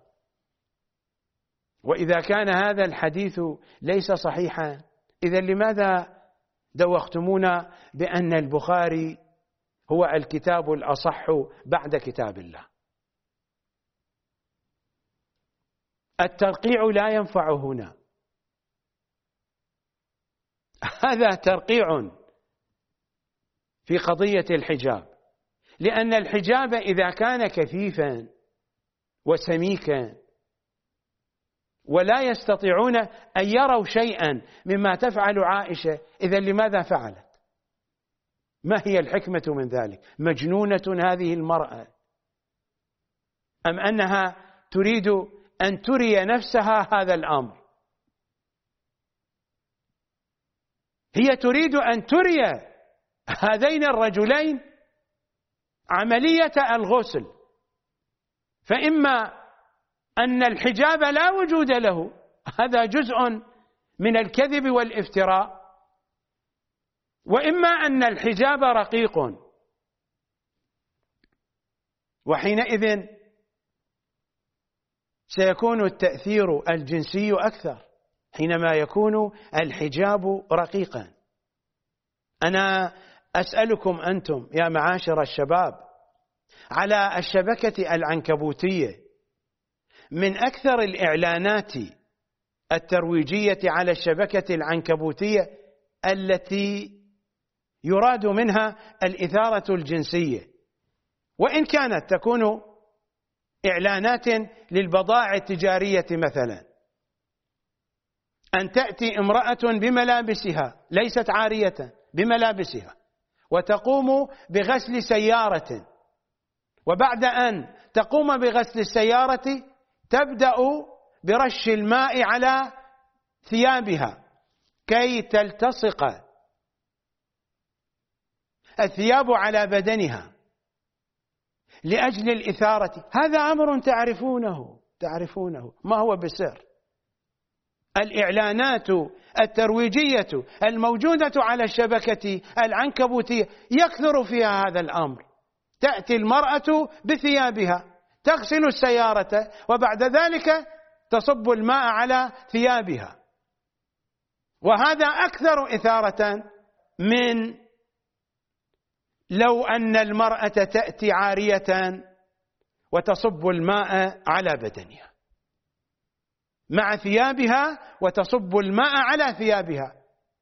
وإذا كان هذا الحديث ليس صحيحا، إذا لماذا دوختمونا بأن البخاري هو الكتاب الأصح بعد كتاب الله؟ الترقيع لا ينفع هنا، هذا ترقيع في قضية الحجاب، لأن الحجاب إذا كان كثيفا وسميكا ولا يستطيعون أن يروا شيئا مما تفعل عائشة، إذا لماذا فعلت؟ ما هي الحكمة من ذلك؟ مجنونة هذه المرأة أم أنها تريد أن تري نفسها هذا الأمر؟ هي تريد أن تري هذين الرجلين عملية الغسل، فإما أن الحجاب لا وجود له، هذا جزء من الكذب والافتراء، وإما أن الحجاب رقيق، وحينئذ سيكون التأثير الجنسي أكثر حينما يكون الحجاب رقيقا. أنا أسألكم أنتم يا معاشر الشباب، على الشبكة العنكبوتية من أكثر الإعلانات الترويجية على الشبكة العنكبوتية التي يراد منها الإثارة الجنسية، وإن كانت تكون إعلانات للبضائع التجارية، مثلا أن تأتي امرأة بملابسها ليست عارية بملابسها وتقوم بغسل سيارة، وبعد أن تقوم بغسل السيارة تبدأ برش الماء على ثيابها كي تلتصق الثياب على بدنها لأجل الإثارة. هذا أمر تعرفونه تعرفونه ما هو بسر. الإعلانات الترويجية الموجودة على الشبكة العنكبوتية يكثر فيها هذا الأمر. تأتي المرأة بثيابها تغسل السيارة وبعد ذلك تصب الماء على ثيابها، وهذا أكثر إثارة من لو أن المرأة تأتي عارية وتصب الماء على بدنها مع ثيابها وتصب الماء على ثيابها،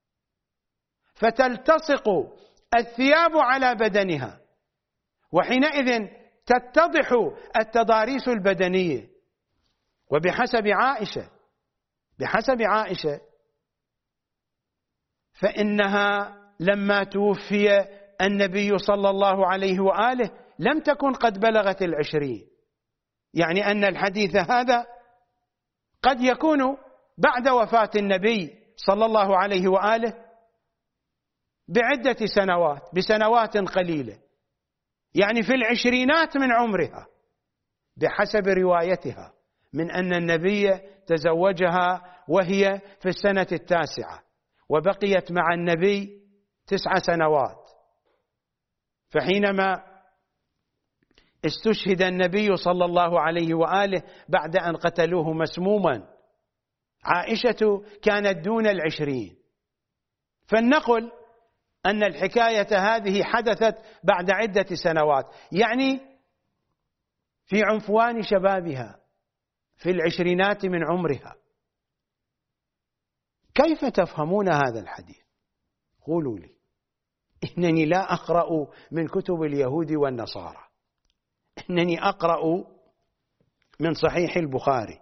فتلتصق الثياب على بدنها، وحينئذ تتضح التضاريس البدنية. وبحسب عائشة بحسب عائشة فإنها لما توفي النبي صلى الله عليه وآله لم تكن قد بلغت العشرين، يعني أن الحديث هذا قد يكون بعد وفاة النبي صلى الله عليه وآله بعدة سنوات، بسنوات قليلة، يعني في العشرينات من عمرها بحسب روايتها، من أن النبي تزوجها وهي في السنة التاسعة وبقيت مع النبي تسع سنوات. فحينما استشهد النبي صلى الله عليه وآله بعد أن قتلوه مسموما، عائشة كانت دون العشرين، فلنقل أن الحكاية هذه حدثت بعد عدة سنوات، يعني في عنفوان شبابها في العشرينات من عمرها. كيف تفهمون هذا الحديث؟ قولوا لي. إنني لا أقرأ من كتب اليهود والنصارى، إنني أقرأ من صحيح البخاري.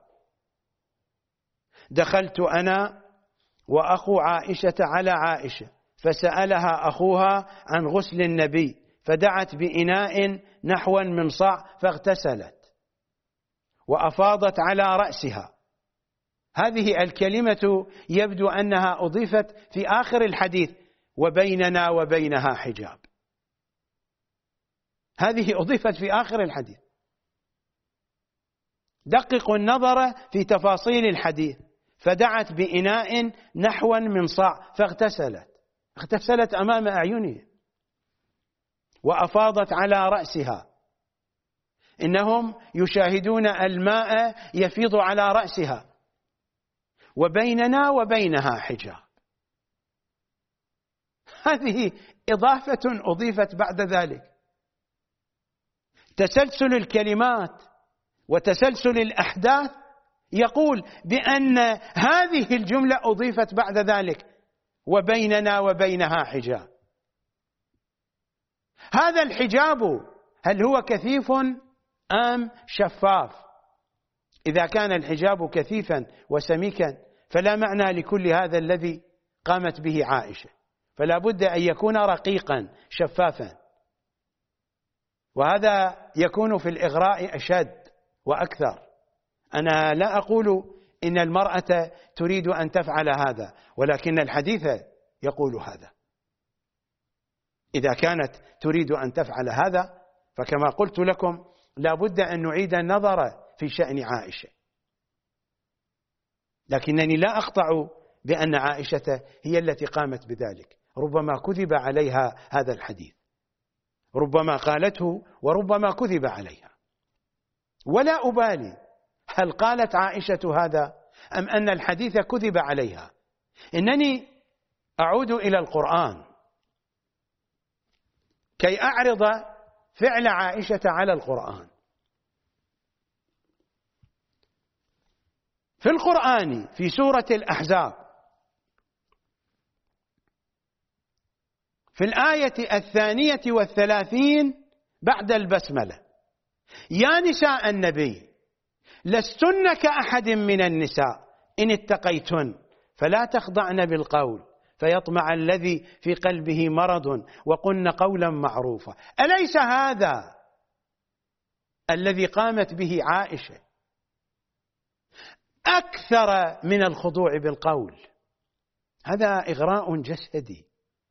دخلت أنا وأخو عائشة على عائشة فسألها أخوها عن غسل النبي، فدعت بإناء نحوا من صاع فاغتسلت وأفاضت على رأسها. هذه الكلمة يبدو أنها أضيفت في آخر الحديث وبيننا وبينها حجاب، هذه أضيفت في آخر الحديث. دققوا النظر في تفاصيل الحديث. فدعت بإناء نحوا من صاع فاغتسلت، اغتسلت أمام أعينهم. وأفاضت على رأسها، إنهم يشاهدون الماء يفيض على رأسها وبيننا وبينها حجاب. هذه إضافة أضيفت بعد ذلك. تسلسل الكلمات وتسلسل الأحداث يقول بأن هذه الجملة أضيفت بعد ذلك وبيننا وبينها حجاب. هذا الحجاب هل هو كثيف أم شفاف؟ إذا كان الحجاب كثيفا وسميكا فلا معنى لكل هذا الذي قامت به عائشة، فلا بد أن يكون رقيقا شفافا، وهذا يكون في الإغراء أشد وأكثر. أنا لا أقول إن المرأة تريد أن تفعل هذا، ولكن الحديث يقول هذا. إذا كانت تريد أن تفعل هذا فكما قلت لكم لا بد أن نعيد النظر في شأن عائشة، لكنني لا أقطع بأن عائشة هي التي قامت بذلك. ربما كذب عليها هذا الحديث، ربما قالته وربما كذب عليها، ولا أبالي هل قالت عائشة هذا أم أن الحديث كذب عليها. إنني أعود إلى القرآن كي أعرض فعل عائشة على القرآن. في القرآن في سورة الأحزاب في الآية الثانية والثلاثين بعد البسملة: يا نساء النبي لستن كأحد من النساء إن اتقيتن فلا تخضعن بالقول فيطمع الذي في قلبه مرض وقلن قولا معروفا. أليس هذا الذي قامت به عائشة أكثر من الخضوع بالقول؟ هذا إغراء جسدي،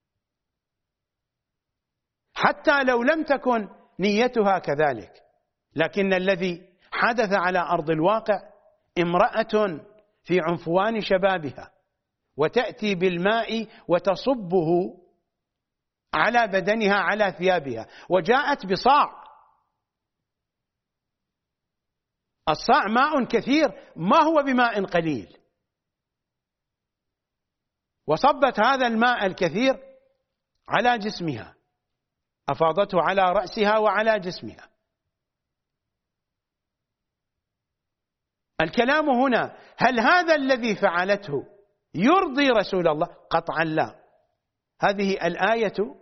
حتى لو لم تكن نيتها كذلك، لكن الذي حدث على أرض الواقع امرأة في عنفوان شبابها وتأتي بالماء وتصبه على بدنها على ثيابها، وجاءت بصاع. الصاع ماء كثير ما هو بماء قليل، وصبت هذا الماء الكثير على جسمها، أفاضته على رأسها وعلى جسمها. الكلام هنا هل هذا الذي فعلته يرضي رسول الله؟ قطعا لا. هذه الآية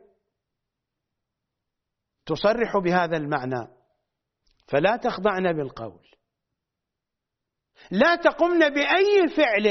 تصرح بهذا المعنى: فلا تخضعن بالقول، لا تقمن بأي فعل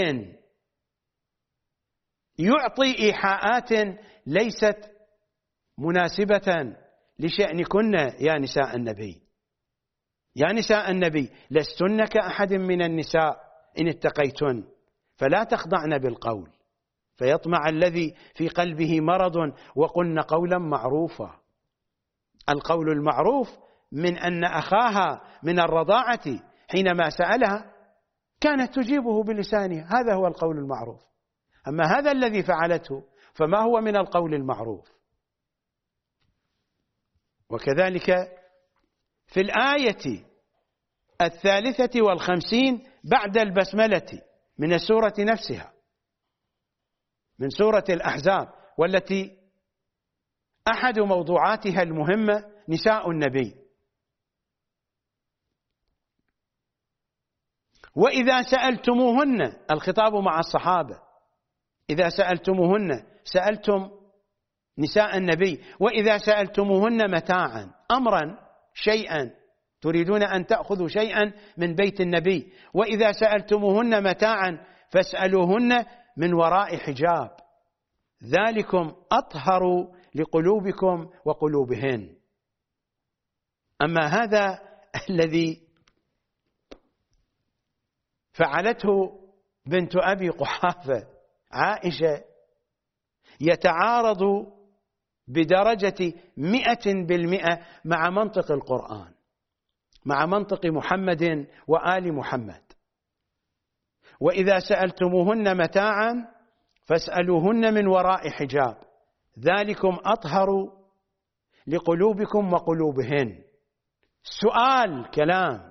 يعطي إيحاءات ليست مناسبة لشأنكن يا نساء النبي. يا نساء النبي لستن كأحد من النساء إن اتقيتن فلا تخضعن بالقول فيطمع الذي في قلبه مرض وقلن قولا معروفا. القول المعروف من أن أخاها من الرضاعة حينما سألها كانت تجيبه بلسانها، هذا هو القول المعروف. أما هذا الذي فعلته فما هو من القول المعروف. وكذلك في الآية الثالثة والخمسين بعد البسملة من السورة نفسها، من سورة الأحزاب، والتي أحد موضوعاتها المهمة نساء النبي: وإذا سألتموهن، الخطاب مع الصحابة، إذا سألتموهن سألتم نساء النبي، وإذا سألتموهن متاعا، أمرا شيئا، تريدون أن تأخذوا شيئا من بيت النبي، وإذا سألتموهن متاعا فاسألوهن من وراء حجاب ذلكم أطهر لقلوبكم وقلوبهن. أما هذا الذي فعلته بنت أبي قحافة عائشة يتعارض بدرجة مئة بالمئة مع منطق القرآن، مع منطق محمد وآل محمد. وإذا سألتموهن لقلوبكم وقلوبهن. سؤال كلام.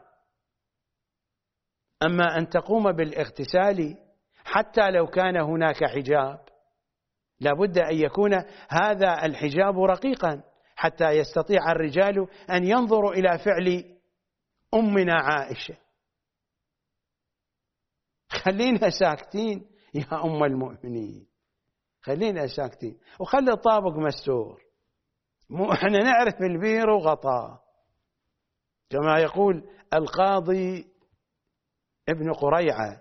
أما أن تقوم بالاغتسال حتى لو كان هناك حجاب، لابد أن يكون هذا الحجاب رقيقا حتى يستطيع الرجال أن ينظروا إلى فعل أمنا عائشة. خلينا ساكتين يا أم المؤمنين، خلينا ساكتين وخلي الطابق مستور. مو احنا نعرف البير وغطاه، كما يقول القاضي ابن قريعة: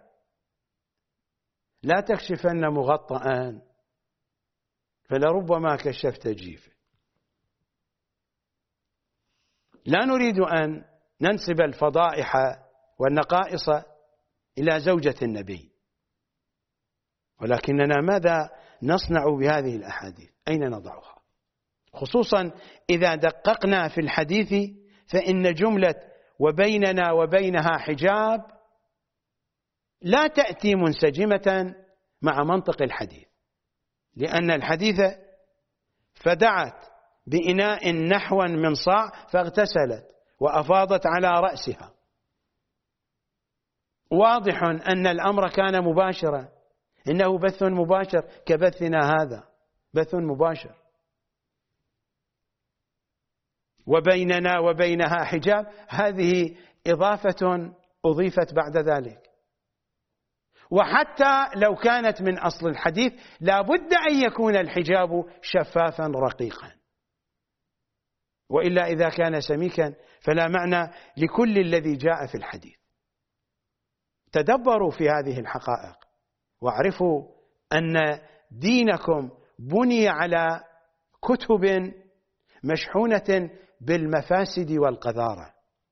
لا تكشفن مغطئا فلربما كشفت جيفه. لا نريد أن ننسب الفضائح والنقائص إلى زوجة النبي، ولكننا ماذا نصنع بهذه الأحاديث؟ أين نضعها؟ خصوصا إذا دققنا في الحديث فإن جملة وبيننا وبينها حجاب لا تأتي منسجمة مع منطق الحديث، لأن الحديث فدعت بإناء نحوا من صاع فاغتسلت وأفاضت على رأسها. واضح أن الأمر كان مباشرا، إنه بث مباشر كبثنا هذا، بث مباشر. وبيننا وبينها حجاب، هذه إضافة أضيفت بعد ذلك. وحتى لو كانت من أصل الحديث لا بد أن يكون الحجاب شفافا رقيقا، وإلا إذا كان سميكا فلا معنى لكل الذي جاء في الحديث. تدبروا في هذه الحقائق واعرفوا أن دينكم بني على كتب مشحونة بالمفاسد والقذارة،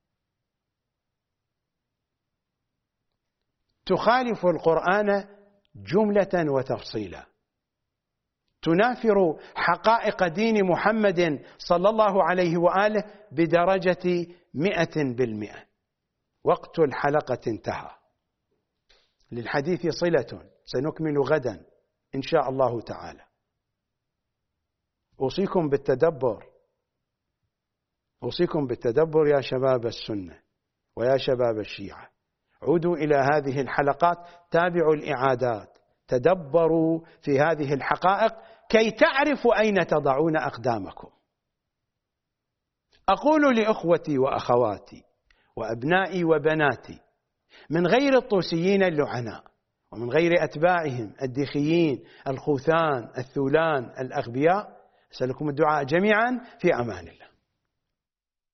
تخالف القرآن جملة وتفصيلا، تنافر حقائق دين محمد صلى الله عليه وآله بدرجة مئة بالمئة. وقت الحلقة انتهى، للحديث صلة سنكمل غدا إن شاء الله تعالى. أوصيكم بالتدبر، أوصيكم بالتدبر يا شباب السنة ويا شباب الشيعة. عودوا إلى هذه الحلقات، تابعوا الإعادات، تدبروا في هذه الحقائق كي تعرفوا أين تضعون أقدامكم. أقول لأخوتي وأخواتي وأبنائي وبناتي من غير الطوسيين اللعناء ومن غير أتباعهم الدخيين الخوثان الثولان الأغبياء، أسألكم الدعاء جميعا في أمان الله.